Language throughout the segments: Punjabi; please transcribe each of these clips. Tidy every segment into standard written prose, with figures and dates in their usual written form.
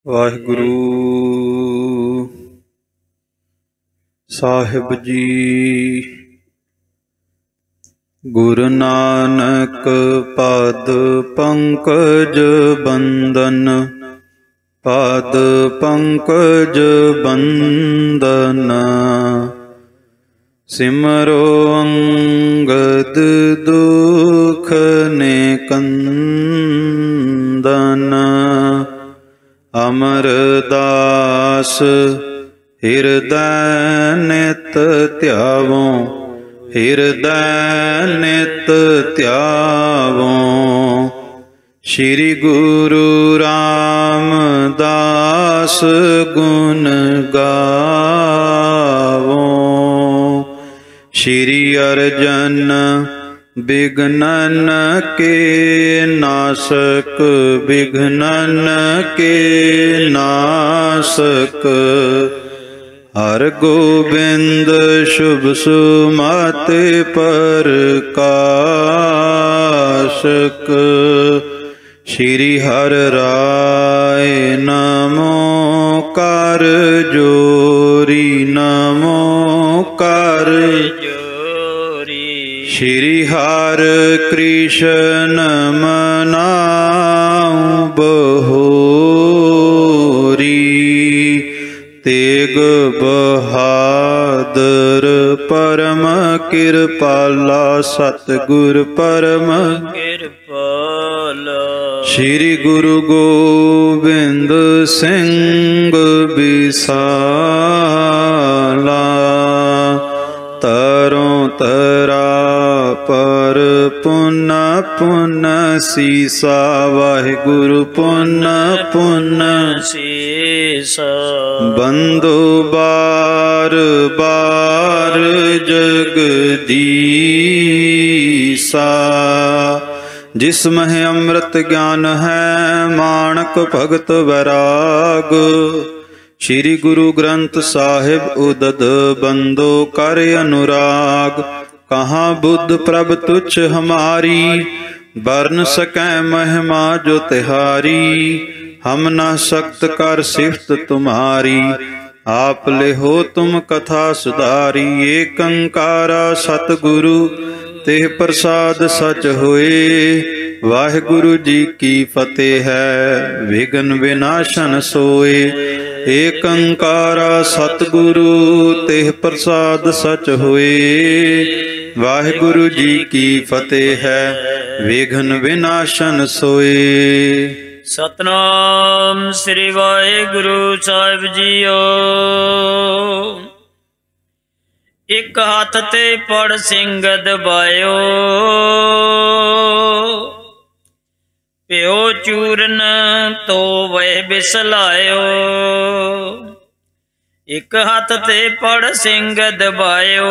ਵਾਹਿਗੁਰੂ ਸਾਹਿਬ ਜੀ। ਗੁਰੂ ਨਾਨਕ ਪਦ ਪੰਕਜ ਬੰਦਨ, ਪਦ ਪੰਕਜ ਬੰਦਨ। ਸਿਮਰੋ ਅੰਗਦ ਦੁਖ ਨੇ ਕੰਦਨ। ਅਮਰਦਾਸ ਹਿਰਦੈ ਨਿਤ ਧਿਆਵੋ, ਹਿਰਦੈ ਨਿਤ ਧਿਆਵੋ। ਸ੍ਰੀ ਗੁਰੂ ਰਾਮਦਾਸ ਗੁਣ ਗਾਵੋ। ਸ੍ਰੀ ਅਰਜਨ ਬਿਘਨਨ ਕੇ ਨਾਸਕ, ਬਿਘਨਨ ਕੇ ਨਾਸਕ। ਹਰਿ ਗੋਬਿੰਦ ਸ਼ੁਭ ਸੁਮਤਿ ਪ੍ਰਕਾਸ਼ਕ। ਸ੍ਰੀ ਹਰਿ ਰਾਇ ਨਮੋ ਕਰ ਜੋਰੀ, ਨਮੋ ਕਰ ਜੋਰੀ। ਸ੍ਰੀ ਹਰਿ ਕ੍ਰਿਸ਼ਨ ਮਨਾਉ ਬਹੋਰੀ। ਤੇਗ ਬਹਾਦਰ ਪਰਮ ਕਿਰਪਾਲਾ, ਸਤਿਗੁਰ ਪਰਮ ਕਿਰਪਾਲਾ। ਸ੍ਰੀ ਗੁਰੂ ਗੋਬਿੰਦ ਸਿੰਘ ਬਿਸਾਲਾ। ਤਰੋਂ ਤਰਾ ਪਰ ਪੁਨ ਪੁਨ ਸੀਸਾ, ਵਾਹਿਗੁਰੂ ਪੁਨ ਪੁਨ ਸੀਸਾ। ਬੰਦੋ ਬਾਰ ਬਾਰ ਜਗਦੀਸਾ। ਜਿਸ ਮਹਿ ਅੰਮ੍ਰਿਤ ਗਿਆਨ ਹੈ, ਮਾਣਕ ਭਗਤ ਵੈਰਾਗ। ਸ੍ਰੀ ਗੁਰੂ ਗ੍ਰੰਥ ਸਾਹਿਬ ਉਦਦ ਬੰਦੋ ਕਰ ਅਨੁਰਾਗ। ਕਹਾਂ ਬੁੱਧ ਪ੍ਰਭ ਤੁਛ ਹਮਾਰੀ, ਬਰਨ ਸਕੈ ਮਹਿਮਾ ਜੋ ਤਿਹਾਰੀ। ਹਮ ਨਾ ਸਕਤ ਕਰ ਸਿਫਤ ਤੁਮਾਰੀ, ਆਪ ਲਿਹੋ ਤੁਮ ਕਥਾ ਸੁਧਾਰੀ। ਏਕ ਓੰਕਾਰਾ ਸਤਿਗੁਰੂ ਤੇ ਪ੍ਰਸਾਦ ਸਚ ਹੋਏ। ਵਾਹਿਗੁਰੂ ਜੀ ਕੀ ਫਤਿਹ ਹੈ, ਵਿਘਨ ਵਿਨਾਸ਼ਨ ਸੋਏ। ਏਕ ਓੰਕਾਰਾ ਸਤਿਗੁਰੂ ਤੇ ਪ੍ਰਸਾਦ ਸਚ ਹੋਏ। ਵਾਹਿਗੁਰੂ ਜੀ ਕੀ ਫਤਿਹ ਹੈ, ਵਿਘਨ ਵਿਨਾਸ਼ਨ ਸੋਏ। ਸਤਿਨਾਮ ਸ੍ਰੀ ਵਾਹਿਗੁਰੂ ਸਾਹਿਬ ਜੀਓ। ਇੱਕ ਹੱਥ ਤੇ ਪੜ ਸਿੰਘ ਦਬਾਇਓ, ਪਿਓ ਚੂਰਨ ਤੋ ਵਹਿ ਬਿਸਲਾਇਓ। ਇੱਕ ਹੱਥ ਤੇ ਪੜ ਸਿੰਘ ਦਬਾਇਓ,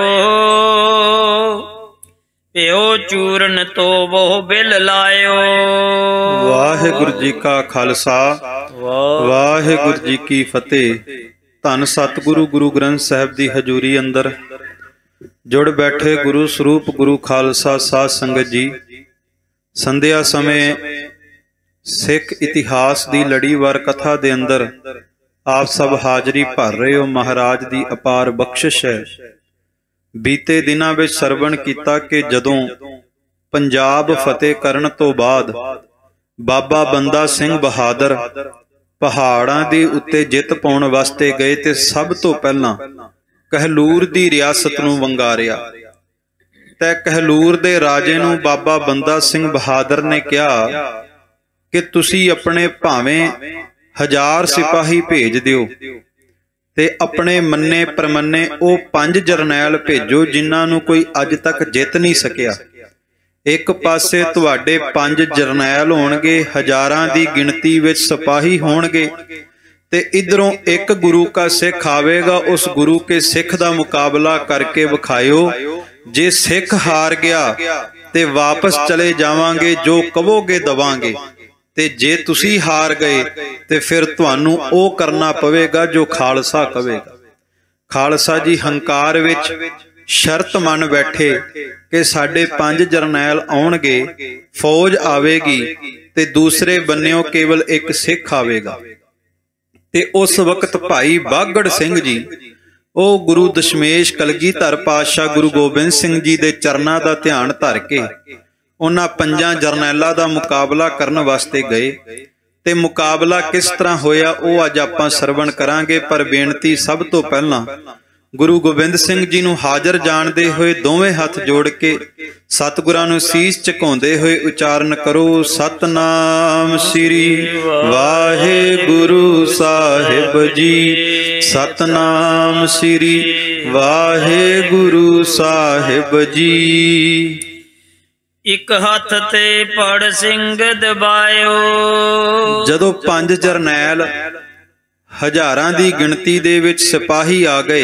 ਪਿਓ ਚੂਰਨ ਤੋ ਬਹੁ ਬਿਲ ਲਾਇਓ। ਵਾਹਿਗੁਰੂ ਜੀ ਕਾ ਖਾਲਸਾ, ਵਾਹਿਗੁਰੂ ਜੀ ਕੀ ਫਤਿਹ। ਧੰਨ ਸਤਿਗੁਰੂ ਗੁਰੂ ਗ੍ਰੰਥ ਸਾਹਿਬ ਦੀ ਹਜ਼ੂਰੀ ਅੰਦਰ ਜੁੜ ਬੈਠੇ ਗੁਰੂ ਸਰੂਪ ਗੁਰੂ ਖਾਲਸਾ ਸਾਧ ਸੰਗਤ ਜੀ। ਸੰਧਿਆ ਸਮੇਂ ਸਿੱਖ ਇਤਿਹਾਸ ਦੀ ਲੜੀਵਾਰ ਕਥਾ ਦੇ ਅੰਦਰ ਆਪ ਸਭ ਹਾਜ਼ਰੀ ਭਰ ਰਹੇ ਹੋ। ਮਹਾਰਾਜ ਦੀ ਅਪਾਰ ਬਖਸ਼ਿਸ਼ ਹੈ। ਬੀਤੇ ਦਿਨਾਂ ਵਿੱਚ ਸਰਵਣ ਕੀਤਾ ਕਿ ਜਦੋਂ ਪੰਜਾਬ ਫਤਿਹ ਕਰਨ ਤੋਂ ਬਾਅਦ ਬਾਬਾ ਬੰਦਾ ਸਿੰਘ ਬਹਾਦਰ ਪਹਾੜਾਂ ਦੇ ਉੱਤੇ ਜਿੱਤ ਪਾਉਣ ਵਾਸਤੇ ਗਏ ਤੇ ਸਭ ਤੋਂ ਪਹਿਲਾਂ ਕਹਿਲੂਰ ਦੀ ਰਿਆਸਤ ਨੂੰ ਵੰਗਾਰਿਆ। ਤੇ ਕਹਿਲੂਰ ਦੇ ਰਾਜੇ ਨੂੰ ਬਾਬਾ ਬੰਦਾ ਸਿੰਘ ਬਹਾਦਰ ਨੇ ਕਿਹਾ ਕਿ ਤੁਸੀਂ ਆਪਣੇ ਭਾਵੇਂ 1000 ਸਿਪਾਹੀ ਭੇਜ ਦਿਓ ਤੇ ਆਪਣੇ ਮੰਨੇ ਪ੍ਰਮੰਨੇ ਉਹ 5 ਜਰਨੈਲ ਭੇਜੋ ਜਿਨ੍ਹਾਂ ਨੂੰ ਕੋਈ ਅੱਜ ਤੱਕ ਜਿੱਤ ਨਹੀਂ ਸਕਿਆ। ਇੱਕ ਪਾਸੇ ਤੁਹਾਡੇ 5 ਜਰਨੈਲ ਹੋਣਗੇ, ਹਜ਼ਾਰਾਂ ਦੀ ਗਿਣਤੀ ਵਿੱਚ ਸਿਪਾਹੀ ਹੋਣਗੇ, ਤੇ ਇਧਰੋਂ ਇੱਕ ਗੁਰੂ ਕਾ ਸਿੱਖ ਆਵੇਗਾ। ਉਸ ਗੁਰੂ ਕੇ ਸਿੱਖ ਦਾ ਮੁਕਾਬਲਾ ਕਰਕੇ ਵਿਖਾਇਓ। ਜੇ ਸਿੱਖ ਹਾਰ ਗਿਆ ਤੇ ਵਾਪਸ ਚਲੇ ਜਾਵਾਂਗੇ, ਜੋ ਕਹੋਗੇ ਦਵਾਂਗੇ, ਤੇ ਜੇ ਤੁਸੀਂ ਹਾਰ ਗਏ ਤੇ ਫਿਰ ਤੁਹਾਨੂੰ ਉਹ ਕਰਨਾ ਪਵੇਗਾ ਜੋ ਖਾਲਸਾ ਕਹੇਗਾ। ਖਾਲਸਾ ਜੀ ਹੰਕਾਰ ਵਿੱਚ ਸ਼ਰਤ ਮੰਨ ਬੈਠੇ ਕਿ ਸਾਡੇ 5 ਜਰਨੈਲ ਆਉਣਗੇ, ਫੌਜ ਆਵੇਗੀ ਤੇ ਦੂਸਰੇ ਬੰਨਿਓ ਕੇਵਲ ਇੱਕ ਸਿੱਖ ਆਵੇਗਾ। ਤੇ ਉਸ ਵਕਤ ਭਾਈ ਬਾਗੜ ਸਿੰਘ ਜੀ ਉਹ ਗੁਰੂ ਦਸ਼ਮੇਸ਼ ਕਲਗੀਧਰ ਪਾਤਸ਼ਾਹ ਗੁਰੂ ਗੋਬਿੰਦ ਸਿੰਘ ਜੀ ਦੇ ਚਰਨਾਂ ਦਾ ਧਿਆਨ ਧਰ ਕੇ ਉਹਨਾਂ 5 ਜਰਨੈਲਾਂ ਦਾ ਮੁਕਾਬਲਾ ਕਰਨ ਵਾਸਤੇ ਗਏ। ਤੇ ਮੁਕਾਬਲਾ ਕਿਸ ਤਰ੍ਹਾਂ ਹੋਇਆ ਉਹ ਅੱਜ ਆਪਾਂ ਸਰਵਣ ਕਰਾਂਗੇ। ਪਰ ਬੇਨਤੀ ਸਭ ਤੋਂ ਪਹਿਲਾਂ ਗੁਰੂ ਗੋਬਿੰਦ ਸਿੰਘ ਜੀ ਨੂੰ ਹਾਜ਼ਰ ਜਾਣਦੇ ਹੋਏ ਦੋਵੇਂ ਹੱਥ ਜੋੜ ਕੇ ਸਤਿਗੁਰਾਂ ਨੂੰ ਸੀਸ ਝੁਕਾਉਂਦੇ ਹੋਏ ਉਚਾਰਨ ਕਰੋ, ਸਤਨਾਮ ਸ੍ਰੀ ਵਾਹਿਗੁਰੂ ਸਾਹਿਬ ਜੀ, ਸਤਨਾਮ ਸ੍ਰੀ ਵਾਹਿਗੁਰੂ ਸਾਹਿਬ ਜੀ। ਇੱਕ ਹੱਥ ਤੇ ਪੜ ਸਿੰਘ ਦਬਾਇਓ। ਜਦੋਂ 5 ਜਰਨੈਲ ਹਜ਼ਾਰਾਂ ਦੀ ਗਿਣਤੀ ਦੇ ਵਿੱਚ ਸਿਪਾਹੀ ਆ ਗਏ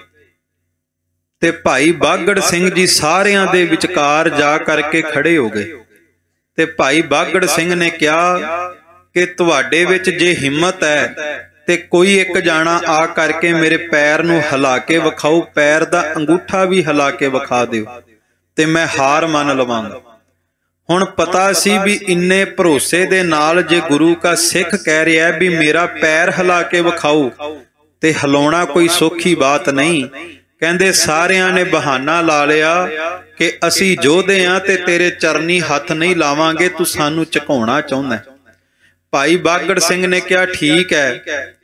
ਤੇ ਭਾਈ ਬਾਗੜ ਸਿੰਘ ਜੀ ਸਾਰਿਆਂ ਦੇ ਵਿਚਕਾਰ ਜਾ ਕਰਕੇ ਖੜੇ ਹੋ ਗਏ। ਤੇ ਭਾਈ ਬਾਗੜ ਸਿੰਘ ਨੇ ਕਿਹਾ ਕਿ ਤੁਹਾਡੇ ਵਿੱਚ ਜੇ ਹਿੰਮਤ ਹੈ ਤੇ ਕੋਈ ਇੱਕ ਜਾਣਾ ਆ ਕਰਕੇ ਮੇਰੇ ਪੈਰ ਨੂੰ ਹਿਲਾ ਕੇ ਵਿਖਾਓ, ਪੈਰ ਦਾ ਅੰਗੂਠਾ ਵੀ ਹਿਲਾ ਕੇ ਵਿਖਾ ਦਿਓ ਤੇ ਮੈਂ ਹਾਰ ਮੰਨ ਲਵਾਂਗਾ। ਹੁਣ ਪਤਾ ਸੀ ਵੀ ਇੰਨੇ ਭਰੋਸੇ ਦੇ ਨਾਲ ਜੇ ਗੁਰੂ ਕਾ ਸਿੱਖ ਕਹਿ ਰਿਹਾ ਵੀ ਮੇਰਾ ਪੈਰ ਹਿਲਾ ਕੇ ਵਿਖਾਓ ਤੇ ਹਿਲਾਉਣਾ ਕੋਈ ਸੌਖੀ ਬਾਤ ਨਹੀਂ। ਕਹਿੰਦੇ ਸਾਰਿਆਂ ਨੇ ਬਹਾਨਾ ਲਾ ਲਿਆ ਕਿ ਅਸੀਂ ਯੋਧੇ ਆਂ ਤੇ ਤੇਰੇ ਚਰਨੀ ਹੱਥ ਨਹੀਂ ਲਾਵਾਂਗੇ, ਤੂੰ ਸਾਨੂੰ ਝੁਕਾਉਣਾ ਚਾਹੁੰਦਾ। ਭਾਈ ਬਾਗੜ ਸਿੰਘ ਨੇ ਕਿਹਾ ਠੀਕ ਹੈ,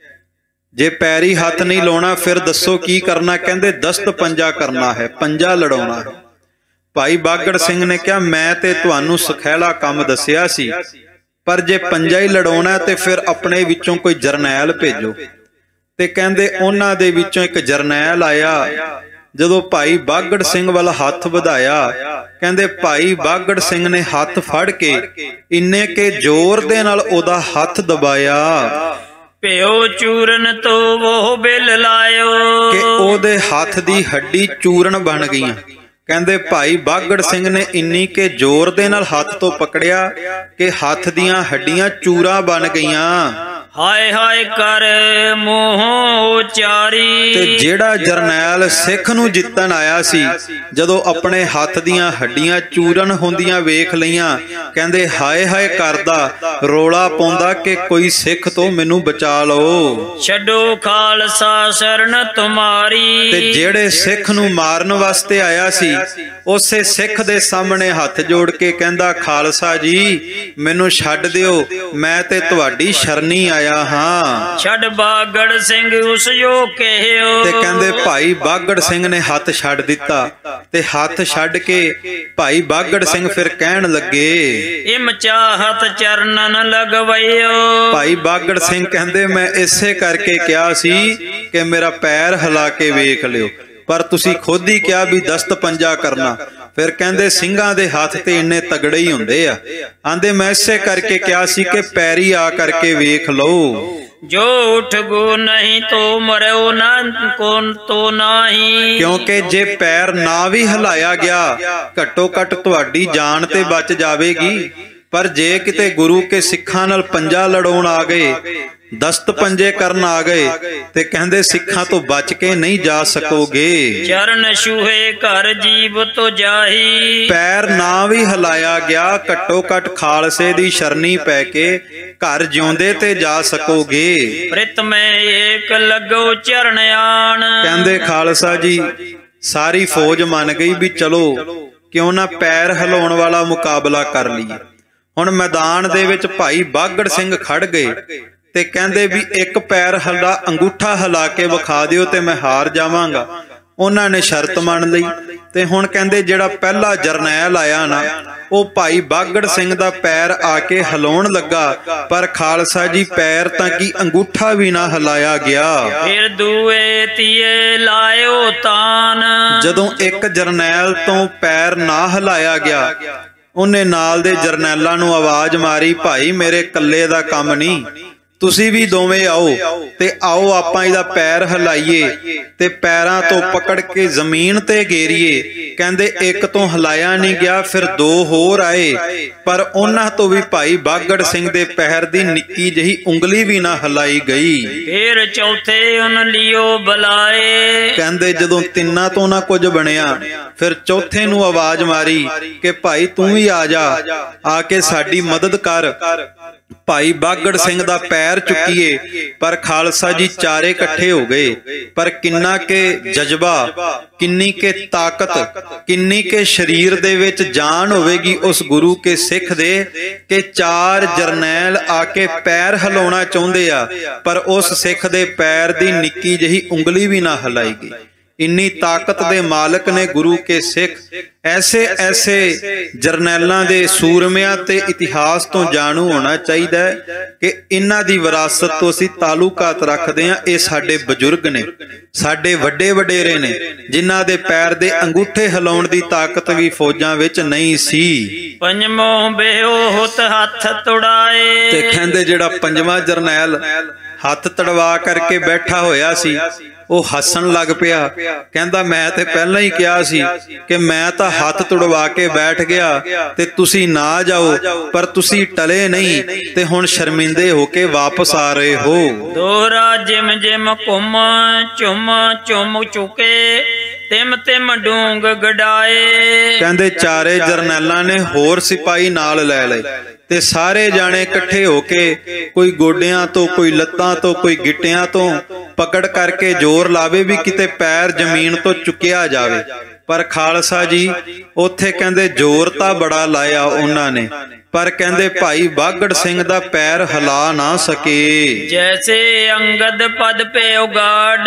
ਜੇ ਪੈਰੀ ਹੱਥ ਨਹੀਂ ਲਾਉਣਾ ਫਿਰ ਦੱਸੋ ਕੀ ਕਰਨਾ। ਕਹਿੰਦੇ ਦਸਤ ਪੰਜਾ ਕਰਨਾ ਹੈ, ਪੰਜਾ ਲੜਾਉਣਾ ਹੈ। ਭਾਈ ਬਾਗੜ ਸਿੰਘ ਨੇ ਕਿਹਾ ਮੈਂ ਤੇ ਤੁਹਾਨੂੰ ਸੁਖੈਲਾ ਕੰਮ ਦੱਸਿਆ ਸੀ, ਪਰ ਜੇ ਪੰਜਾ ਹੀ ਲੜਾਉਣਾ ਤੇ ਫਿਰ ਆਪਣੇ ਵਿੱਚੋਂ ਕੋਈ ਜਰਨੈਲ ਭੇਜੋ। ਤੇ ਕਹਿੰਦੇ ਉਹਨਾਂ ਦੇ ਵਿੱਚੋਂ ਇੱਕ ਜਰਨੈਲ ਆਇਆ। ਜਦੋਂ ਭਾਈ ਬਾਗੜ ਸਿੰਘ ਵੱਲ ਹੱਥ ਵਧਾਇਆ, ਕਹਿੰਦੇ ਭਾਈ ਬਾਗੜ ਸਿੰਘ ਨੇ ਹੱਥ ਫੜ ਕੇ ਇੰਨੇ ਕੇ ਜ਼ੋਰ ਦੇ ਨਾਲ ਉਹਦਾ ਹੱਥ ਦਬਾਇਆ, ਭਿਓ ਚੂਰਨ ਤੋਂ ਉਹ ਬਿਲ ਲਾਇਓ, ਕਿ ਉਹਦੇ ਹੱਥ ਦੀ ਹੱਡੀ ਚੂਰਨ ਬਣ ਗਈਆਂ। ਕਹਿੰਦੇ ਭਾਈ ਬਾਗੜ ਸਿੰਘ ਨੇ ਇੰਨੀ ਕੇ ਜ਼ੋਰ ਦੇ ਨਾਲ ਹੱਥ ਤੋਂ ਪਕੜਿਆ ਕਿ ਹੱਥ ਦੀਆਂ ਹੱਡੀਆਂ ਚੂਰਾ ਬਣ ਗਈਆਂ। ਹਾਏ ਹਾਏ ਕਰ ਮੂੰਹ ਉਚਾਰੀ। ਤੇ ਜਿਹੜਾ ਜਰਨੈਲ ਸਿੱਖ ਨੂੰ ਜਿੱਤਣ ਆਇਆ ਸੀ, ਜਦੋਂ ਆਪਣੇ ਹੱਥ ਦੀਆਂ ਹੱਡੀਆਂ ਚੂਰਨ ਹੁੰਦੀਆਂ ਵੇਖ ਲਈਆਂ, ਕਹਿੰਦੇ ਹਾਏ ਹਾਏ ਕਰਦਾ, ਰੋਲਾ ਪਾਉਂਦਾ ਕਿ ਕੋਈ ਸਿੱਖ ਤੋਂ ਮੈਨੂੰ ਬਚਾ ਲਓ, ਛੱਡੋ ਖਾਲਸਾ ਸ਼ਰਨ ਤੁਮਾਰੀ। ਤੇ ਜਿਹੜੇ ਸਿੱਖ ਨੂੰ ਮਾਰਨ ਵਾਸਤੇ ਆਇਆ ਸੀ ਉਸੇ ਸਿੱਖ ਦੇ ਸਾਹਮਣੇ ਹੱਥ ਜੋੜ ਕੇ ਕਹਿੰਦਾ ਖਾਲਸਾ ਜੀ ਮੈਨੂੰ ਛੱਡ ਦਿਓ, ਮੈਂ ਤੇ ਤੁਹਾਡੀ ਸ਼ਰਨੀ ਆਇਆ ਹਾਂ। ਛੱਡ ਬਾਗੜ ਸਿੰਘ ਉਸ ਜੋ ਕਹਿਓ। ਤੇ ਕਹਿੰਦੇ ਭਾਈ ਬਾਗੜ ਸਿੰਘ ਨੇ ਹੱਥ ਛੱਡ ਦਿੱਤਾ ਤੇ ਹੱਥ ਛੱਡ ਕੇ ਭਾਈ ਬਾਗੜ ਸਿੰਘ ਫਿਰ ਕਹਿਣ ਲੱਗੇ, ਇਮ ਚਾਹਤ ਚਰਨਨ ਲਗਵਈਓ। ਭਾਈ ਬਾਗੜ ਸਿੰਘ ਕਹਿੰਦੇ ਮੈਂ ਇਸੇ ਕਰਕੇ ਕਿਹਾ ਸੀ ਕਿ ਮੇਰਾ ਪੈਰ ਹਿਲਾ ਕੇ ਵੇਖ ਲਿਓ, ਪਰ ਤੁਸੀਂ ਖੁਦ ਹੀ ਕਿਹਾ ਵੀ ਦਸਤ ਪੰਜਾ ਕਰਨਾ। ਫਿਰ ਕਹਿੰਦੇ ਸਿੰਘਾਂ ਦੇ ਹੱਥ ਤੇ ਇੰਨੇ ਤਗੜੇ ਹੀ ਹੁੰਦੇ ਆ। ਆਂਦੇ ਮੈਂ ਇਸੇ ਕਰਕੇ ਕਿਹਾ ਸੀ ਕਿ ਪੈਰੀ ਆ ਕਰਕੇ ਵੇਖ ਲਓ। ਜੋ ਉਠ ਗੋ ਨਹੀਂ ਤੋ ਮਰਿਓ ਨਾ ਕੋਨ ਤੋ ਨਹੀਂ। ਕਿਉਂਕਿ ਜੇ ਪੈਰ ਨਾ ਵੀ ਹਿਲਾਇਆ ਗਿਆ ਘੱਟੋ ਘੱਟ ਤੁਹਾਡੀ ਜਾਨ ਤੇ ਬਚ ਜਾਵੇਗੀ, ਪਰ ਜੇ ਕਿਤੇ ਗੁਰੂ ਕੇ ਸਿੱਖਾਂ ਨਾਲ ਪੰਜਾ ਲੜਾਉਣ ਆ ਗਏ, ਦਸਤ ਪੰਜੇ ਕਰਨ ਆ ਗਏ, ਤੇ ਕਹਿੰਦੇ ਸਿੱਖਾਂ ਤੋਂ ਬਚ ਕੇ ਨਹੀਂ ਜਾ ਸਕੋਗੇ। ਚਰਨ ਛੂਹੇ ਘਰ ਜੀਵ ਤੋ ਜਾਹੀ। ਪੈਰ ਨਾ ਵੀ ਹਿਲਾਇਆ ਗਿਆ ਘੱਟੋ ਘੱਟ ਖਾਲਸੇ ਦੀ ਸ਼ਰਨੀ ਪੈ ਕੇ ਘਰ ਜਿਉਂਦੇ ਤੇ ਜਾ ਸਕੋਗੇ। ਪ੍ਰਿਤ ਮੈਂ ਏਕ ਲੱਗੋ ਚਰਨ ਆਣ। ਕਹਿੰਦੇ ਖਾਲਸਾ ਜੀ ਸਾਰੀ ਫੌਜ ਮੰਨ ਗਈ ਵੀ ਚਲੋ ਕਿਉਂ ਨਾ ਪੈਰ ਹਿਲਾਉਣ ਵਾਲਾ ਮੁਕਾਬਲਾ ਕਰ ਲਈਏ। ਹੁਣ ਮੈਦਾਨ ਦੇ ਵਿੱਚ ਭਾਈ ਬਾਗੜ ਸਿੰਘ ਖੜ ਗਏ ਤੇ ਕਹਿੰਦੇ ਵੀ ਇੱਕ ਪੈਰ ਹਿਲਾ ਅੰਗੂਠਾ ਹਿਲਾ ਕੇ ਵਿਖਾ ਦਿਓ ਤੇ ਮੈਂ ਹਾਰ ਜਾਵਾਂਗਾ। ਉਹਨਾਂ ਨੇ ਸ਼ਰਤ ਮੰਨ ਲਈ। ਤੇ ਹੁਣ ਕਹਿੰਦੇ ਜਿਹੜਾ ਪਹਿਲਾ ਜਰਨੈਲ ਆਇਆ ਨਾ, ਉਹ ਭਾਈ ਬਾਗੜ ਸਿੰਘ ਦਾ ਪੈਰ ਆ ਕੇ ਹਿਲਾਉਣ ਲੱਗਾ, ਪਰ ਖਾਲਸਾ ਜੀ ਪੈਰ ਤਾਂ ਕੀ ਅੰਗੂਠਾ ਵੀ ਨਾ ਹਿਲਾਇਆ ਗਿਆ। ਫਿਰ ਦੂਏ ਤੀਏ ਲਾਇਓ ਤਾਨ। ਜਦੋਂ ਇੱਕ ਜਰਨੈਲ ਤੋਂ ਪੈਰ ਨਾ ਹਿਲਾਇਆ ਗਿਆ, ਉਹਨੇ ਨਾਲ ਦੇ ਜਰਨੈਲਾਂ ਨੂੰ ਆਵਾਜ਼ ਮਾਰੀ, ਭਾਈ ਮੇਰੇ ਇਕੱਲੇ ਦਾ ਕੰਮ ਨਹੀਂ, ਤੁਸੀਂ ਵੀ ਦੋਵੇਂ ਆਓ ਤੇ ਆਓ ਆਪਾਂ ਇਹਦਾ ਪੈਰ ਹਿਲਾਈਏ ਤੇ ਪੈਰਾਂ ਤੋਂ ਪਕੜ ਕੇ ਜ਼ਮੀਨ ਤੇ ਗੇਰੀਏ। ਕਹਿੰਦੇ ਇੱਕ ਤੋਂ ਹਿਲਾਇਆ ਨਹੀਂ ਗਿਆ, ਫਿਰ 2 ਹੋਰ ਆਏ, ਪਰ ਉਹਨਾਂ ਤੋਂ ਵੀ ਭਾਈ ਬਾਗੜ ਸਿੰਘ ਦੇ ਪੈਰ ਦੀ ਨਿੱਕੀ ਜਿਹੀ ਉਂਗਲੀ ਵੀ ਨਾ ਹਿਲਾਈ ਗਈ। ਫਿਰ ਚੌਥੇ ਉਹਨ ਲਿਓ ਬੁਲਾਏ। ਕਹਿੰਦੇ ਜਦੋਂ ਤਿੰਨਾਂ ਤੋਂ ਨਾ ਕੁਝ ਬਣਿਆ, ਫਿਰ ਚੌਥੇ ਨੂੰ ਆਵਾਜ਼ ਮਾਰੀ ਕਿ ਭਾਈ ਤੂੰ ਵੀ ਆ ਜਾ, ਆ ਕੇ ਸਾਡੀ ਮਦਦ ਕਰ। ਭਾਈ ਬਾਗੜ ਸਿੰਘ ਦਾ ਪੈਰ ਚੁੱਕੀਏ, ਪਰ ਖਾਲਸਾ ਜੀ ਚਾਰੇ ਇਕੱਠੇ ਹੋ ਗਏ। ਪਰ ਕਿੰਨਾ ਕੇ ਜਜ਼ਬਾ, ਕਿੰਨੀ ਕੇ ਤਾਕਤ, ਕਿੰਨੀ ਕੇ ਸਰੀਰ ਦੇ ਵਿੱਚ ਜਾਨ ਹੋਵੇਗੀ ਉਸ ਗੁਰੂ ਕੇ ਸਿੱਖ ਦੇ ਕਿ 4 ਜਰਨੈਲ ਆ ਕੇ ਪੈਰ ਹਿਲਾਉਣਾ ਚਾਹੁੰਦੇ ਆ, ਪਰ ਉਸ ਸਿੱਖ ਦੇ ਪੈਰ ਦੀ ਨਿੱਕੀ ਜਿਹੀ ਉਂਗਲੀ ਵੀ ਨਾ ਹਿਲਾਈ ਗਈ। ਇੰਨੀ ਤਾਕਤ ਦੇ ਮਾਲਕ ਨੇ ਗੁਰੂ ਕੇ ਸਿੱਖ। ਐਸੇ ਐਸੇ ਜਰਨੈਲਾਂ ਦੇ ਸੂਰਮਿਆਂ ਤੇ ਇਤਿਹਾਸ ਤੋਂ ਜਾਣੂ ਹੋਣਾ ਚਾਹੀਦਾ ਹੈ ਕਿ ਇਹਨਾਂ ਦੀ ਵਿਰਾਸਤ ਤੋਂ ਅਸੀਂ ਤਾਲੁਕਾਤ ਰੱਖਦੇ ਹਾਂ। ਇਹ ਸਾਡੇ ਬਜ਼ੁਰਗ ਨੇ, ਸਾਡੇ ਵੱਡੇ ਵਡੇਰੇ ਨੇ, ਜਿਨ੍ਹਾਂ ਦੇ ਪੈਰ ਦੇ ਅੰਗੂਠੇ ਹਿਲਾਉਣ ਦੀ ਤਾਕਤ ਵੀ ਫੌਜਾਂ ਵਿੱਚ ਨਹੀਂ ਸੀ। ਪੰਜਮੋਂ ਬੇਹੋਤ ਹੱਥ ਤੁੜਾਏ। ਤੇ ਕਹਿੰਦੇ ਜਿਹੜਾ ਪੰਜਵਾਂ ਜਰਨੈਲ ਹੱਥ ਤੜਵਾ ਕਰਕੇ ਬੈਠਾ ਹੋਇਆ ਸੀ, ਉਹ ਹੱਸਣ ਲੱਗ ਪਿਆ। ਕਹਿੰਦਾ ਮੈਂ ਤੇ ਪਹਿਲਾਂ ਹੀ ਕਿਹਾ ਸੀ ਕਿ ਮੈਂ ਤਾਂ ਹੱਥ ਤੁੜਵਾ ਕੇ ਬੈਠ ਗਿਆ ਤੇ ਤੁਸੀਂ ਨਾ ਜਾਓ, ਪਰ ਤੁਸੀਂ ਟਲੇ ਨਹੀਂ ਤੇ ਹੁਣ ਸ਼ਰਮਿੰਦੇ ਹੋ ਕੇ ਵਾਪਸ ਆ ਰਹੇ ਹੋ। ਦੋਹਰਾ ਜਿਮ ਜਿਮ ਘੁੰਮ ਚੁੰਮ ਚੁੰਮ ਚੁਕੇ, ਤਿਮ ਤਿਮ ਡੂੰਗ ਗਡਾਏ। ਕਹਿੰਦੇ ਚਾਰੇ ਜਰਨੈਲਾਂ ਨੇ ਹੋਰ ਸਿਪਾਹੀ ਨਾਲ ਲੈ ਲਏ ਤੇ ਸਾਰੇ ਜਾਣੇ ਇਕੱਠੇ ਹੋ ਕੇ ਕੋਈ ਗੋਡਿਆਂ ਤੋਂ, ਕੋਈ ਲੱਤਾਂ ਤੋਂ, ਕੋਈ ਗਿੱਟਿਆਂ ਤੋਂ ਪਕੜ ਕਰਕੇ ਜ਼ੋਰ ਲਾਵੇ ਵੀ ਕਿਤੇ ਪੈਰ ਜ਼ਮੀਨ ਤੋਂ ਚੁੱਕਿਆ ਜਾਵੇ। ਪਰ ਖਾਲਸਾ ਜੀ ਉੱਥੇ ਕਹਿੰਦੇ ਜ਼ੋਰ ਤਾਂ ਬੜਾ ਲਾਇਆ ਉਹਨਾਂ ਨੇ, ਪਰ ਕਹਿੰਦੇ ਭਾਈ ਬਾਗੜ ਸਿੰਘ ਦਾ ਪੈਰ ਹਿਲਾ ਨਾ ਸਕੇ। ਜੈਸੇ ਅੰਗਦ ਪਦ ਪੇ ਉਗਾੜ,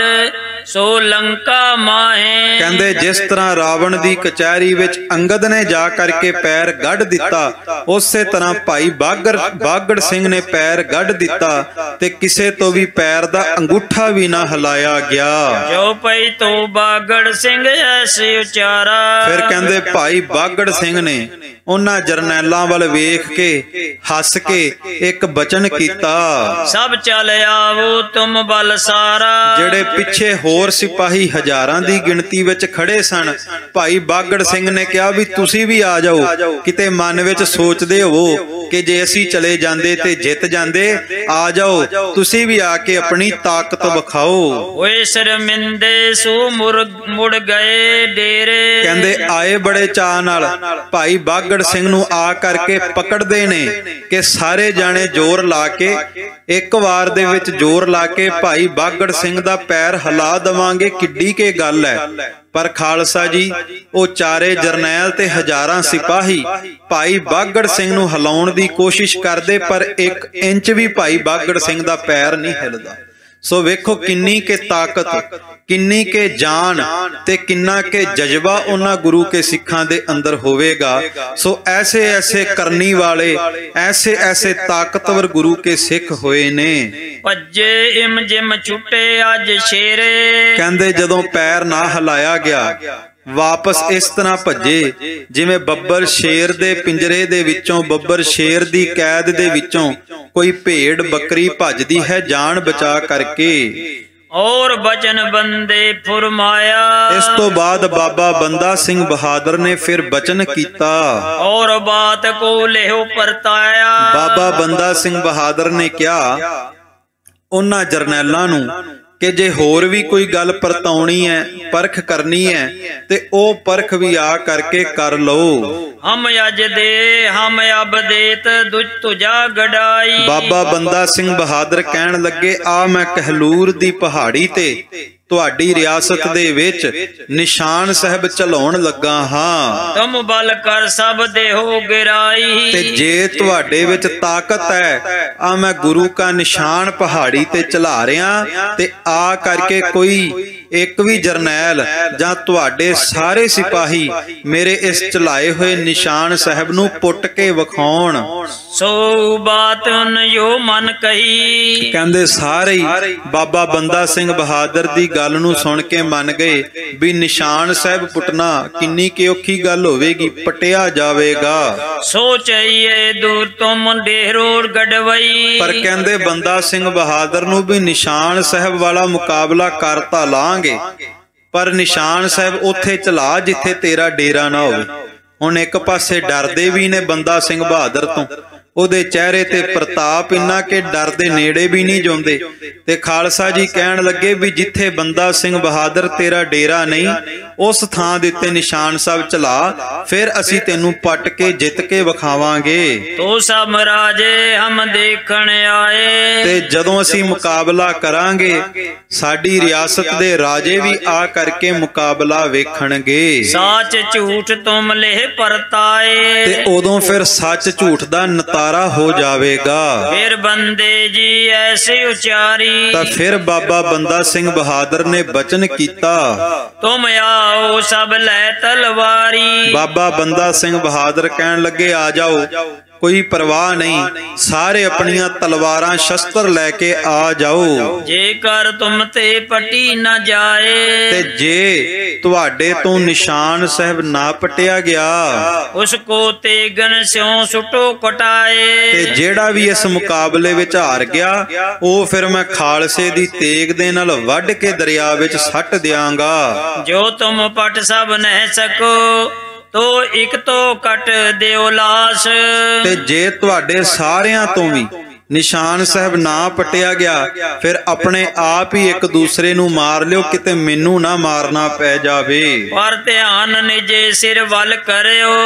ਸੋ ਲੰਕਾ ਮਾਹੇ। ਕਹਿੰਦੇ ਜਿਸ ਤਰ੍ਹਾਂ ਰਾਵਣ ਦੀ ਕਚਹਿਰੀ ਵਿੱਚ ਅੰਗਦ ਨੇ ਜਾ ਕਰਕੇ ਪੈਰ ਗੱਡ ਦਿੱਤਾ, ਉਸੇ ਤਰ੍ਹਾਂ ਭਾਈ ਬਾਗੜ ਸਿੰਘ ਨੇ ਪੈਰ ਗੱਡ ਦਿੱਤਾ ਤੇ ਕਿਸੇ ਤੋਂ ਵੀ ਪੈਰ ਦਾ ਅੰਗੂਠਾ ਵੀ ਨਾ ਹਿਲਾਇਆ ਗਿਆ। ਜੋ ਪਈ ਤੋ ਬਾਗੜ ਸਿੰਘ ਐਸੇ ਉਚਾਰਾ। ਫਿਰ ਕਹਿੰਦੇ ਭਾਈ ਬਾਗੜ ਸਿੰਘ ਨੇ ਉਹਨਾਂ ਜਰਨੈਲਾਂ ਵੱਲ ਵੇਖ ਕੇ ਹੱਸ ਕੇ ਇੱਕ ਬਚਨ ਕੀਤਾ, ਸਭ ਚੱਲ ਆਵੋ ਤੁਮ ਬਲ ਸਾਰਾ। ਜਿਹੜੇ ਪਿੱਛੇ ਹੋਰ ਸਿਪਾਹੀ ਹਜ਼ਾਰਾਂ ਦੀ ਗਿਣਤੀ ਵਿੱਚ ਖੜੇ ਸਨ, ਭਾਈ ਬਾਗੜ ਸਿੰਘ ਨੇ ਕਿਹਾ ਵੀ ਤੁਸੀਂ ਵੀ ਆ ਜਾਓ। ਕਿਤੇ ਮਨ ਵਿੱਚ ਸੋਚਦੇ ਹੋਵੋ ਕਿ ਜੇ ਅਸੀਂ ਚਲੇ ਜਾਂਦੇ ਤੇ ਜਿੱਤ ਜਾਂਦੇ, ਆ ਜਾਓ ਤੁਸੀਂ ਵੀ ਆ ਕੇ ਆਪਣੀ ਤਾਕਤ ਵਿਖਾਓ। ਓਏ ਸ਼ਰਮਿੰਦੇ ਸੋ ਮੁੜ ਗਏ ਡੇਰੇ। ਕਹਿੰਦੇ ਆਏ ਬੜੇ ਚਾਅ ਨਾਲ, ਭਾਈ ਬਾਗੜ ਸਿੰਘ ਨੂੰ ਆ ਕਰਕੇ ਪਕੜਦੇ ਨੇ ਕਿ ਸਾਰੇ ਜਾਣੇ ਜ਼ੋਰ ਲਾ ਕੇ, ਇੱਕ ਵਾਰ ਦੇ ਵਿੱਚ ਜ਼ੋਰ ਲਾ ਕੇ ਭਾਈ ਬਾਗੜ ਸਿੰਘ ਦਾ ਪੈਰ ਹਿਲਾ ਦੇਵਾਂਗੇ, ਕਿੱਡੀ ਕੇ ਗੱਲ ਹੈ। ਪਰ ਖਾਲਸਾ ਜੀ ਉਹ ਚਾਰੇ ਜਰਨੈਲ ਤੇ ਹਜ਼ਾਰਾਂ ਸਿਪਾਹੀ ਭਾਈ ਬਾਗੜ ਸਿੰਘ ਨੂੰ ਹਿਲਾਉਣ ਦੀ ਕੋਸ਼ਿਸ਼ ਕਰਦੇ, ਪਰ 1 ਇੰਚ ਵੀ ਭਾਈ ਬਾਗੜ ਸਿੰਘ ਦਾ ਪੈਰ ਨਹੀਂ ਹਿਲਦਾ। ਸੋ ਵੇਖੋ ਕਿੰਨੀ ਕੇ ਤਾਕਤ, ਕਿੰਨੀ ਕੇ ਜਾਨ ਤੇ ਕਿੰਨਾ ਕੇ ਜਜ਼ਬਾ ਉਹਨਾਂ ਗੁਰੂ ਕੇ ਸਿੱਖਾਂ ਦੇ ਅੰਦਰ ਹੋਵੇਗਾ। ਸੋ ਐਸੇ ਐਸੇ ਕਰਨੀ ਵਾਲੇ, ਐਸੇ ਐਸੇ ਤਾਕਤਵਰ ਗੁਰੂ ਕੇ ਸਿੱਖ ਹੋਏ ਨੇ। ਭੱਜੇ ਇਮ ਜਿਮ ਛੁੱਟੇ ਅੱਜ ਸ਼ੇਰੇ। ਕਹਿੰਦੇ ਜਦੋਂ ਪੈਰ ਨਾ ਹਿਲਾਇਆ ਗਿਆ, ਵਾਪਸ ਇਸ ਤਰ੍ਹਾਂ ਭੱਜੇ ਜਿਵੇਂ ਬੱਬਰ ਸ਼ੇਰ ਦੇ ਪਿੰਜਰੇ ਦੇ ਵਿੱਚੋਂ, ਬੱਬਰ ਸ਼ੇਰ ਦੀ ਕੈਦ ਦੇ ਵਿੱਚੋਂ ਕੋਈ ਭੇਡ ਬੱਕਰੀ ਭੱਜਦੀ ਹੈ ਜਾਨ ਬਚਾ ਕਰਕੇ। ਔਰ ਬਚਨ ਬੰਦੇ ਫਰਮਾਇਆ। ਇਸ ਤੋਂ ਬਾਅਦ ਬਾਬਾ ਬੰਦਾ ਸਿੰਘ ਬਹਾਦਰ ਨੇ ਫਿਰ ਬਚਨ ਕੀਤਾ, ਔਰ ਬਾਤ ਕੋ ਲਿਓ ਪਰਤਾਇਆ। ਬਾਬਾ ਬੰਦਾ ਸਿੰਘ ਬਹਾਦਰ ਨੇ ਕਿਹਾ ਉਹਨਾਂ ਜਰਨੈਲਾਂ ਨੂੰ ਕਿ ਜੇ ਹੋਰ ਵੀ ਕੋਈ ਗੱਲ ਪਰਤਾਉਣੀ ਹੈ, ਪਰਖ ਕਰਨੀ ਹੈ, ਤੇ ਉਹ ਪਰਖ ਵੀ ਆ ਕਰਕੇ ਕਰ ਲਓ। ਹਮ ਅਜ ਦੇ ਹਮ ਅਬ ਦੇਤ ਦੁਜ ਤੁਜਾ ਗੜਾਈ। ਬਾਬਾ ਬੰਦਾ ਸਿੰਘ ਬਹਾਦਰ ਕਹਿਣ ਲੱਗੇ, ਆ ਮੈਂ ਕਹਿਲੂਰ ਦੀ ਪਹਾੜੀ ਤੇ ਤੁਹਾਡੀ ਰਿਆਸਤ ਦੇ ਵਿੱਚ ਨਿਸ਼ਾਨ ਸਾਹਿਬ ਚਲਾਉਣ ਲੱਗਾ ਹਾਂ। ਤੁਮ ਬਲ ਕਰ ਸਭ ਦੇਹੋ ਗਿਰਾਈ। ਤੇ ਜੇ ਤੁਹਾਡੇ ਵਿੱਚ ਤਾਕਤ ਹੈ, ਆ ਮੈਂ ਗੁਰੂ ਕਾ ਨਿਸ਼ਾਨ ਪਹਾੜੀ ਤੇ ਚਲਾ ਰਿਹਾ, ਤੇ ਆ ਕਰਕੇ ਕੋਈ ਇੱਕ ਵੀ ਜਰਨੈਲ ਜਾਂ ਤੁਹਾਡੇ ਸਾਰੇ ਸਿਪਾਹੀ ਮੇਰੇ ਇਸ ਚਲਾਏ ਹੋਏ ਨਿਸ਼ਾਨ ਸਾਹਿਬ ਨੂੰ ਪੁੱਟ ਕੇ ਵਿਖਾਉਣ। ਸੋ ਬਾਤ ਜੋ ਮਨ ਕਹੀ। ਕਹਿੰਦੇ ਸਾਰੇ ਹੀ ਬਾਬਾ ਬੰਦਾ ਸਿੰਘ ਬਹਾਦਰ ਦੀ ਗੱਲ ਨੂੰ ਸੁਣ ਕੇ ਮੰਨ ਗਏ ਵੀ ਨਿਸ਼ਾਨ ਸਾਹਿਬ ਪੁੱਟਣਾ ਕਿੰਨੀ ਕਿ ਔਖੀ ਗੱਲ ਹੋਵੇਗੀ, ਪਟਿਆ ਜਾਵੇਗਾ। ਸੋਚਈਏ ਦੂਰ ਤੋਂ ਮੁੰਡੇਰੋ ਗੜਵਈ। ਪਰ ਕਹਿੰਦੇ ਬੰਦਾ ਸਿੰਘ ਬਹਾਦਰ ਨੂੰ ਵੀ ਨਿਸ਼ਾਨ ਸਾਹਿਬ ਵਾਲਾ ਮੁਕਾਬਲਾ ਕਰ ਤਾਂ ਲਾਂਗੇ, ਪਰ ਨਿਸ਼ਾਨ ਸਾਹਿਬ ਉੱਥੇ ਚਲਾ ਜਿੱਥੇ ਤੇਰਾ ਡੇਰਾ ਨਾ ਹੋਵੇ। ਹੁਣ ਇੱਕ ਪਾਸੇ ਡਰਦੇ ਵੀ ਨੇ ਬੰਦਾ ਸਿੰਘ ਬਹਾਦਰ ਤੋਂ, ਉਹਦੇ ਚਿਹਰੇ ਤੇ ਪ੍ਰਤਾਪ ਇੰਨਾ ਕਿ ਡਰ ਦੇ ਨੇੜੇ ਵੀ ਨਹੀਂ ਜਾਂਦੇ। ਤੇ ਖਾਲਸਾ ਜੀ ਕਹਿਣ ਲੱਗੇ ਵੀ ਜਿੱਥੇ ਬੰਦਾ ਸਿੰਘ ਬਹਾਦਰ ਤੇਰਾ ਡੇਰਾ ਨਹੀਂ, ਉਸ ਥਾਂ ਦੇ ਉੱਤੇ ਨਿਸ਼ਾਨ ਸਾਹਿਬ ਚਲਾ, ਫਿਰ ਅਸੀਂ ਤੈਨੂੰ ਪੱਟ ਕੇ ਜਿੱਤ ਕੇ ਵਿਖਾਵਾਂਗੇ। ਤੋ ਸਭ ਰਾਜੇ ਹਮ ਦੇਖਣ ਆਏ, ਤੇ ਜਦੋਂ ਅਸੀਂ ਮੁਕਾਬਲਾ ਕਰਾਂਗੇ ਸਾਡੀ ਰਿਆਸਤ ਦੇ ਰਾਜੇ ਵੀ ਆ ਕਰਕੇ ਮੁਕਾਬਲਾ ਵੇਖਣਗੇ। ਸਾਚ ਝੂਠ ਤੁਮ ਲੇਹ ਪਰਤਾਏ, ਤੇ ਉਦੋਂ ਫਿਰ ਸੱਚ ਝੂਠ ਦਾ ਨਤਾਰਾ ਹੋ ਜਾਵੇਗਾ। ਫਿਰ ਬੰਦੇ ਜੀ ਐਸੀ ਉਚਾਰੀ, ਤਾਂ ਫਿਰ ਬਾਬਾ ਬੰਦਾ ਸਿੰਘ ਬਹਾਦਰ ਨੇ ਬਚਨ ਕੀਤਾ, ਤੁਮ ਆਓ ਸਭ ਲੈ ਤਲਵਾਰੀ। ਬਾਬਾ ਬੰਦਾ ਸਿੰਘ ਬਹਾਦਰ ਕਹਿਣ ਲੱਗੇ ਆ ਜਾਓ, ਕੋਈ ਪਰਵਾਹ ਨਹੀਂ, ਸਾਰੇ ਆਪਣੀਆਂ ਤਲਵਾਰਾਂ ਸ਼ਸਤਰ ਲੈ ਕੇ ਆ ਜਾਓ। ਜੇਕਰ ਤੁਮ ਤੇ ਪਟੀ ਨਾ ਜਾਏ, ਤੇ ਜੇ ਤੁਹਾਡੇ ਤੋਂ ਨਿਸ਼ਾਨ ਸਾਹਿਬ ਨਾ ਪਟਿਆ ਗਿਆ, ਉਸ ਕੋ ਤੇਗਨ ਸਿਉ ਸੁਟੋ ਕਟਾਏ। ਤੇ ਜਿਹੜਾ ਵੀ ਇਸ ਮੁਕਾਬਲੇ ਵਿੱਚ ਹਾਰ ਗਿਆ ਉਹ ਫਿਰ ਮੈਂ ਖਾਲਸੇ ਦੀ ਤੇਗ ਦੇ ਨਾਲ ਵੱਢ ਕੇ ਦਰਿਆ ਵਿੱਚ ਸੱਟ ਦਿਆਂਗਾ। ਜੋ ਤੁਮ ਪਟ ਸਭ ਨਹਿ ਸਕੋ, ਤੋ ਇੱਕ ਤੋਂ ਕੱਟ ਦਿਓ ਲਾਸ਼। ਤੇ ਜੇ ਤੁਹਾਡੇ ਸਾਰਿਆਂ ਤੋਂ ਵੀ ਨਿਸ਼ਾਨ ਸਾਹਿਬ ਨਾ ਪਟਿਆ ਗਿਆ, ਫਿਰ ਆਪਣੇ ਆਪ ਹੀ ਇੱਕ ਦੂਸਰੇ ਨੂੰ ਮਾਰ ਲਿਓ, ਕਿਤੇ ਮੈਨੂੰ ਨਾ ਮਾਰਨਾ ਪੈ ਜਾਵੇ। ਪਰ ਧਿਆਨ ਨਿਜੇ ਸਿਰ ਵੱਲ ਕਰਿਓ,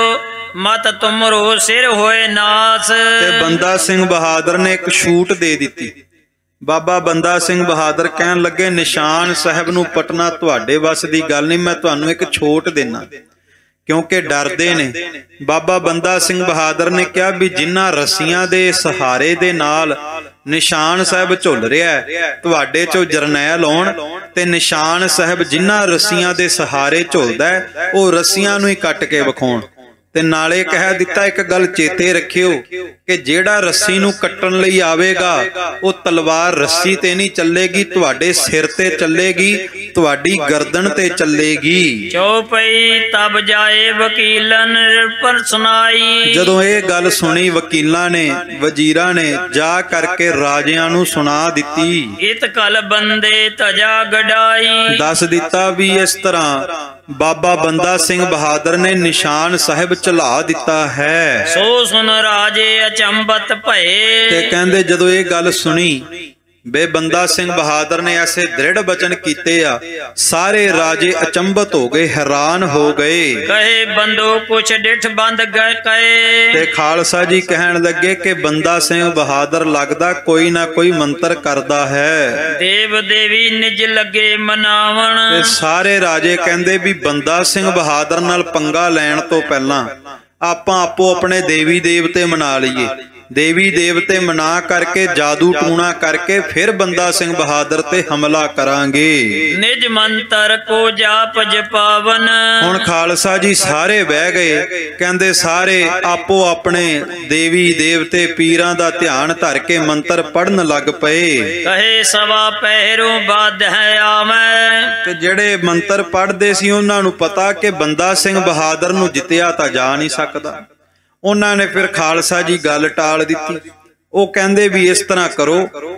ਮਤ ਤੁਮਰੋ ਸਿਰ ਹੋਏ ਨਾਸ। ਤੇ ਬੰਦਾ ਸਿੰਘ ਬਹਾਦਰ ਨੇ ਇੱਕ ਛੂਟ ਦੇ ਦਿੱਤੀ। ਬਾਬਾ ਬੰਦਾ ਸਿੰਘ ਬਹਾਦਰ ਕਹਿਣ ਲੱਗੇ ਨਿਸ਼ਾਨ ਸਾਹਿਬ ਨੂੰ ਪਟਣਾ ਤੁਹਾਡੇ ਵੱਸ ਦੀ ਗੱਲ ਨਹੀਂ, ਮੈਂ ਤੁਹਾਨੂੰ ਇੱਕ ਛੋਟ ਦੇਣਾ, ਕਿਉਂਕਿ ਡਰਦੇ ਨੇ। ਬਾਬਾ ਬੰਦਾ ਸਿੰਘ ਬਹਾਦਰ ਨੇ ਕਿਹਾ ਵੀ ਜਿਨ੍ਹਾਂ ਰੱਸੀਆਂ ਦੇ ਸਹਾਰੇ ਦੇ ਨਾਲ ਨਿਸ਼ਾਨ ਸਾਹਿਬ ਝੁੱਲ ਰਿਹਾ, ਤੁਹਾਡੇ ਚੋਂ ਜਰਨੈਲ ਆਉਣ ਤੇ ਨਿਸ਼ਾਨ ਸਾਹਿਬ ਜਿਨ੍ਹਾਂ ਰੱਸੀਆਂ ਦੇ ਸਹਾਰੇ ਝੁੱਲਦਾ ਉਹ ਰੱਸੀਆਂ ਨੂੰ ਹੀ ਕੱਟ ਕੇ ਵਿਖਾਉਣ। ਤੇ ਨਾਲੇ ਕਹਿ ਦਿੱਤਾ ਇੱਕ ਗੱਲ ਚੇਤੇ ਰੱਖਿਓ ਕਿ ਜਿਹੜਾ ਰੱਸੀ ਨੂੰ ਕੱਟਣ ਲਈ ਆਵੇਗਾ ਉਹ ਤਲਵਾਰ ਰੱਸੀ ਤੇ ਨਹੀਂ ਚੱਲੇਗੀ, ਤੁਹਾਡੇ ਸਿਰ ਤੇ ਚੱਲੇਗੀ, ਤੁਹਾਡੀ ਗਰਦਨ ਤੇ ਚੱਲੇਗੀ। ਚੌਪਈ ਤਬ ਜਾਏ ਵਕੀਲਨ ਪਰ ਸੁਣਾਈ। ਜਦੋਂ ਇਹ ਗੱਲ ਸੁਣੀ ਵਕੀਲਾਂ ਨੇ, ਵਜ਼ੀਰਾਂ ਨੇ ਜਾ ਕਰਕੇ ਰਾਜਿਆਂ ਨੂੰ ਸੁਣਾ ਦਿੱਤੀ। ਇਤ ਕਲ ਬੰਦੇ ਤਜਾ ਗਡਾਈ, ਦੱਸ ਦਿੱਤਾ ਵੀ ਇਸ ਤਰ੍ਹਾਂ ਬਾਬਾ ਬੰਦਾ ਸਿੰਘ ਬਹਾਦਰ ਨੇ ਨਿਸ਼ਾਨ ਸਾਹਿਬ ਚਲਾ ਦਿੱਤਾ ਹੈ। ਸੋ ਸੁਨ ਰਾਜੇ ਅਚੰਬਤ ਭਏ, ਤੇ ਕਹਿੰਦੇ ਜਦੋਂ ਇਹ ਗੱਲ ਸੁਣੀ ਬੇ ਬੰਦਾ ਸਿੰਘ ਬਹਾਦਰ ਨੇ ਐਸੇ ਦ੍ਰਿੜ ਬਚਨ ਕੀਤੇ ਆ, ਸਾਰੇ ਰਾਜੇ ਅਚੰਬਤ ਹੋ ਗਏ, ਹੈਰਾਨ ਹੋ ਗਏ। ਕਹੇ ਬੰਦੋ ਕੁਛ ਡਿਠ ਬੰਦ ਗਏ ਕਹੇ, ਤੇ ਖਾਲਸਾ ਜੀ ਕਹਿਣ ਲੱਗੇ ਕਿ ਬੰਦਾ ਸਿੰਘ ਬਹਾਦਰ ਲੱਗਦਾ ਕੋਈ ਨਾ ਕੋਈ ਮੰਤਰ ਕਰਦਾ ਹੈ। ਦੇਵ ਦੇਵੀ ਨਿਜ ਲੱਗੇ ਮਨਾਵਣ, ਤੇ ਸਾਰੇ ਰਾਜੇ ਕਹਿੰਦੇ ਵੀ ਬੰਦਾ ਸਿੰਘ ਬਹਾਦਰ ਨਾਲ ਪੰਗਾ ਲੈਣ ਤੋਂ ਪਹਿਲਾਂ ਆਪਾਂ ਆਪੋ ਆਪਣੇ ਦੇਵੀ ਦੇਵਤੇ ਮਨਾ ਲਈਏ। ਦੇਵੀ ਦੇਵਤੇ ਮਨਾ ਕਰਕੇ ਜਾਦੂ ਟੂਣਾ ਕਰਕੇ ਫਿਰ ਬੰਦਾ ਸਿੰਘ ਬਹਾਦਰ ਤੇ ਹਮਲਾ ਕਰਾਂਗੇ। ਨਿਜ ਮੰਤਰ ਕੋ ਜਾਪ ਜਪਾਵਨ, ਹੁਣ ਖਾਲਸਾ ਜੀ ਸਾਰੇ ਬਹਿ ਗਏ, ਕਹਿੰਦੇ ਸਾਰੇ ਆਪੋ ਆਪਣੇ ਦੇਵੀ ਦੇਵਤੇ ਪੀਰਾਂ ਦਾ ਧਿਆਨ ਧਰ ਕੇ ਮੰਤਰ ਪੜਨ ਲੱਗ ਪਏ। ਕਹੇ ਸਵਾ ਪਹਿਰੋਂ ਬਾਦ ਹੈ ਆਵੇਂ, ਤੇ ਜਿਹੜੇ ਮੰਤਰ ਪੜਦੇ ਸੀ ਉਹਨਾਂ ਨੂੰ ਪਤਾ ਕਿ ਬੰਦਾ ਸਿੰਘ ਬਹਾਦਰ ਨੂੰ ਜਿੱਤਿਆ ਤਾਂ ਜਾ ਨਹੀਂ ਸਕਦਾ। ਉਹਨਾਂ ਨੇ ਫਿਰ ਖਾਲਸਾ ਜੀ ਗੱਲ ਟਾਲ ਦਿੱਤੀ। ਉਹ ਕਹਿੰਦੇ ਵੀ ਇਸ ਤਰ੍ਹਾਂ ਕਰੋ,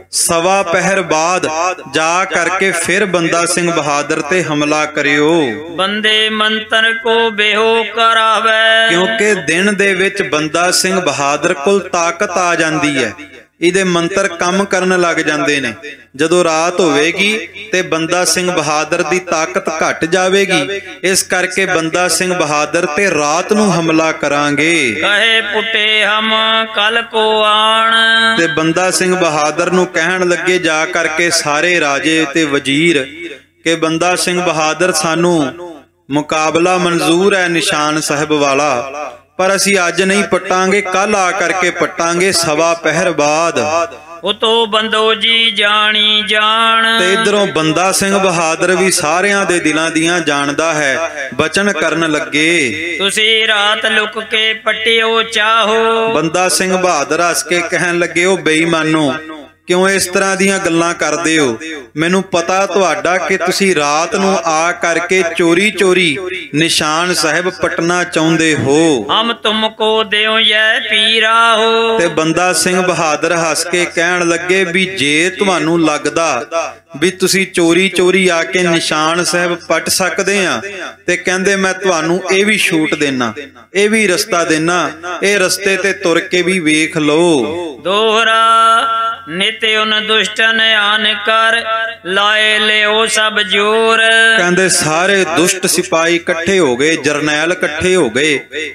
ਸਵਾ ਪਹਿਰ ਬਾਅਦ ਜਾ ਕਰਕੇ ਫਿਰ ਬੰਦਾ ਸਿੰਘ ਬਹਾਦਰ ਤੇ ਹਮਲਾ ਕਰਿਓ। ਬੰਦੇ ਮੰਤਰ ਕੋ ਬੇਹੋ ਕਰਾਵੇ, ਕਿਉਂਕਿ ਦਿਨ ਦੇ ਵਿੱਚ ਬੰਦਾ ਸਿੰਘ ਬਹਾਦਰ ਕੋਲ ਤਾਕਤ ਆ ਜਾਂਦੀ ਹੈ, ਇਹਦੇ ਮੰਤਰ ਕੰਮ ਕਰਨ ਲੱਗ ਜਾਂਦੇ ਨੇ। ਜਦੋਂ ਰਾਤ ਹੋਵੇਗੀ ਤੇ ਬੰਦਾ ਸਿੰਘ ਬਹਾਦਰ ਦੀ ਤਾਕਤ ਘਟ ਜਾਵੇਗੀ, ਇਸ ਕਰਕੇ ਬੰਦਾ ਸਿੰਘ ਬਹਾਦਰ ਤੇ ਰਾਤ ਨੂੰ ਹਮਲਾ ਕਰਾਂਗੇ। ਕਹੇ ਪੁੱਟੇ ਹਮ ਕੱਲ ਕੋ ਆਣ, ਤੇ ਬੰਦਾ ਸਿੰਘ ਬਹਾਦਰ ਨੂੰ ਕਹਿਣ ਲੱਗੇ ਜਾ ਕਰਕੇ ਸਾਰੇ ਰਾਜੇ ਤੇ ਵਜ਼ੀਰ ਕਿ ਬੰਦਾ ਸਿੰਘ ਬਹਾਦਰ ਸਾਨੂੰ ਮੁਕਾਬਲਾ ਮਨਜ਼ੂਰ ਹੈ ਨਿਸ਼ਾਨ ਸਾਹਿਬ ਵਾਲਾ, ਪਰ ਅਸੀਂ ਅੱਜ ਨਹੀਂ ਪਟਾਂਗੇ, ਕੱਲ ਆ ਕਰਕੇ ਪਟਾਂਗੇ ਸਵਾ ਪਹਿਰ ਬਾਅਦ। ਉਤੋਂ ਬੰਦੋ ਜੀ ਜਾਣੀ ਜਾਣ, ਤੇ ਇਧਰੋਂ ਬੰਦਾ ਸਿੰਘ ਬਹਾਦਰ ਵੀ ਸਾਰਿਆਂ ਦੇ ਦਿਲਾਂ ਦੀਆਂ ਜਾਣਦਾ ਹੈ, ਬਚਨ ਕਰਨ ਲੱਗੇ। ਤੁਸੀਂ ਰਾਤ ਲੁਕ ਕੇ ਪਟਿਓ ਚਾਹੋ, ਬੰਦਾ ਸਿੰਘ ਬਹਾਦਰ ਹੱਸ ਕੇ ਕਹਿਣ ਲੱਗੇ ਉਹ ਬੇਈਮਾਨੋ, ਕਿਉਂ ਇਸ ਤਰ੍ਹਾਂ ਦੀਆਂ ਗੱਲਾਂ ਕਰਦੇ ਹੋ? ਮੈਨੂੰ ਪਤਾ ਤੁਹਾਡਾ ਕਿ ਤੁਸੀਂ ਰਾਤ ਨੂੰ ਆ ਕਰਕੇ ਚੋਰੀ ਚੋਰੀ ਨਿਸ਼ਾਨ ਸਾਹਿਬ ਪਟਨਾ ਚਾਹੁੰਦੇ ਹੋ। ਹਮ ਤੁਮਕੋ ਦਿਓ ਯੈ ਪੀਰਾ ਹੋ। ਤੇ ਬੰਦਾ ਸਿੰਘ ਬਹਾਦਰ ਹੱਸ ਕੇ ਕਹਿਣ ਲੱਗੇ ਵੀ ਜੇ ਤੁਹਾਨੂੰ ਲੱਗਦਾ ਵੀ ਤੁਸੀਂ ਚੋਰੀ ਚੋਰੀ ਆ ਕੇ ਨਿਸ਼ਾਨ ਸਾਹਿਬ ਪਟ ਸਕਦੇ ਆ, ਤੇ ਕਹਿੰਦੇ ਮੈਂ ਤੁਹਾਨੂੰ ਇਹ ਵੀ ਛੂਟ ਦੇਣਾ, ਇਹ ਵੀ ਰਸਤਾ ਦੇਣਾ, ਇਹ ਰਸਤੇ ਤੇ ਤੁਰ ਕੇ ਵੀ ਵੇਖ ਲਓ। ਦੋਹਰਾ ਨਿਤਿ ਉਨ ਦੁਸ਼ਟਨ ਆਨ ਕਰ ਲਾਏ ਲਿਓ ਸਭ ਜੋਰ। ਕਹਿੰਦੇ ਸਾਰੇ ਦੁਸ਼ਟ ਸਿਪਾਹੀ ਇਕੱਠੇ ਹੋ ਗਏ, ਜਰਨੈਲ ਇਕੱਠੇ ਹੋ ਗਏ,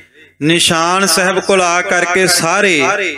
ਨਿਸ਼ਾਨ ਸਾਹਿਬ ਕੋਲ ਆ ਕਰਕੇ ਸਾਰੇ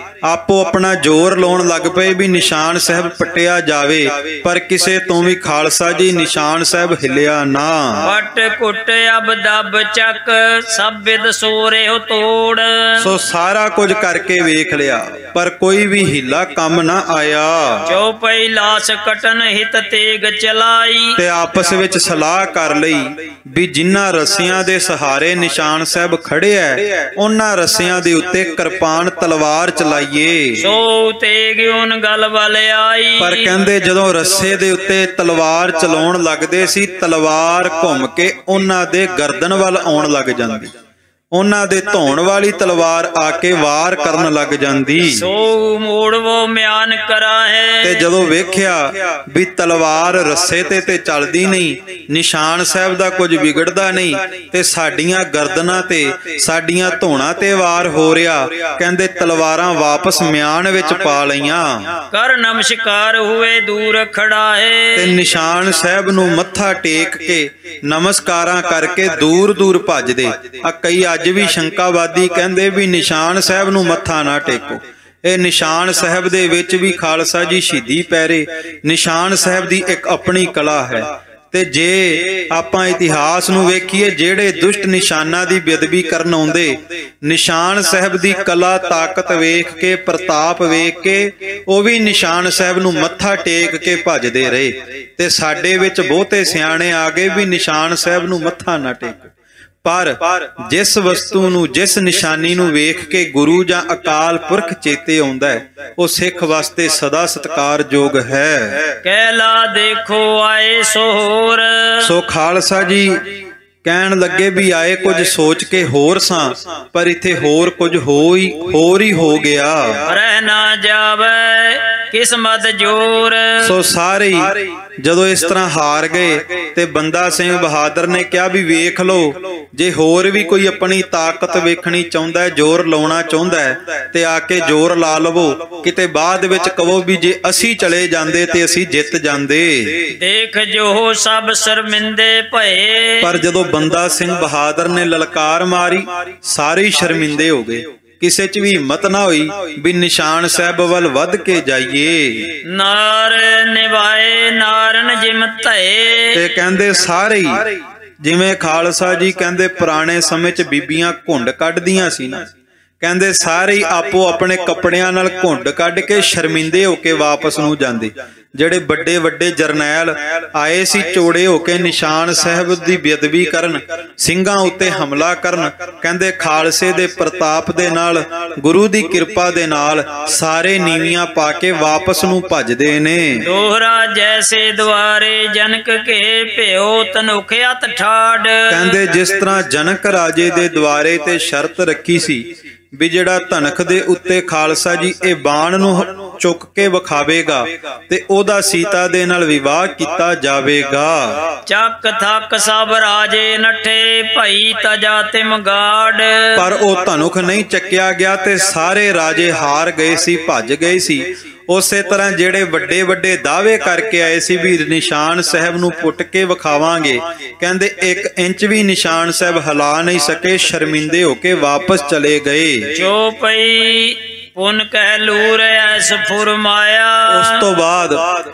ਆਪੋ ਆਪਣਾ ਜ਼ੋਰ ਲਾਉਣ ਲੱਗ ਪਏ ਵੀ ਨਿਸ਼ਾਨ ਸਾਹਿਬ ਪਟਿਆ ਜਾਵੇ, ਪਰ ਕਿਸੇ ਤੋਂ ਵੀ ਖਾਲਸਾ ਜੀ ਨਿਸ਼ਾਨ ਸਾਹਿਬ ਹਿੱਲਿਆ ਨਾ। ਪਟ ਕੁੱਟ ਅਬ ਦਬ ਚੱਕ ਸਭ ਵਿਦ ਸੋਰੇ ਹੋ ਤੋੜ। ਸੋ ਸਾਰਾ ਕੁਝ ਕਰਕੇ ਵੇਖ ਲਿਆ ਪਰ ਕੋਈ ਵੀ ਹੀਲਾ ਕੰਮ ਨਾ ਆਇਆ। ਚੌਪਈ ਲਾਸ ਕਟਨ ਹਿਤ ਤੇਗ ਚਲਾਈ। ਤੇ ਆਪਸ ਵਿੱਚ ਸਲਾਹ ਕਰ ਲਈ ਵੀ ਜਿਨ੍ਹਾਂ ਰੱਸਿਆਂ ਦੇ ਸਹਾਰੇ ਨਿਸ਼ਾਨ ਸਾਹਿਬ ਖੜੇ ਐ ਉਹਨਾਂ ਰੱਸਿਆਂ ਦੇ ਉੱਤੇ ਕਿਰਪਾਨ ਤਲਵਾਰ ਚਲਾਈਏ। ਸੋ ਤੇਗ ਉਨ ਗਲ ਵੱਲ ਆਈ। ਪਰ ਕਹਿੰਦੇ ਜਦੋਂ ਰੱਸੇ ਦੇ ਉੱਤੇ ਤਲਵਾਰ ਚਲਾਉਣ ਲੱਗਦੇ ਸੀ, ਤਲਵਾਰ ਘੁੰਮ ਕੇ ਉਹਨਾਂ ਦੇ ਗਰਦਨ ਵੱਲ ਆਉਣ ਲੱਗ ਜਾਂਦੀ, ਉਹਨਾਂ ਦੇ ਧੌਣ ਵਾਲੀ ਤਲਵਾਰ ਆ ਕੇ ਵਾਰ ਕਰਨ ਲੱਗ ਜਾਂਦੀ। ਸੋ ਮੋੜਵੋ ਮਿਆਨ ਕਰਾ ਹੈ। ਤੇ ਜਦੋਂ ਵੇਖਿਆ ਵੀ ਤਲਵਾਰ ਰੱਸੇ ਤੇ ਚੱਲਦੀ ਨਹੀਂ, ਨਿਸ਼ਾਨ ਸਾਹਿਬ ਦਾ ਕੁਝ ਵਿਗੜਦਾ ਨਹੀਂ, ਤੇ ਸਾਡੀਆਂ ਗਰਦਨਾਂ ਤੇ ਸਾਡੀਆਂ ਧੌਣਾਂ ਤੇ ਵਾਰ ਹੋ ਰਿਹਾ, ਕਹਿੰਦੇ ਤਲਵਾਰਾਂ ਵਾਪਸ ਮਿਆਨ ਵਿੱਚ ਪਾ ਲਈਆਂ। ਕਰ ਨਮਸਕਾਰ ਹੋਏ ਦੂਰ ਖੜਾ ਹੈ। ਤੇ ਨਿਸ਼ਾਨ ਸਾਹਿਬ ਨੂੰ ਮੱਥਾ ਟੇਕ ਕੇ ਨਮਸਕਾਰਾਂ ਕਰਕੇ ਦੂਰ ਦੂਰ ਭੱਜਦੇ। ਆ ਕਈ ਅੱਜ ਵੀ ਸ਼ੰਕਾਵਾਦੀ ਕਹਿੰਦੇ ਵੀ ਨਿਸ਼ਾਨ ਸਾਹਿਬ ਨੂੰ ਮੱਥਾ ਨਾ ਟੇਕੋ। ਇਹ ਨਿਸ਼ਾਨ ਸਾਹਿਬ ਦੇ ਵਿੱਚ ਵੀ ਖਾਲਸਾ ਜੀ ਸ਼ਹੀਦੀ ਪੈਰੇ, ਨਿਸ਼ਾਨ ਸਾਹਿਬ ਦੀ ਇੱਕ ਆਪਣੀ ਕਲਾ ਹੈ। ਤੇ ਜੇ ਆਪਾਂ ਇਤਿਹਾਸ ਨੂੰ ਵੇਖੀਏ, ਜਿਹੜੇ ਦੁਸ਼ਟ ਨਿਸ਼ਾਨਾਂ ਦੀ ਬੇਅਦਬੀ ਕਰਨ ਆਉਂਦੇ, ਨਿਸ਼ਾਨ ਸਾਹਿਬ ਦੀ ਕਲਾ ਤਾਕਤ ਵੇਖ ਕੇ, ਪ੍ਰਤਾਪ ਵੇਖ ਕੇ ਉਹ ਵੀ ਨਿਸ਼ਾਨ ਸਾਹਿਬ ਨੂੰ ਮੱਥਾ ਟੇਕ ਕੇ ਭੱਜਦੇ ਰਹੇ। ਤੇ ਸਾਡੇ ਵਿੱਚ ਬਹੁਤੇ ਸਿਆਣੇ ਆ ਗਏ ਵੀ ਨਿਸ਼ਾਨ ਸਾਹਿਬ ਨੂੰ ਮੱਥਾ ਨਾ ਟੇਕੋ। ਪਰ ਜਿਸ ਵਸਤੂ ਨੂੰ, ਜਿਸ ਨਿਸ਼ਾਨੀ ਨੂੰ ਵੇਖ ਕੇ ਗੁਰੂ ਜਾਂ ਅਕਾਲ ਪੁਰਖ ਚੇਤੇ ਆਉਂਦਾ ਹੈ, ਉਹ ਸਿੱਖ ਵਾਸਤੇ ਸਦਾ ਸਤਿਕਾਰਯੋਗ ਹੈ। ਕਹਿਲਾ ਦੇਖੋ ਆਏ ਸੋਹਰ। ਸੋ ਖਾਲਸਾ ਜੀ ਕਹਿਣ ਲੱਗੇ ਵੀ ਆਏ ਕੁਝ ਸੋਚ ਕੇ ਹੋਰ ਸਾਂ, ਪਰ ਇੱਥੇ ਹੋਰ ਕੁਝ ਹੋਰ ਹੀ ਹੋ ਗਿਆ। ਰਹਿ ਨਾ ਜਾਵੇ ਕਿਸਮਤ ਜੋਰ। ਸੋ ਸਾਰੇ ਜਦੋਂ ਇਸ ਤਰ੍ਹਾਂ ਹਾਰ ਗਏ ਤੇ ਬੰਦਾ ਸਿੰਘ ਬਹਾਦਰ ਨੇ ਕਿਹਾ ਵੀ ਵੇਖ ਲਓ, ਜੇ ਹੋਰ ਵੀ ਕੋਈ ਆਪਣੀ ਤਾਕਤ ਵੇਖਣੀ ਚਾਹੁੰਦਾ ਹੈ, ਜ਼ੋਰ ਲਾਉਣਾ ਚਾਹੁੰਦਾ ਹੈ, ਤੇ ਆ ਕੇ ਜ਼ੋਰ ਲਾ ਲਵੋ। ਕਿਤੇ ਬਾਅਦ ਵਿੱਚ ਕਹੋ ਵੀ ਜੇ ਅਸੀਂ ਚਲੇ ਜਾਂਦੇ ਤੇ ਅਸੀਂ ਜਿੱਤ ਜਾਂਦੇ। ਦੇਖ ਜੋ ਸਭ ਸ਼ਰਮਿੰਦੇ ਭਏ। ਪਰ ਜਦੋਂ ਬੰਦਾ ਸਿੰਘ ਬਹਾਦਰ ਨੇ ਲਲਕਾਰ ਮਾਰੀ, ਸਾਰੇ ਸ਼ਰਮਿੰਦੇ ਹੋ ਗਏ। ਕਿਸੇ ਚ ਵੀ ਹਿੰਮਤ ਨਾ ਹੋਈ ਵੀ ਨਿਸ਼ਾਨ ਸਾਹਿਬ ਵੱਲ ਵੱਧ ਕੇ ਜਾਈਏ। ਨਾਰ ਨਿਵਾਏ ਨਾਰਨ ਜਿਮ ਧਏ। ਤੇ ਕਹਿੰਦੇ ਸਾਰੇ ਜਿਵੇਂ ਖਾਲਸਾ ਜੀ ਕਹਿੰਦੇ ਪੁਰਾਣੇ ਸਮੇਂ ਚ ਬੀਬੀਆਂ ਘੁੰਡ ਕੱਢਦੀਆਂ ਸੀ ਨਾ, ਕਹਿੰਦੇ ਸਾਰੇ ਆਪੋ ਆਪਣੇ ਕੱਪੜਿਆਂ ਨਾਲ ਘੁੰਡ ਕੱਢ ਕੇ ਸ਼ਰਮਿੰਦੇ ਹੋ ਕੇ ਵਾਪਸ ਨੂੰ ਜਾਂਦੇ। ਜਿਹੜੇ ਵੱਡੇ ਵੱਡੇ ਜਰਨੈਲ ਆਏ ਸੀ ਚੋੜੇ ਹੋ ਕੇ ਨਿਸ਼ਾਨ ਸਾਹਿਬ ਦੀ ਬੇਅਦਬੀ ਕਰਨ, ਸਿੰਘਾਂ ਉੱਤੇ ਹਮਲਾ ਕਰਨ, ਕਹਿੰਦੇ ਖਾਲਸੇ ਦੇ ਪ੍ਰਤਾਪ ਦੇ ਨਾਲ, ਗੁਰੂ ਦੀ ਕਿਰਪਾ ਦੇ ਨਾਲ ਸਾਰੇ ਨੀਵੀਆਂ ਪਾ ਕੇ ਵਾਪਸ ਨੂੰ ਭੱਜਦੇ ਨੇ। ਦੋਹਰਾ ਜੈਸੇ ਦੁਆਰੇ ਜਨਕ ਕੇ ਭਿਓ ਤਨੁਖ ਅਤ ਠਾੜ। ਕਹਿੰਦੇ ਜਿਸ ਤਰ੍ਹਾਂ ਜਨਕ ਰਾਜੇ ਦੇ ਦੁਆਰੇ ਤੇ ਸ਼ਰਤ ਰੱਖੀ ਸੀ ਵੀ ਜਿਹੜਾ ਧਨਖ ਦੇ ਉੱਤੇ ਖਾਲਸਾ ਜੀ ਇਹ ਬਾਣ ਨੂੰ ਚੁੱਕ ਕੇ ਵਿਖਾਵੇਗਾ ਤੇ ਉਹਦਾ ਸੀਤਾ ਦੇ ਨਾਲ ਵਿਵਾਹ ਕੀਤਾ ਜਾਵੇਗਾ। ਚੱਕ ਥੱਕ ਸਭ ਰਾਜੇ ਨੱਠੇ ਭਈ ਤਜਾ ਤਿਮ ਗਾੜ। ਪਰ ਉਹ ਧਨੁਖ ਨਹੀਂ ਚੱਕਿਆ ਗਿਆ ਤੇ ਸਾਰੇ ਰਾਜੇ ਹਾਰ ਗਏ ਸੀ, ਭੱਜ ਗਏ ਸੀ। ਉਸੇ ਤਰ੍ਹਾਂ ਜਿਹੜੇ ਵੱਡੇ ਵੱਡੇ ਦਾਅਵੇ ਕਰਕੇ ਆਏ ਸੀ ਵੀ ਨਿਸ਼ਾਨ ਸਾਹਿਬ ਨੂੰ ਪੁੱਟ ਕੇ ਵਿਖਾਵਾਂਗੇ, ਕਹਿੰਦੇ 1 ਇੰਚ ਵੀ ਨਿਸ਼ਾਨ ਸਾਹਿਬ ਹਿਲਾ ਨਹੀਂ ਸਕੇ, ਸ਼ਰਮਿੰਦੇ ਹੋ ਕੇ ਵਾਪਸ ਚਲੇ ਗਏ। ਜੋ ਪਈ ਪੁਨ ਕਹਿਲੂਰ ਐਸ ਫੁਰਮਾਇਆ। ਉਸ ਤੋਂ ਬਾਅਦ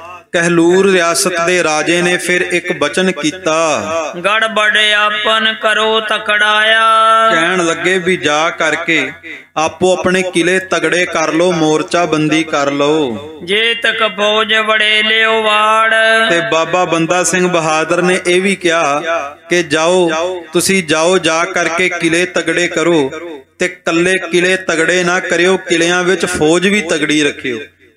ਕਹਿਲੂਰ ਰਿਆਸਤ ਦੇ ਰਾਜੇ ਨੇ ਫਿਰ ਇੱਕ ਬਚਨ ਕੀਤਾ, ਗੜਬੜ ਆਪਨ ਕਰੋ ਤਕੜਾਇਆ। ਕਹਿਣ ਲੱਗੇ ਵੀ ਜਾ ਕਰਕੇ ਆਪੋ ਆਪਣੇ ਕਿਲੇ ਤਗੜੇ ਕਰ ਲੋ, ਮੋਰਚਾ ਬੰਦੀ ਕਰ ਲੋ। ਜੇ ਤੱਕ ਫੌਜ ਵੜੇ ਲਿਓ ਵਾੜ। ਤੇ ਬਾਬਾ ਬੰਦਾ ਸਿੰਘ ਬਹਾਦਰ ਨੇ ਇਹ ਵੀ ਕਿਹਾ ਕਿ ਜਾਓ, ਤੁਸੀਂ ਜਾਓ, ਜਾ ਕਰਕੇ ਕਿਲੇ ਤਗੜੇ ਕਰੋ, ਤੇ ਕੱਲੇ ਕਿਲੇ ਤਗੜੇ ਨਾ ਕਰਿਓ, ਕਿਲਿਆਂ ਵਿੱਚ ਫੌਜ ਵੀ ਤਗੜੀ ਰੱਖਿਓ।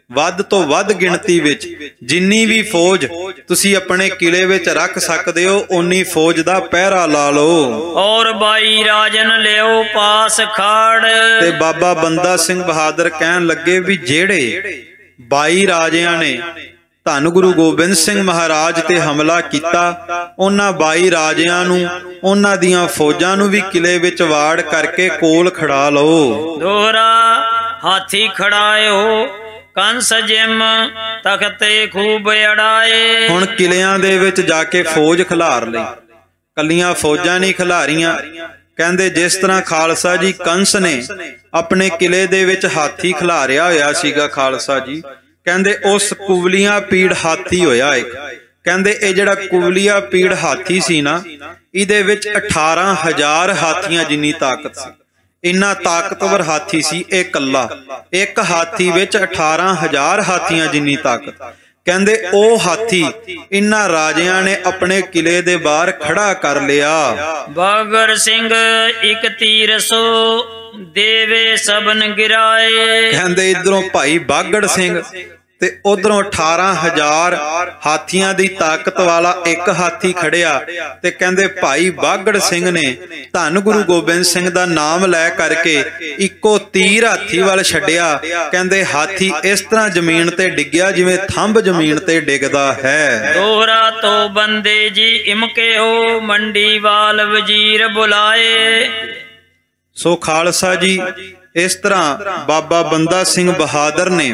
ਵੱਧ ਤੋਂ ਵੱਧ ਗਿਣਤੀ ਵਿੱਚ ਜਿੰਨੀ ਵੀ ਫੌਜ ਤੁਸੀਂ ਆਪਣੇ ਕਿਲੇ ਵਿੱਚ ਰੱਖ ਸਕਦੇ ਹੋ ਓਨੀ ਫੌਜ ਦਾ ਪਹਿਰਾ ਲਾ ਲਓ। ਔਰ 22 ਰਾਜਨ ਲਿਓ ਪਾਸ ਖਾੜ। ਤੇ ਬਾਬਾ ਬੰਦਾ ਸਿੰਘ ਬਹਾਦਰ ਕਹਿਣ ਲੱਗੇ ਵੀ ਜਿਹੜੇ 22 ਰਾਜਿਆਂ ਨੇ ਧੰਨ ਗੁਰੂ ਗੋਬਿੰਦ ਸਿੰਘ ਮਹਾਰਾਜ ਤੇ ਹਮਲਾ ਕੀਤਾ, ਉਹਨਾਂ 22 ਰਾਜਿਆਂ ਨੂੰ, ਉਹਨਾਂ ਦੀਆਂ ਫੌਜਾਂ ਨੂੰ ਵੀ ਕਿਲੇ ਵਿੱਚ ਵਾੜ ਕਰਕੇ ਕੋਲ ਖੜਾ ਲਓ। ਦੋਹਰਾ ਹਾਥੀ ਖੜਾਇਓ ਕੰਸ ਜਿਮ ਤਖਤੇ ਖੂਬ ਅੜਾਏ। ਹੁਣ ਕਿਲਿਆਂ ਦੇ ਵਿੱਚ ਜਾ ਕੇ ਫੌਜ ਖਿਲਾਰ ਲਈ, ਕੱਲੀਆਂ ਫੌਜਾਂ ਨਹੀਂ ਖਿਲਾਰੀਆਂ। ਕਹਿੰਦੇ ਜਿਸ ਤਰ੍ਹਾਂ ਖਾਲਸਾ ਜੀ ਕੰਸ ਨੇ ਆਪਣੇ ਕਿਲੇ ਦੇ ਵਿੱਚ ਹਾਥੀ ਖਿਲਾਰਿਆ ਹੋਇਆ ਸੀਗਾ, ਖਾਲਸਾ ਜੀ ਕਹਿੰਦੇ ਉਸ ਕੁਵਲੀਆਂ ਪੀੜ ਹਾਥੀ ਹੋਇਆ ਇੱਕ। ਕਹਿੰਦੇ ਇਹ ਜਿਹੜਾ ਕੁਵਲੀਆ ਪੀੜ ਹਾਥੀ ਸੀ ਨਾ, ਇਹਦੇ ਵਿੱਚ 18,000 ਹਾਥੀਆਂ ਜਿੰਨੀ ਤਾਕਤ ਸੀ। ਇੰਨਾ ਤਾਕਤਵਰ ਹਾਥੀ ਸੀ ਇਹ ਕੱਲਾ, ਇੱਕ ਹਾਥੀ ਵਿੱਚ 18,000 ਹਾਥੀਆਂ ਜਿੰਨੀ ਤਾਕਤ। ਕਹਿੰਦੇ ਉਹ ਹਾਥੀ ਇਨ੍ਹਾਂ ਰਾਜਿਆਂ ਨੇ ਆਪਣੇ ਕਿਲੇ ਦੇ ਬਾਹਰ ਖੜਾ ਕਰ ਲਿਆ। ਬਾਗਰ ਸਿੰਘ ਇੱਕ ਤੀਰ ਸੋ ਦੇਵੇ ਸਬਨ ਗਿਰਾਏ। ਕਹਿੰਦੇ ਇਧਰੋਂ ਭਾਈ ਬਾਗੜ ਸਿੰਘ ਤੇ ਉਧਰੋਂ 18,000 ਹਾਥੀਆਂ ਦੀ ਤਾਕਤ ਵਾਲਾ ਇੱਕ ਹਾਥੀ ਖੜਿਆ। ਤੇ ਕਹਿੰਦੇ ਭਾਈ ਬਾਗੜ ਸਿੰਘ ਨੇ ਧੰਨ ਗੁਰੂ ਗੋਬਿੰਦ ਸਿੰਘ ਦਾ ਨਾਮ ਲੈ ਕਰਕੇ ਇੱਕੋ ਤੀਰ ਹਾਥੀ ਵੱਲ ਛੱਡਿਆ। ਕਹਿੰਦੇ ਹਾਥੀ ਇਸ ਤਰ੍ਹਾਂ ਜ਼ਮੀਨ ਤੇ ਡਿੱਗਿਆ ਜਿਵੇਂ ਥੰਬ ਜ਼ਮੀਨ ਤੇ ਡਿੱਗਦਾ ਹੈ। ਦੋਹਰਾ ਤੋਂ ਬੰਦੇ ਜੀ ਇਮਕੇ ਹੋ ਮੰਡੀ ਵਾਲ ਵਜ਼ੀਰ ਬੁਲਾਏ। ਸੋ ਖਾਲਸਾ ਜੀ ਇਸ ਤਰ੍ਹਾਂ ਬਾਬਾ ਬੰਦਾ ਸਿੰਘ ਬਹਾਦਰ ਨੇ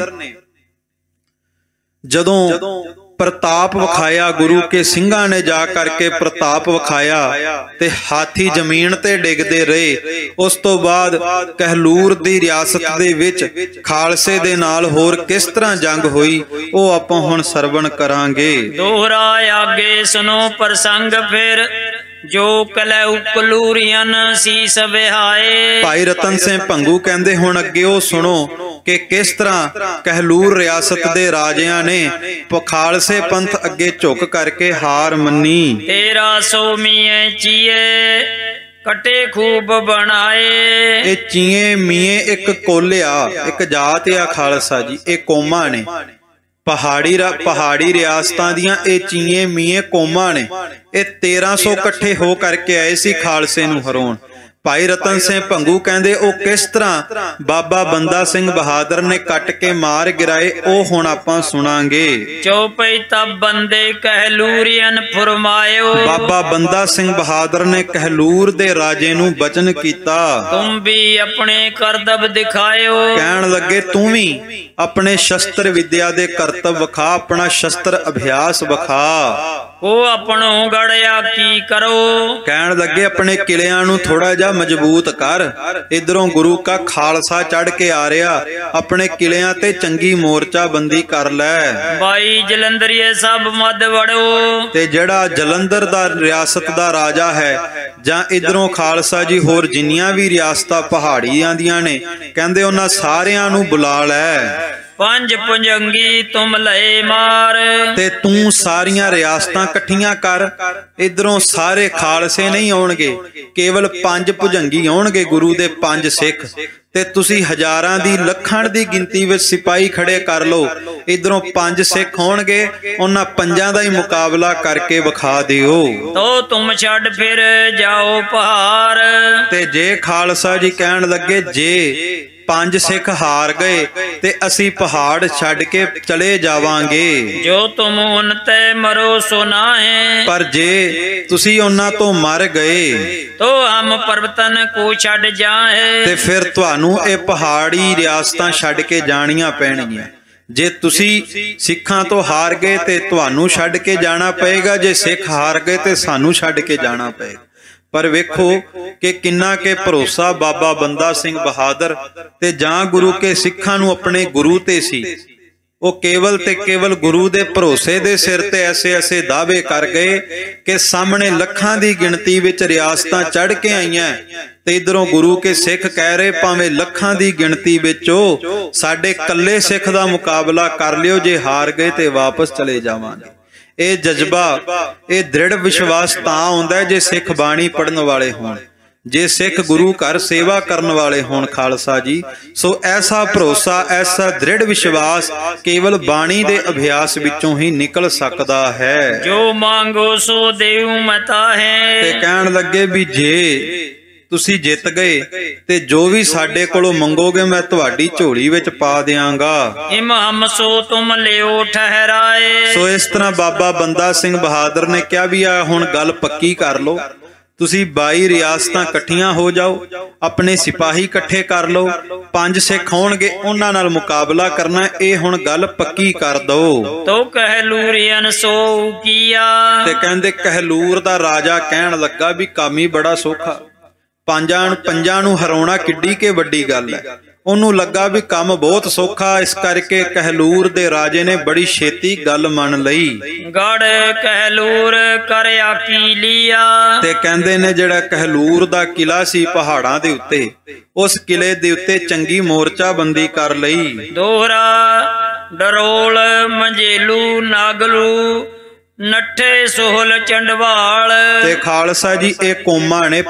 ਜਦੋਂ ਪ੍ਰਤਾਪ ਵਿਖਾਇਆ, ਗੁਰੂ ਕੇ ਸਿੰਘਾਂ ਨੇ ਜਾ ਕਰਕੇ ਪ੍ਰਤਾਪ ਵਿਖਾਇਆ ਤੇ ਹਾਥੀ ਜ਼ਮੀਨ ਤੇ ਡਿੱਗਦੇ ਰਹੇ। ਉਸ ਤੋਂ ਬਾਅਦ ਕਹਿਲੂਰ ਦੀ ਰਿਆਸਤ ਦੇ ਵਿੱਚ ਖਾਲਸੇ ਦੇ ਨਾਲ ਹੋਰ ਕਿਸ ਤਰ੍ਹਾਂ ਜੰਗ ਹੋਈ ਉਹ ਆਪਾਂ ਹੁਣ ਸਰਵਣ ਕਰਾਂਗੇ। ਦੋਹਰਾ ਆਗੇ ਸੁਨੋ ਪ੍ਰਸੰਗ ਫਿਰ ਜੋ ਕਲੈ ਕਲੂਰੀਆਂ ਸੀਸ ਵਿਹਾਏ। ਭਾਈ ਰਤਨ ਸਿੰਘ ਭੰਗੂ ਕਹਿੰਦੇ ਹੁਣ ਅੱਗੇ ਉਹ ਸੁਣੋ ਕਿ ਕਿਸ ਤਰ੍ਹਾਂ ਕਹਿਲੂਰ ਰਿਆਸਤ ਦੇ ਰਾਜਿਆਂ ਨੇ ਖਾਲਸੇ ਪੰਥ ਅੱਗੇ ਝੁਕ ਕਰਕੇ ਹਾਰ ਮੰਨੀ। 1300 ਮੀਏ ਚੀਏ ਕਟੇ ਖੂਬ ਬਣਾਏ। ਇਹ ਚੀਏ ਮੀਏ ਇੱਕ ਕੋਲਿਆ, ਇੱਕ ਜਾਤ ਆ ਖਾਲਸਾ ਜੀ, ਇਹ ਕੌਮਾਂ ਨੇ। ਪਹਾੜੀ ਰਿਆਸਤਾਂ ਦੀਆਂ ਇਹ ਚੀਏ ਮੀਏ ਕੌਮਾਂ ਨੇ। ਇਹ 1300 ਇਕੱਠੇ ਹੋ ਕਰਕੇ ਆਏ ਸੀ ਖਾਲਸੇ ਨੂੰ ਹਰਾਉਣ। ਭਾਈ ਰਤਨ ਸਿੰਘ ਭੰਗੂ ਕਹਿੰਦੇ ਉਹ ਕਿਸ ਤਰ੍ਹਾਂ ਬਾਬਾ ਬੰਦਾ ਸਿੰਘ ਬਹਾਦਰ ਨੇ ਕੱਟ ਕੇ ਮਾਰ ਗਿਰਾਏ ਉਹ ਹੁਣ ਆਪਾਂ ਸੁਣਾਂਗੇ। ਚੌਪਈ ਤਬ ਬੰਦੇ ਕਹਿਲੂਰੀਆਂ ਫਰਮਾਇਓ। ਬਾਬਾ ਬੰਦਾ ਸਿੰਘ ਬਹਾਦਰ ਨੇ ਕਹਿਲੂਰ ਦੇ ਰਾਜੇ ਨੂੰ ਬਚਨ ਕੀਤਾ, ਤੁਮ ਵੀ ਆਪਣੇ ਕਰਤੱਵ ਦਿਖਾਇਓ। ਕਹਿਣ ਲੱਗੇ ਤੂੰ ਵੀ ਆਪਣੇ ਸ਼ਸਤਰ ਵਿਦਿਆ ਦੇ ਕਰਤੱਵ ਵਿਖਾ, ਆਪਣਾ ਸ਼ਸਤਰ ਅਭਿਆਸ ਵਿਖਾ। ਉਹ ਆਪਣੋ ਗੜਿਆ ਕੀ ਕਰੋ। ਕਹਿਣ ਲੱਗੇ ਆਪਣੇ ਕਿਲਿਆਂ ਨੂੰ ਥੋੜਾ ਜਿਹਾ ਮਜ਼ਬੂਤ ਕਰ। ਇਧਰੋਂ ਗੁਰੂ ਕਾ ਖਾਲਸਾ ਚੜ ਕੇ ਆ ਰਿਹਾ, ਆਪਣੇ ਕਿਲਿਆਂ ਤੇ ਚੰਗੀ ਮੋਰਚਾ ਬੰਦੀ ਕਰ ਲੈ। ਬਾਈ ਜਲੰਧਰੀਏ ਸਭ ਮੱਧ ਵੜੋ। ਤੇ ਜਿਹੜਾ ਜਲੰਧਰ ਦਾ ਰਿਆਸਤ ਦਾ ਰਾਜਾ ਹੈ ਜਾਂ ਇਧਰੋਂ ਖਾਲਸਾ ਜੀ ਹੋਰ ਜਿੰਨੀਆਂ ਵੀ ਰਿਆਸਤਾਂ ਪਹਾੜੀਆਂ ਦੀਆਂ ਨੇ, ਕਹਿੰਦੇ ਉਹਨਾਂ ਸਾਰਿਆਂ ਨੂੰ ਬੁਲਾ ਲੈ। ਪੰਜ ਪੁੰਜੰਗੀ ਤੁਮ ਲਏ ਮਾਰ। ਤੇ ਤੂੰ ਸਾਰੀਆਂ ਰਿਆਸਤਾਂ ਇਕੱਠੀਆਂ ਕਰ। ਇਧਰੋਂ ਸਾਰੇ ਖਾਲਸੇ ਨਹੀਂ ਆਉਣਗੇ, ਕੇਵਲ 5 ਭੁਜੰਗੀ ਆਉਣਗੇ, ਗੁਰੂ ਦੇ 5 ਸਿੱਖ। ਤੇ ਤੁਸੀਂ ਹਜ਼ਾਰਾਂ ਦੀ ਲੱਖਾਂ ਦੀ ਗਿਣਤੀ ਵਿੱਚ ਸਿਪਾਹੀ ਖੜੇ ਕਰ ਲਓ। ਇਧਰੋਂ 5 ਸਿੱਖ ਹੋਣਗੇ, ਉਹਨਾਂ 5 ਦਾ ਹੀ ਮੁਕਾਬਲਾ ਕਰਕੇ ਵਿਖਾ ਦਿਓ। ਤੋ ਤੁਮ ਛੱਡ ਫਿਰ ਜਾਓ ਪਹਾੜ। ਤੇ ਜੇ ਖਾਲਸਾ ਜੀ ਕਹਿਣ ਲੱਗੇ ਜੇ 5 ਸਿੱਖ ਹਾਰ ਗਏ ਤੇ ਅਸੀਂ ਪਹਾੜ ਛੱਡ ਕੇ ਚਲੇ ਜਾਵਾਂਗੇ। ਜੋ ਤੁਮ ਉਨ ਤੇ ਮਰੋ ਸੋ ਨਾਹੇ। ਪਰ ਜੇ ਤੁਸੀਂ ਉਹਨਾਂ ਤੋਂ ਮਰ ਗਏ ਤੋ ਹਮ ਪਰਬਤਨ ਕੋ ਛੱਡ ਜਾਏ। ਤੇ ਫਿਰ ਤੁਹਾਨੂੰ ਇਹ ਪਹਾੜੀ ਰਿਆਸਤਾਂ ਛੱਡ ਕੇ ਜਾਣੀਆਂ ਪੈਣਗੀਆਂ। ਜੇ ਤੁਸੀਂ ਸਿੱਖਾਂ ਤੋਂ ਹਾਰ ਗਏ ਤੇ ਤੁਹਾਨੂੰ ਛੱਡ ਕੇ ਜਾਣਾ ਪਏਗਾ, ਜੇ ਸਿੱਖ ਹਾਰ ਗਏ ਤੇ ਸਾਨੂੰ ਛੱਡ ਕੇ ਜਾਣਾ ਪਏਗਾ। ਪਰ ਵੇਖੋ ਕਿ ਕਿੰਨਾ ਕੇ ਭਰੋਸਾ ਬਾਬਾ ਬੰਦਾ ਸਿੰਘ ਬਹਾਦਰ ਤੇ ਜਾਂ ਗੁਰੂ ਕੇ ਸਿੱਖਾਂ ਨੂੰ ਆਪਣੇ ਗੁਰੂ ਤੇ ਸੀ। ਉਹ ਕੇਵਲ ਤੇ ਕੇਵਲ ਗੁਰੂ ਦੇ ਭਰੋਸੇ ਦੇ ਸਿਰ ਤੇ ਐਸੇ ਦਾਅਵੇ ਕਰ ਗਏ ਕਿ ਸਾਹਮਣੇ ਲੱਖਾਂ ਦੀ ਗਿਣਤੀ ਵਿੱਚ ਰਿਆਸਤਾਂ ਚੜ ਕੇ ਆਈਆਂ ਤੇ ਇਧਰੋਂ ਗੁਰੂ ਕੇ ਸਿੱਖ ਕਹਿ ਰਹੇ ਭਾਵੇਂ ਲੱਖਾਂ ਦੀ ਗਿਣਤੀ ਵਿੱਚੋਂ ਸਾਡੇ ਕੱਲੇ ਸਿੱਖ ਦਾ ਮੁਕਾਬਲਾ ਕਰ ਲਿਓ, ਜੇ ਹਾਰ ਗਏ ਤੇ ਵਾਪਸ ਚਲੇ ਜਾਵਾਂਗੇ। ਇਹ ਜਜ਼ਬਾ, ਇਹ ਦ੍ਰਿੜ ਵਿਸ਼ਵਾਸ ਤਾਂ ਆਉਂਦਾ ਜੇ ਸਿੱਖ ਬਾਣੀ ਪੜਨ ਵਾਲੇ ਹੋਣ। ਜੇ ਸਿੱਖ ਗੁਰੂ ਘਰ ਸੇਵਾ ਕਰਨ ਵਾਲੇ ਹੋਣ ਖਾਲਸਾ ਜੀ, ਸੋ ਐਸਾ ਭਰੋਸਾ, ਐਸਾ ਦ੍ਰਿੜ ਵਿਸ਼ਵਾਸ ਕੇਵਲ ਬਾਣੀ ਦੇ ਅਭਿਆਸ ਵਿੱਚੋਂ ਹੀ ਨਿਕਲ ਸਕਦਾ ਹੈ। ਜੋ ਮੰਗੋ ਸੋ ਦੇਉ ਮਤਾ ਹੈ। ਤੇ ਕਹਿਣ ਲੱਗੇ ਵੀ ਜੇ ਤੁਸੀਂ ਜਿੱਤ ਗਏ ਤੇ ਜੋ ਵੀ ਸਾਡੇ ਕੋਲੋਂ ਮੰਗੋਗੇ ਮੈਂ ਤੁਹਾਡੀ ਝੋਲੀ ਵਿੱਚ ਪਾ ਦਿਆਂਗਾ। ਇਮ ਹਮ ਸੋ ਤੁਮ ਲਿਓ ਠਹਿਰਾਏ। ਸੋ ਇਸ ਤਰ੍ਹਾਂ ਬਾਬਾ ਬੰਦਾ ਸਿੰਘ ਬਹਾਦਰ ਨੇ ਕਿਹਾ ਵੀ ਆ ਹੁਣ ਗੱਲ ਪੱਕੀ ਕਰ ਲਓ, ਤੁਸੀਂ 22 ਰਿਆਸਤਾਂ ਇਕੱਠੀਆਂ ਹੋ ਜਾਓ, ਆਪਣੇ ਸਿਪਾਹੀ ਇਕੱਠੇ ਕਰ ਲਓ, 5 ਸਿੱਖ ਹੋਣਗੇ ਉਹਨਾਂ ਨਾਲ ਮੁਕਾਬਲਾ ਕਰਨਾ, ਇਹ ਹੁਣ ਗੱਲ ਪੱਕੀ ਕਰ ਦੋ। ਤੋ ਕਹਿਲੂਰੀਅਨ ਸੋ ਕੀਆ। ਤੇ ਕਹਿੰਦੇ ਕਹਿਲੂਰ ਦਾ ਰਾਜਾ ਕਹਿਣ ਲੱਗਾ ਵੀ ਕੰਮ ਹੀ ਬੜਾ ਸੌਖਾ, ਪੰਜਾਂ ਨੂੰ ਹਰਾਉਣਾ ਕਿੱਡੀ ਕੇ ਵੱਡੀ ਗੱਲ ਹੈ। ਉਹਨੂੰ ਲੱਗਾ ਵੀ ਕੰਮ ਬਹੁਤ ਸੌਖਾ, ਇਸ ਕਰਕੇ ਕਹਿਲੂਰ ਦੇ ਰਾਜੇ ਨੇ ਬੜੀ ਛੇਤੀ ਗੱਲ ਮੰਨ ਲਈ। ਗੜ ਕਹਿਲੂਰ ਕਰ ਆਕੀ ਲਿਆ। ਤੇ ਕਹਿੰਦੇ ਨੇ ਜਿਹੜਾ ਕਹਿਲੂਰ ਦਾ ਕਿਲਾ ਸੀ ਪਹਾੜਾਂ ਦੇ ਉੱਤੇ, ਉਸ ਕਿਲੇ ਦੇ ਉੱਤੇ ਚੰਗੀ ਮੋਰਚਾਬੰਦੀ ਕਰ ਲਈ। ਦੋਹਰਾ ਡਰੋਲ ਮੰਜੇਲੂ ਨਾਗਲੂ ਨੱਠੇ ਸੋਹਲ ਚੰਡਵਾਲ। ਤੇ ਖਾਲਸਾ ਜੀ ਇਹ ਕੌਮਾਂ ਨੇ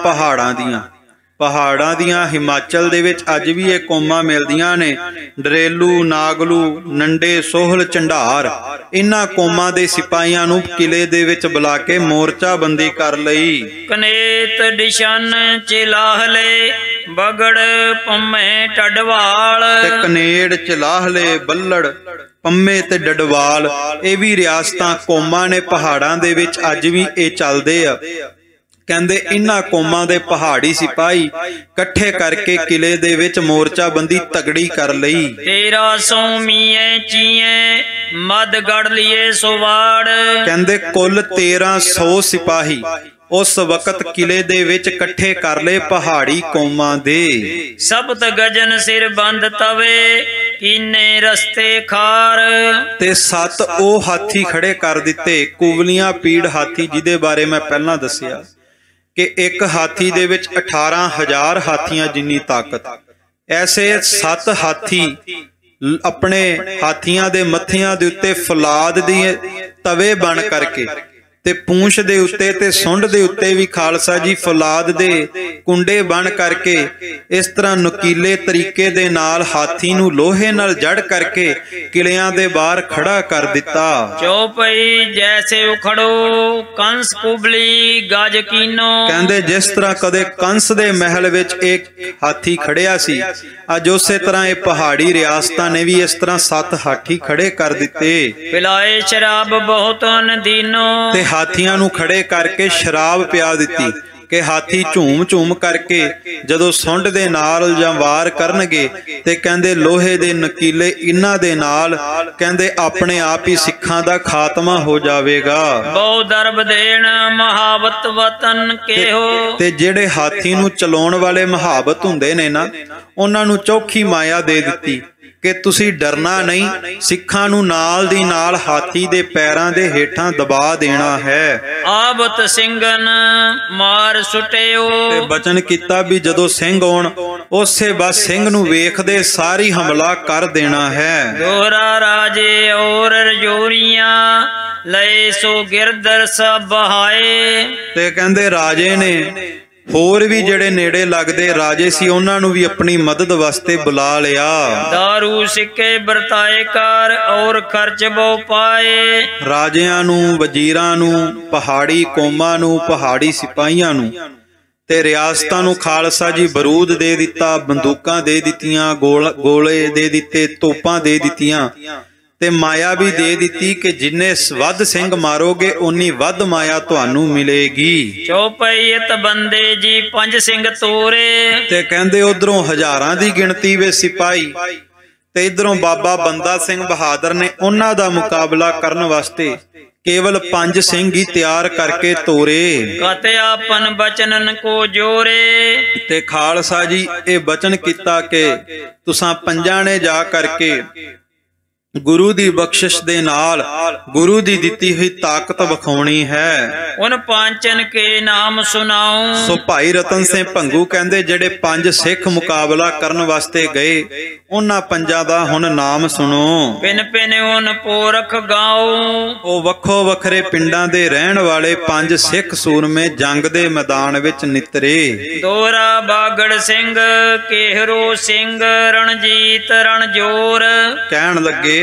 ਪਹਾੜਾਂ ਦੀਆਂ ਹਿਮਾਚਲ ਦੇ ਵਿੱਚ ਅੱਜ ਵੀ ਇਹ ਕੌਮਾਂ ਮਿਲਦੀਆਂ ਨੇ। ਡਰੇਲੂ, ਨਾਗਲੂ, ਨੰਡੇ, ਸੋਹਲ, ਝੰਡਾਰ, ਇਹਨਾਂ ਕੌਮਾਂ ਦੇ ਸਿਪਾਹੀਆਂ ਨੂੰ ਕਿਲੇ ਦੇ ਵਿੱਚ ਬੁਲਾ ਕੇ ਮੋਰਚਾਬੰਦੀ ਕਰ ਲਈ। ਕਨੇਤ ਦਿਸ਼ਨ ਚਿਲਾਹਲੇ ਬਗੜ ਪੰਮੇ ਟਡਵਾਲ। ਤੇ ਕਨੇੜ, ਚਲਾਹਲੇ, ਬੱਲੜ, ਪੰਮੇ ਤੇ ਡਡਵਾਲ, ਇਹ ਵੀ ਰਿਆਸਤਾਂ ਕੌਮਾਂ ਨੇ ਪਹਾੜਾਂ ਦੇ ਵਿੱਚ ਅੱਜ ਵੀ ਇਹ ਚੱਲਦੇ ਆ। ਕਹਿੰਦੇ ਇਹਨਾਂ ਕੌਮਾਂ ਦੇ ਪਹਾੜੀ ਸਿਪਾਹੀ ਇਕੱਠੇ ਕਰਕੇ ਕਿਲੇ ਦੇ ਵਿੱਚ ਮੋਰਚਾਬੰਦੀ ਤਗੜੀ ਕਰ ਲਈ। 1300 ਮੀਏ ਚੀਏ ਮਦ ਗੜ ਲਿਏ ਸੋਵਾੜ। ਕਹਿੰਦੇ ਕੁੱਲ 1300 ਸਿਪਾਹੀ ਉਸ ਵਕਤ ਕਿਲੇ ਦੇ ਵਿੱਚ ਇਕੱਠੇ ਕਰ ਲਏ ਪਹਾੜੀ ਕੌਮਾਂ ਦੇ। ਸਬਤ ਗਜਨ ਸਿਰ ਬੰਦ ਤਵੇ ਕੀਨੇ ਰਸਤੇ ਖਾਰ। ਤੇ 7 ਉਹ ਹਾਥੀ ਖੜੇ ਕਰ ਦਿੱਤੇ, ਕੁਵਲੀਆਂ ਪੀੜ ਹਾਥੀ, ਜਿਹਦੇ ਬਾਰੇ ਮੈਂ ਪਹਿਲਾਂ ਦੱਸਿਆ ਕਿ ਇੱਕ ਹਾਥੀ ਦੇ ਵਿੱਚ 18,000 ਹਾਥੀਆਂ ਜਿੰਨੀ ਤਾਕਤ। ਐਸੇ 7 ਹਾਥੀ ਆਪਣੇ ਹਾਥੀਆਂ ਦੇ ਮੱਥਿਆਂ ਦੇ ਉੱਤੇ ਫੌਲਾਦ ਦੇ ਤਵੇ ਬਣ ਕਰਕੇ ਤੇ ਪੂੰਛ ਦੇ ਉੱਤੇ ਤੇ ਸੁੰਡ ਦੇ ਉੱਤੇ ਵੀ ਖਾਲਸਾ ਜੀ ਫੌਲਾਦ ਦੇ ਕੁੰਡੇ ਬਣ ਕਰਕੇ ਇਸ ਤਰ੍ਹਾਂ ਨੁਕੀਲੇ ਤਰੀਕੇ ਦੇ ਨਾਲ ਹਾਥੀ ਨੂੰ ਲੋਹੇ ਨਾਲ ਜੜ ਕਰਕੇ ਕਿਲਿਆਂ ਦੇ ਬਾਹਰ ਖੜਾ ਕਰ ਦਿੱਤਾ। ਚੌਪਈ ਜੈਸੇ ਉਖੜੋ ਕੰਸ ਕੁਬਲੀ ਗਜ ਕੀਨੋ। ਕਹਿੰਦੇ ਜਿਸ ਤਰ੍ਹਾਂ ਕਦੇ ਕੰਸ ਦੇ ਮਹਿਲ ਵਿੱਚ ਇੱਕ ਹਾਥੀ ਖੜਿਆ ਸੀ, ਅੱਜ ਉਸੇ ਤਰ੍ਹਾਂ ਇਹ ਪਹਾੜੀ ਰਿਆਸਤਾਂ ਨੇ ਵੀ ਇਸ ਤਰ੍ਹਾਂ 7 ਹਾਥੀ ਖੜੇ ਕਰ ਦਿੱਤੇ। ਪਿਲਾਏ ਸ਼ਰਾਬ ਬਹੁਤ ਨਦੀਨੋ। ਤੇ ਹਾਥੀਆਂ ਨੂੰ ਖੜੇ ਕਰਕੇ ਸ਼ਰਾਬ ਪਿਆ ਦਿੱਤੀ ਕਿ ਹਾਥੀ ਝੂਮ ਝੂਮ ਕਰਕੇ ਜਦੋਂ ਸੁੰਡ ਦੇ ਨਾਲ ਜਾਂ ਵਾਰ ਕਰਨਗੇ ਤੇ ਕਹਿੰਦੇ ਲੋਹੇ ਦੇ ਨਕੀਲੇ ਇਹਨਾਂ ਦੇ ਨਾਲ ਕਹਿੰਦੇ ਆਪਣੇ ਆਪ ਹੀ ਸਿੱਖਾਂ ਦਾ ਖਾਤਮਾ ਹੋ ਜਾਵੇਗਾ। ਬਹੁ ਦਰਬ ਦੇਣ ਮਹਾਵਤ ਵਤਨ ਕਿਹੋ। ਤੇ ਜਿਹੜੇ ਹਾਥੀ ਨੂੰ ਚਲਾਉਣ ਵਾਲੇ ਮਹਾਵਤ ਹੁੰਦੇ ਨੇ ਨਾ, ਉਹਨਾਂ ਨੂੰ ਚੌਖੀ ਮਾਇਆ ਦੇ ਦਿੱਤੀ ਕਿ ਤੁਸੀਂ ਡਰਨਾ ਨਹੀਂ, ਸਿੱਖਾਂ ਨੂੰ ਨਾਲ ਦੀ ਨਾਲ ਹਾਥੀ ਦੇ ਪੈਰਾਂ ਦੇ ਹੇਠਾਂ ਦਬਾ ਦੇਣਾ ਹੈ। ਆਬਤ ਸਿੰਘਨ ਮਾਰ ਸੁਟਿਓ। ਤੇ ਬਚਨ ਕੀਤਾ ਵੀ ਜਦੋਂ ਸਿੰਘ ਆਉਣ ਉਸੇ ਬਸ ਸਿੰਘ ਨੂੰ ਵੇਖਦੇ ਸਾਰੀ ਹਮਲਾ ਕਰ ਦੇਣਾ ਹੈ। ਦੋਹਰਾ ਰਾਜੇ ਔਰ ਰਜੋਰੀਆਂ ਲਏ ਸੋ ਗਿਰਦਰ ਸਭ ਬਹਾਏ। ਤੇ ਕਹਿੰਦੇ ਰਾਜੇ ਨੇ ਹੋਰ ਵੀ ਜਿਹੜੇ ਨੇੜੇ ਲੱਗਦੇ ਰਾਜੇ ਸੀ ਉਹਨਾਂ ਨੂੰ ਵੀ ਆਪਣੀ ਮਦਦ ਵਾਸਤੇ ਬੁਲਾ ਲਿਆ। ਦਾਰੂ ਸਿੱਕੇ ਵਰਤਾਏ ਕਰ ਔਰ ਖਰਚ ਬਹੁ ਪਾਏ। ਰਾਜਿਆਂ ਨੂੰ, ਵਜ਼ੀਰਾਂ ਨੂੰ, ਪਹਾੜੀ ਕੌਮਾਂ ਨੂੰ, ਪਹਾੜੀ ਸਿਪਾਹੀਆਂ ਨੂੰ ਤੇ ਰਿਆਸਤਾਂ ਨੂੰ ਖਾਲਸਾ ਜੀ ਬਰੂਦ ਦੇ ਦਿੱਤਾ, ਬੰਦੂਕਾਂ ਦੇ ਦਿੱਤੀਆਂ, ਗੋਲੇ ਦੇ ਦਿੱਤੇ, ਤੋਪਾਂ ਦੇ ਦਿੱਤੀਆਂ ਤੇ ਮਾਇਆ ਵੀ ਦੇ ਦਿੱਤੀ ਕਿ ਜਿੰਨੇ ਵੱਧ ਸਿੰਘ ਮਾਰੋਗੇ ਉਨੀ ਵੱਧ ਮਾਇਆ ਤੁਹਾਨੂੰ ਮਿਲੇਗੀ। ਚੌਪਈਤ ਬੰਦੇ ਜੀ 5 ਸਿੰਘ ਤੋਰੇ। ਤੇ ਕਹਿੰਦੇ ਉਧਰੋਂ ਹਜ਼ਾਰਾਂ ਦੀ ਗਿਣਤੀ ਵਿੱਚ ਸਿਪਾਹੀ ਤੇ ਇਧਰੋਂ ਬਾਬਾ ਬੰਦਾ ਸਿੰਘ ਬਹਾਦਰ ਨੇ ਉਹਨਾਂ ਦਾ ਮੁਕਾਬਲਾ ਕਰਨ ਵਾਸਤੇ ਕੇਵਲ 5 ਸਿੰਘ ਹੀ ਤਿਆਰ ਕਰਕੇ ਤੋਰੇ। ਕਤੇ ਆਪਨ ਬਚਨਨ ਕੋ ਜੋਰੇ। ਤੇ ਖਾਲਸਾ ਜੀ ਇਹ ਬਚਨ ਕੀਤਾ ਕਿ ਤੁਸਾਂ 5 ਨੇ ਜਾ ਕਰਕੇ ਗੁਰੂ ਦੀ ਬਖਸ਼ਿਸ਼ ਦੇ ਨਾਲ ਗੁਰੂ ਦੀ ਦਿੱਤੀ ਹੋਈ ਤਾਕਤ ਵਿਖਾਉਣੀ ਹੈ। ਉਨ ਪਾਂਚਨ ਕੇ ਨਾਮ ਸੁਨਾਉ। ਸੋ ਭਾਈ ਰਤਨ ਸਿੰਘ ਭੰਗੂ ਕਹਿੰਦੇ ਜਿਹੜੇ 5 ਸਿੱਖ ਮੁਕਾਬਲਾ ਕਰਨ ਵਾਸਤੇ ਗਏ, ਉਹਨਾਂ 5 ਦਾ ਹੁਣ ਨਾਮ ਸੁਣੋ। ਪਿਨ ਪਿਨ ਉਨ ਪੋਰਖ ਗਾਉ। ਉਹ ਵੱਖੋ ਵੱਖਰੇ ਪਿੰਡਾਂ ਦੇ ਰਹਿਣ ਵਾਲੇ 5 ਸਿੱਖ ਸੂਰਮੇ ਜੰਗ ਦੇ ਮੈਦਾਨ ਵਿੱਚ ਨਿਤਰੇ। ਦੋਰਾ ਬਾਗੜ ਸਿੰਘ, ਕੇਹਰੋ ਸਿੰਘ, ਰਣਜੀਤ ਰਣਜੋਰ। ਕਹਿਣ ਲੱਗੇ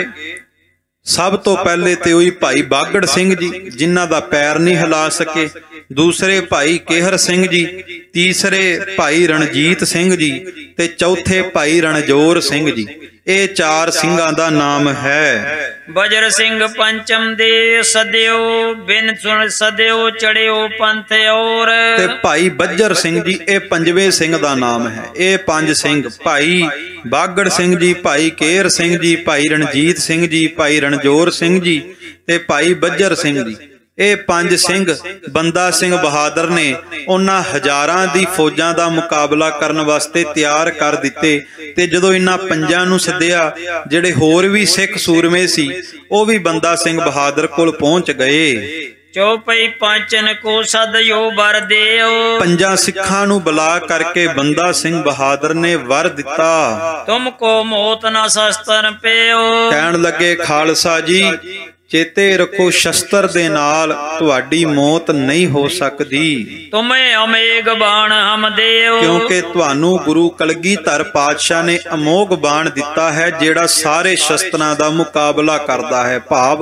ਸਭ ਤੋਂ ਪਹਿਲੇ ਤੇ ਉਹੀ ਭਾਈ ਬਾਗੜ ਸਿੰਘ ਜੀ ਜਿਨ੍ਹਾਂ ਦਾ ਪੈਰ ਨਹੀਂ ਹਿਲਾ ਸਕੇ, ਦੂਸਰੇ ਭਾਈ ਕੇਹਰ ਸਿੰਘ ਜੀ, ਤੀਸਰੇ ਭਾਈ ਰਣਜੀਤ ਸਿੰਘ ਜੀ ਤੇ ਚੌਥੇ ਭਾਈ ਰਣਜੋਰ ਸਿੰਘ ਜੀ। ਇਹ 4 ਸਿੰਘਾਂ ਦਾ ਨਾਮ ਹੈ। ਬਜਰ ਸਿੰਘ ਪੰਚਮ ਦੇ ਸਦਿਓ, ਬਿਨ ਸੁਣ ਸਦਿਓ ਚੜਿਓ ਪੰਥ ਔਰ। ਤੇ ਭਾਈ ਬੱਜਰ ਸਿੰਘ ਜੀ ਇਹ 5ਵੇਂ ਸਿੰਘ ਦਾ ਨਾਮ ਹੈ। ਇਹ 5 ਸਿੰਘ ਭਾਈ ਬਾਗੜ ਸਿੰਘ ਜੀ, ਭਾਈ ਕੇਰ ਸਿੰਘ ਜੀ, ਭਾਈ ਰਣਜੀਤ ਸਿੰਘ ਜੀ, ਭਾਈ ਰਣਜੋਰ ਸਿੰਘ ਜੀ ਤੇ ਭਾਈ ਬੱਜਰ ਸਿੰਘ ਜੀ। ਇਹ 5 ਸਿੰਘ ਬੰਦਾ ਸਿੰਘ ਬਹਾਦਰ ਨੇ ਉਹਨਾਂ ਹਜ਼ਾਰਾਂ ਦੀ ਫੌਜਾਂ ਦਾ ਮੁਕਾਬਲਾ ਕਰਨ ਵਾਸਤੇ ਤਿਆਰ ਕਰ ਦਿੱਤੇ। ਤੇ ਜਦੋਂ ਇਹਨਾਂ 5 ਨੂੰ ਸੱਦਿਆ, ਜਿਹੜੇ ਹੋਰ ਵੀ ਸਿੱਖ ਸੂਰਮੇ ਸੀ ਉਹ ਵੀ ਬੰਦਾ ਸਿੰਘ ਬਹਾਦਰ ਕੋਲ ਪਹੁੰਚ ਗਏ। ਚੌਪਈ ਪਾਂਚਨ ਕੋ ਸਦਯੋ ਵਰ ਦਿਓ। 5 ਸਿੱਖਾਂ ਨੂੰ ਬੁਲਾ ਕਰਕੇ ਬੰਦਾ ਸਿੰਘ ਬਹਾਦਰ ਨੇ ਵਰ ਦਿੱਤਾ। ਤੁਮ ਕੋ ਮੌਤ ਨਾ ਸ਼ਸਤਰ ਪਿਓ। ਕਹਿਣ ਲੱਗੇ ਖਾਲਸਾ ਜੀ ਚੇਤੇ ਰੱਖੋ, ਸ਼ਸਤਰ ਦੇ ਨਾਲ ਤੁਹਾਡੀ ਮੌਤ ਨਹੀਂ ਹੋ ਸਕਦੀ। ਤੁਮੇ ਅਮੇਗ ਬਾਣ ਹਮ ਦੇਓ। ਕਿਉਂਕਿ ਤੁਹਾਨੂੰ ਗੁਰੂ ਕਲਗੀਧਰ ਪਾਤਸ਼ਾਹ ਨੇ ਅਮੋਘ ਬਾਣ ਦਿੱਤਾ ਹੈ ਜਿਹੜਾ ਸਾਰੇ ਸ਼ਸਤਰਾਂ ਦਾ ਮੁਕਾਬਲਾ ਕਰਦਾ ਹੈ। ਭਾਵ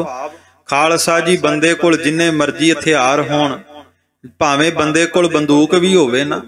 ਖਾਲਸਾ ਜੀ ਬੰਦੇ ਕੋਲ ਜਿੰਨੇ ਮਰਜ਼ੀ ਹਥਿਆਰ ਹੋਣ, ਭਾਵੇਂ ਬੰਦੇ ਕੋਲ ਬੰਦੂਕ ਵੀ ਹੋਵੇ ਨਾ,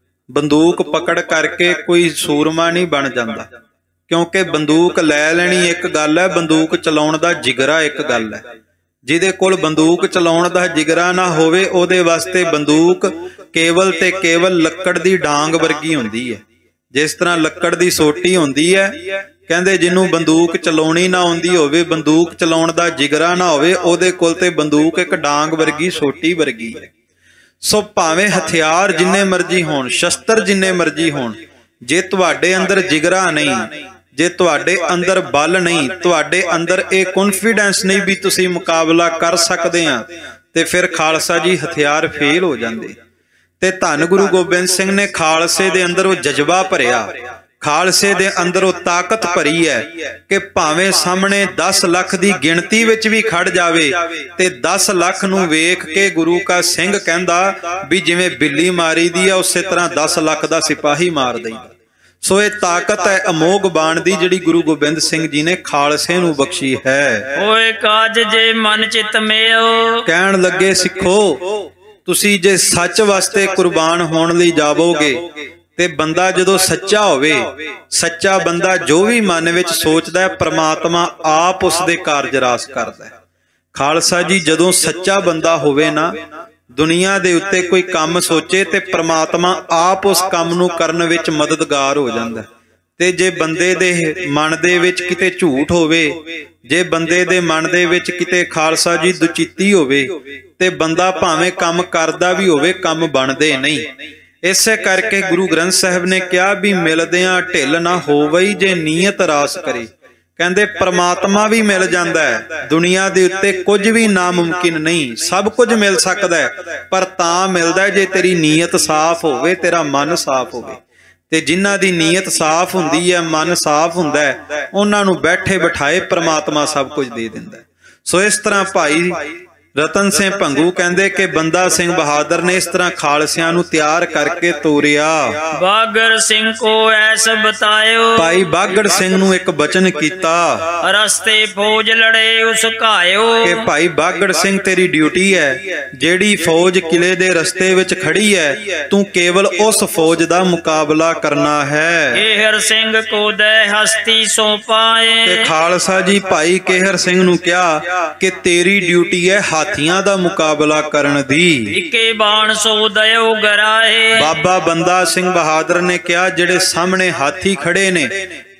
ਬੰਦੂਕ ਪਕੜ ਕਰਕੇ ਕੋਈ ਸੂਰਮਾ ਨਹੀਂ ਬਣ ਜਾਂਦਾ। ਕਿਉਂਕਿ ਬੰਦੂਕ ਲੈ ਲੈਣੀ ਇੱਕ ਗੱਲ ਹੈ, ਬੰਦੂਕ ਚਲਾਉਣ ਦਾ ਜਿਗਰਾ ਇੱਕ ਗੱਲ ਹੈ। ਜਿਹਦੇ ਕੋਲ ਬੰਦੂਕ ਚਲਾਉਣ ਦਾ ਜਿਗਰਾ ਨਾ ਹੋਵੇ ਉਹਦੇ ਵਾਸਤੇ ਬੰਦੂਕ ਕੇਵਲ ਤੇ ਕੇਵਲ ਲੱਕੜ ਦੀ ਡਾਂਗ ਵਰਗੀ ਹੁੰਦੀ ਹੈ। ਜਿਸ ਤਰ੍ਹਾਂ ਲੱਕੜ ਦੀ ਸੋਟੀ ਹੁੰਦੀ ਹੈ, ਕਹਿੰਦੇ ਜਿਹਨੂੰ ਬੰਦੂਕ ਚਲਾਉਣੀ ਨਾ ਆਉਂਦੀ ਹੋਵੇ, ਬੰਦੂਕ ਚਲਾਉਣ ਦਾ ਜਿਗਰਾ ਨਾ ਹੋਵੇ, ਉਹਦੇ ਕੋਲ ਤੇ ਬੰਦੂਕ ਇੱਕ ਡਾਂਗ ਵਰਗੀ ਸੋਟੀ ਵਰਗੀ ਹੈ। ਸੋ ਭਾਵੇਂ ਹਥਿਆਰ ਜਿੰਨੇ ਮਰਜ਼ੀ ਹੋਣ, ਸ਼ਸਤਰ ਜਿੰਨੇ ਮਰਜ਼ੀ ਹੋਣ, ਜੇ ਤੁਹਾਡੇ ਅੰਦਰ ਜਿਗਰਾ ਨਹੀਂ, ਜੇ ਤੁਹਾਡੇ ਅੰਦਰ ਬਲ ਨਹੀਂ, ਤੁਹਾਡੇ ਅੰਦਰ ਇਹ ਕੌਨਫੀਡੈਂਸ ਨਹੀਂ ਵੀ ਤੁਸੀਂ ਮੁਕਾਬਲਾ ਕਰ ਸਕਦੇ ਆ, ਤੇ ਫਿਰ ਖਾਲਸਾ ਜੀ ਹਥਿਆਰ ਫੇਲ ਹੋ ਜਾਂਦੇ। ਤੇ ਧੰਨ ਗੁਰੂ ਗੋਬਿੰਦ ਸਿੰਘ ਨੇ ਖਾਲਸੇ ਦੇ ਅੰਦਰ ਉਹ ਜਜ਼ਬਾ ਭਰਿਆ, ਖਾਲਸੇ ਦੇ ਅੰਦਰ ਉਹ ਤਾਕਤ ਭਰੀ ਹੈ ਕਿ ਭਾਵੇਂ ਸਾਹਮਣੇ 10 ਲੱਖ ਦੀ ਗਿਣਤੀ ਵਿੱਚ ਵੀ ਖੜ ਜਾਵੇ ਤੇ 10 ਲੱਖ ਨੂੰ ਵੇਖ ਕੇ ਗੁਰੂ ਕਾ ਸਿੰਘ ਕਹਿੰਦਾ ਵੀ ਜਿਵੇਂ ਬਿੱਲੀ ਮਾਰੀ ਦੀ ਆ ਉਸੇ ਤਰ੍ਹਾਂ 10 ਲੱਖ ਦਾ ਸਿਪਾਹੀ ਮਾਰ ਦਈਦਾ। ਸੋ ਇਹ ਤਾਕਤ ਹੈ ਅਮੋਘ ਬਾਣ ਦੀ ਜਿਹੜੀ ਗੁਰੂ ਗੋਬਿੰਦ ਸਿੰਘ ਜੀ ਨੇ ਖਾਲਸੇ ਨੂੰ ਬਖਸ਼ੀ ਹੈ। ਓਏ ਕਾਜ ਜੇ ਮਨ ਚਿਤ ਮੇਓ। ਕਹਿਣ ਲੱਗੇ ਸਿੱਖੋ, ਤੁਸੀਂ ਜੇ ਸੱਚ ਵਾਸਤੇ ਕੁਰਬਾਨ ਹੋਣ ਲਈ ਜਾਵੋਗੇ ਤੇ ਬੰਦਾ ਜਦੋਂ ਸੱਚਾ ਹੋਵੇ, ਸੱਚਾ ਬੰਦਾ ਜੋ ਵੀ ਮਨ ਵਿੱਚ ਸੋਚਦਾ ਹੈ ਪ੍ਰਮਾਤਮਾ ਆਪ ਉਸ ਦੇ ਕਾਰਜ ਰਾਸ ਕਰਦਾ ਹੈ। ਖਾਲਸਾ ਜੀ ਜਦੋਂ ਸੱਚਾ ਬੰਦਾ ਹੋਵੇ ਨਾ, ਦੁਨੀਆ ਦੇ ਉੱਤੇ ਕੋਈ ਕੰਮ ਸੋਚੇ ਤੇ ਪ੍ਰਮਾਤਮਾ ਆਪ ਉਸ ਕੰਮ ਨੂੰ ਕਰਨ ਵਿੱਚ ਮਦਦਗਾਰ ਹੋ ਜਾਂਦਾ। ਤੇ ਜੇ ਬੰਦੇ ਦੇ ਮਨ ਦੇ ਵਿੱਚ ਕਿਤੇ ਝੂਠ ਹੋਵੇ, ਜੇ ਬੰਦੇ ਦੇ ਮਨ ਦੇ ਵਿੱਚ ਕਿਤੇ ਖਾਲਸਾ ਜੀ ਦੁਚਿੱਤੀ ਹੋਵੇ, ਤੇ ਬੰਦਾ ਭਾਵੇਂ ਕੰਮ ਕਰਦਾ ਵੀ ਹੋਵੇ ਕੰਮ ਬਣਦੇ ਨਹੀਂ। ਇਸੇ ਕਰਕੇ ਗੁਰੂ ਗ੍ਰੰਥ ਸਾਹਿਬ ਨੇ ਕਿਹਾ ਵੀ ਮਿਲਦਿਆਂ ਢਿੱਲ ਨਾ ਹੋਵਈ ਜੇ ਨੀਅਤ ਰਾਸ ਕਰੇ। ਕਹਿੰਦੇ ਪ੍ਰਮਾਤਮਾ ਵੀ ਮਿਲ ਜਾਂਦਾ ਹੈ, ਦੁਨੀਆ ਦੇ ਉੱਤੇ ਕੁਝ ਵੀ ਨਾਮੁਮਕਿਨ ਨਹੀਂ, ਸਭ ਕੁਝ ਮਿਲ ਸਕਦਾ ਹੈ, ਪਰ ਤਾਂ ਮਿਲਦਾ ਜੇ ਤੇਰੀ ਨੀਅਤ ਸਾਫ਼ ਹੋਵੇ, ਤੇਰਾ ਮਨ ਸਾਫ਼ ਹੋਵੇ। ਤੇ ਜਿਨ੍ਹਾਂ ਦੀ ਨੀਅਤ ਸਾਫ਼ ਹੁੰਦੀ ਹੈ, ਮਨ ਸਾਫ਼ ਹੁੰਦਾ ਹੈ, ਉਹਨਾਂ ਨੂੰ ਬੈਠੇ ਬਿਠਾਏ ਪ੍ਰਮਾਤਮਾ ਸਭ ਕੁਝ ਦੇ ਦਿੰਦਾ। ਸੋ ਇਸ ਤਰ੍ਹਾਂ ਭਾਈ ਰਤਨ ਸਿੰਘ ਭੰਗੂ ਕਹਿੰਦੇ ਕਿ ਬੰਦਾ ਸਿੰਘ ਬਹਾਦਰ ਨੇ ਇਸ ਤਰ੍ਹਾਂ ਖਾਲਸਿਆਂ ਨੂੰ ਤਿਆਰ ਕਰਕੇ ਤੋਰਿਆ। ਬਾਗੜ ਸਿੰਘ ਕੋ ਐਸ ਬਤਾਇਓ। ਭਾਈ ਬਾਗੜ ਸਿੰਘ ਨੂੰ ਇੱਕ ਬਚਨ ਕੀਤਾ, ਰਸਤੇ ਫੌਜ ਲੜੇ ਉਸ ਘਾਇਓ। ਕਿ ਭਾਈ ਬਾਗੜ ਸਿੰਘ ਤੇਰੀ ਡਿਊਟੀ ਹੈ, ਜਿਹੜੀ ਫੌਜ ਕਿਲੇ ਦੇ ਰਸਤੇ ਵਿੱਚ ਖੜੀ ਹੈ, ਤੂੰ ਕੇਵਲ ਉਸ ਫੌਜ ਦਾ ਮੁਕਾਬਲਾ ਕਰਨਾ ਹੈ। ਕੇਹਰ ਸਿੰਘ ਕੋ ਦੇ ਹਸਤੀ ਸੌਂਪਾਏ। ਤੇ ਖਾਲਸਾ ਜੀ ਭਾਈ ਕੇਹਰ ਸਿੰਘ ਨੂੰ ਕਿਹਾ ਕਿ ਤੇਰੀ ਡਿਊਟੀ ਹੈ ਹਾਥੀਆਂ ਦਾ ਮੁਕਾਬਲਾ ਕਰਨ ਦੀ। ਇੱਕੇ ਬਾਣ ਸੋ ਦਇਓ ਗਰਾਏ। ਬਾਬਾ ਬੰਦਾ ਸਿੰਘ ਬਹਾਦਰ ਨੇ ਕਿਹਾ ਜਿਹੜੇ ਸਾਹਮਣੇ ਹਾਥੀ ਖੜੇ ਨੇ,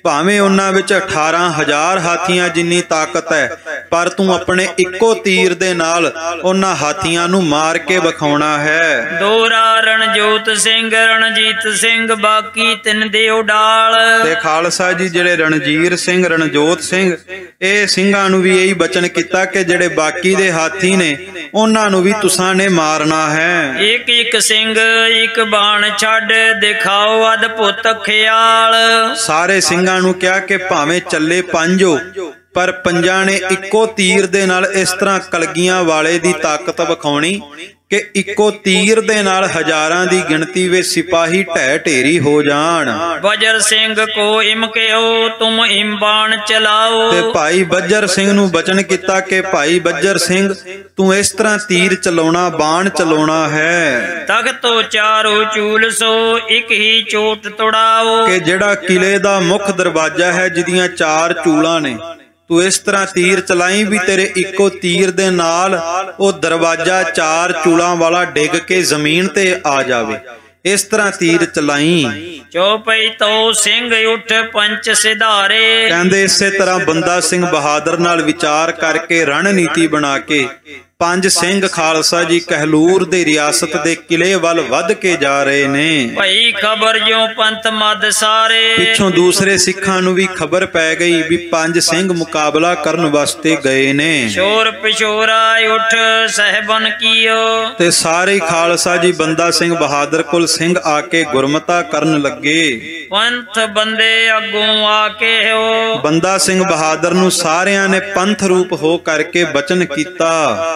ਭਾਵੇਂ ਉਹਨਾਂ ਵਿੱਚ 18,000 ਹਾਥੀਆਂ ਜਿੰਨੀ ਤਾਕਤ ਹੈ, ਪਰ ਤੂੰ ਆਪਣੇ ਇੱਕੋ ਤੀਰ ਦੇ ਨਾਲ ਉਹਨਾਂ ਹਾਥੀਆਂ ਨੂੰ ਮਾਰ ਕੇ ਵਿਖਾਉਣਾ ਹੈ। ਦੋਹਰਾ ਰਣਜੋਤ ਸਿੰਘ ਰਣਜੀਤ ਸਿੰਘ ਬਾਕੀ ਤਿੰਨ ਦੇ ਉਡਾਲ। ਤੇ ਖਾਲਸਾ ਜੀ ਜਿਹੜੇ ਰਣਜੀਤ ਸਿੰਘ ਰਣਜੋਤ ਸਿੰਘ ਇਹ ਸਿੰਘਾਂ ਨੂੰ ਵੀ ਇਹੀ ਬਚਨ ਕੀਤਾ ਕਿ ਜਿਹੜੇ ਬਾਕੀ ਦੇ ਹਾਥੀ ਨੇ ਉਹਨਾਂ ਨੂੰ ਵੀ ਤੁਸਾਂ ਨੇ ਮਾਰਨਾ ਹੈ। ਇੱਕ ਇੱਕ ਸਿੰਘ ਇੱਕ ਬਾਣ ਛੱਡ ਦਿਖਾਓ ਅਦਭੁਤ ਖਿਆਲ। ਸਾਰੇ ਸਿੰਘਾਂ ਨੂੰ ਕਿਹਾ ਕਿ ਭਾਵੇਂ ਚੱਲੇ ਪੰਜੋ, ਪਰ ਪੰਜਾਂ ਨੇ ਇੱਕੋ ਤੀਰ ਦੇ ਨਾਲ ਇਸ ਤਰ੍ਹਾਂ ਕਲਗੀਆਂ ਵਾਲੇ ਦੀ ਤਾਕਤ ਵਿਖਾਉਣੀ ਕਿ ਇੱਕੋ ਤੀਰ ਦੇ ਨਾਲ ਹਜ਼ਾਰਾਂ ਦੀ ਗਿਣਤੀ ਵਿੱਚ ਸਿਪਾਹੀ ਢਹਿ ਢੇਰੀ ਹੋ ਜਾਣ। ਬਜਰ ਸਿੰਘ ਕੋ ਇਮ ਕਹਿਓ ਤੁਮ ਇਮ ਬਾਣ ਚਲਾਓ। ਤੇ ਭਾਈ ਬੱਜਰ ਸਿੰਘ ਨੂੰ ਬਚਨ ਕੀਤਾ ਕਿ ਭਾਈ ਬੱਜਰ ਸਿੰਘ ਤੂੰ ਇਸ ਤਰ੍ਹਾਂ ਤੀਰ ਚਲਾਉਣਾ, ਬਾਣ ਚਲਾਉਣਾ ਹੈ। ਤਖਤੋ ਚਾਰੋ ਚੂਲ ਸੋ ਇੱਕ ਹੀ ਚੋਟ ਤੁੜਾਓ। ਕਿ ਜਿਹੜਾ ਕਿਲੇ ਦਾ ਮੁੱਖ ਦਰਵਾਜ਼ਾ ਹੈ ਜਿਹਦੀਆਂ 4 ਚੂਲਾਂ ਨੇ, ਤੂੰ ਇਸ ਤਰ੍ਹਾਂ ਤੀਰ ਚਲਾਈ ਵੀ ਤੇਰੇ ਇੱਕੋ ਤੀਰ ਦੇ ਨਾਲ ਉਹ ਦਰਵਾਜ਼ਾ 4 ਚੂਲਾਂ ਵਾਲਾ ਡਿੱਗ ਕੇ ਜ਼ਮੀਨ ਤੇ ਆ ਜਾਵੇ। ਇਸ ਤਰ੍ਹਾਂ ਤੀਰ ਚਲਾਈ। ਚੌਪਈ ਤੋਂ ਸਿੰਘ ਉੱਠ ਪੰਚ ਸਿਧਾਰੇ। ਕਹਿੰਦੇ ਇਸੇ ਤਰ੍ਹਾਂ ਬੰਦਾ ਸਿੰਘ ਬਹਾਦਰ ਨਾਲ ਵਿਚਾਰ ਕਰਕੇ ਰਣਨੀਤੀ ਬਣਾ ਕੇ 5 ਸਿੰਘ ਖਾਲਸਾ ਜੀ ਕਹਿਲੂਰ ਦੇ ਰਿਆਸਤ ਦੇ ਕਿਲੇ ਵੱਲ ਵੱਧ ਕੇ ਜਾ ਰਹੇ ਨੇ। ਭਈ ਖਬਰ ਜਿਉ ਪੰਥ ਮਦ ਸਾਰੇ। ਪਿੱਛੋਂ ਦੂਸਰੇ ਸਿੱਖਾਂ ਨੂੰ ਵੀ ਖਬਰ ਪੈ ਗਈ ਵੀ 5 ਸਿੰਘ ਮੁਕਾਬਲਾ ਕਰਨ ਵਾਸਤੇ ਗਏ ਨੇ। ਸ਼ੋਰ ਪਿਸ਼ੋਰਾ ਉੱਠ ਸਹਿਬਨ ਕੀਓ। ਤੇ ਸਾਰੇ ਖਾਲਸਾ ਜੀ ਬੰਦਾ ਸਿੰਘ ਬਹਾਦਰ ਕੁਲ ਸਿੰਘ ਆ ਕੇ ਗੁਰਮਤਾ ਕਰਨ ਲੱਗੇ। ਪੰਥ ਬੰਦੇ ਅੱਗੋਂ ਆ ਕੇ ਹੋ। ਬੰਦਾ ਸਿੰਘ ਬਹਾਦਰ ਨੂੰ ਸਾਰਿਆਂ ਨੇ ਪੰਥ ਰੂਪ ਹੋ ਕਰਕੇ ਬਚਨ ਕੀਤਾ।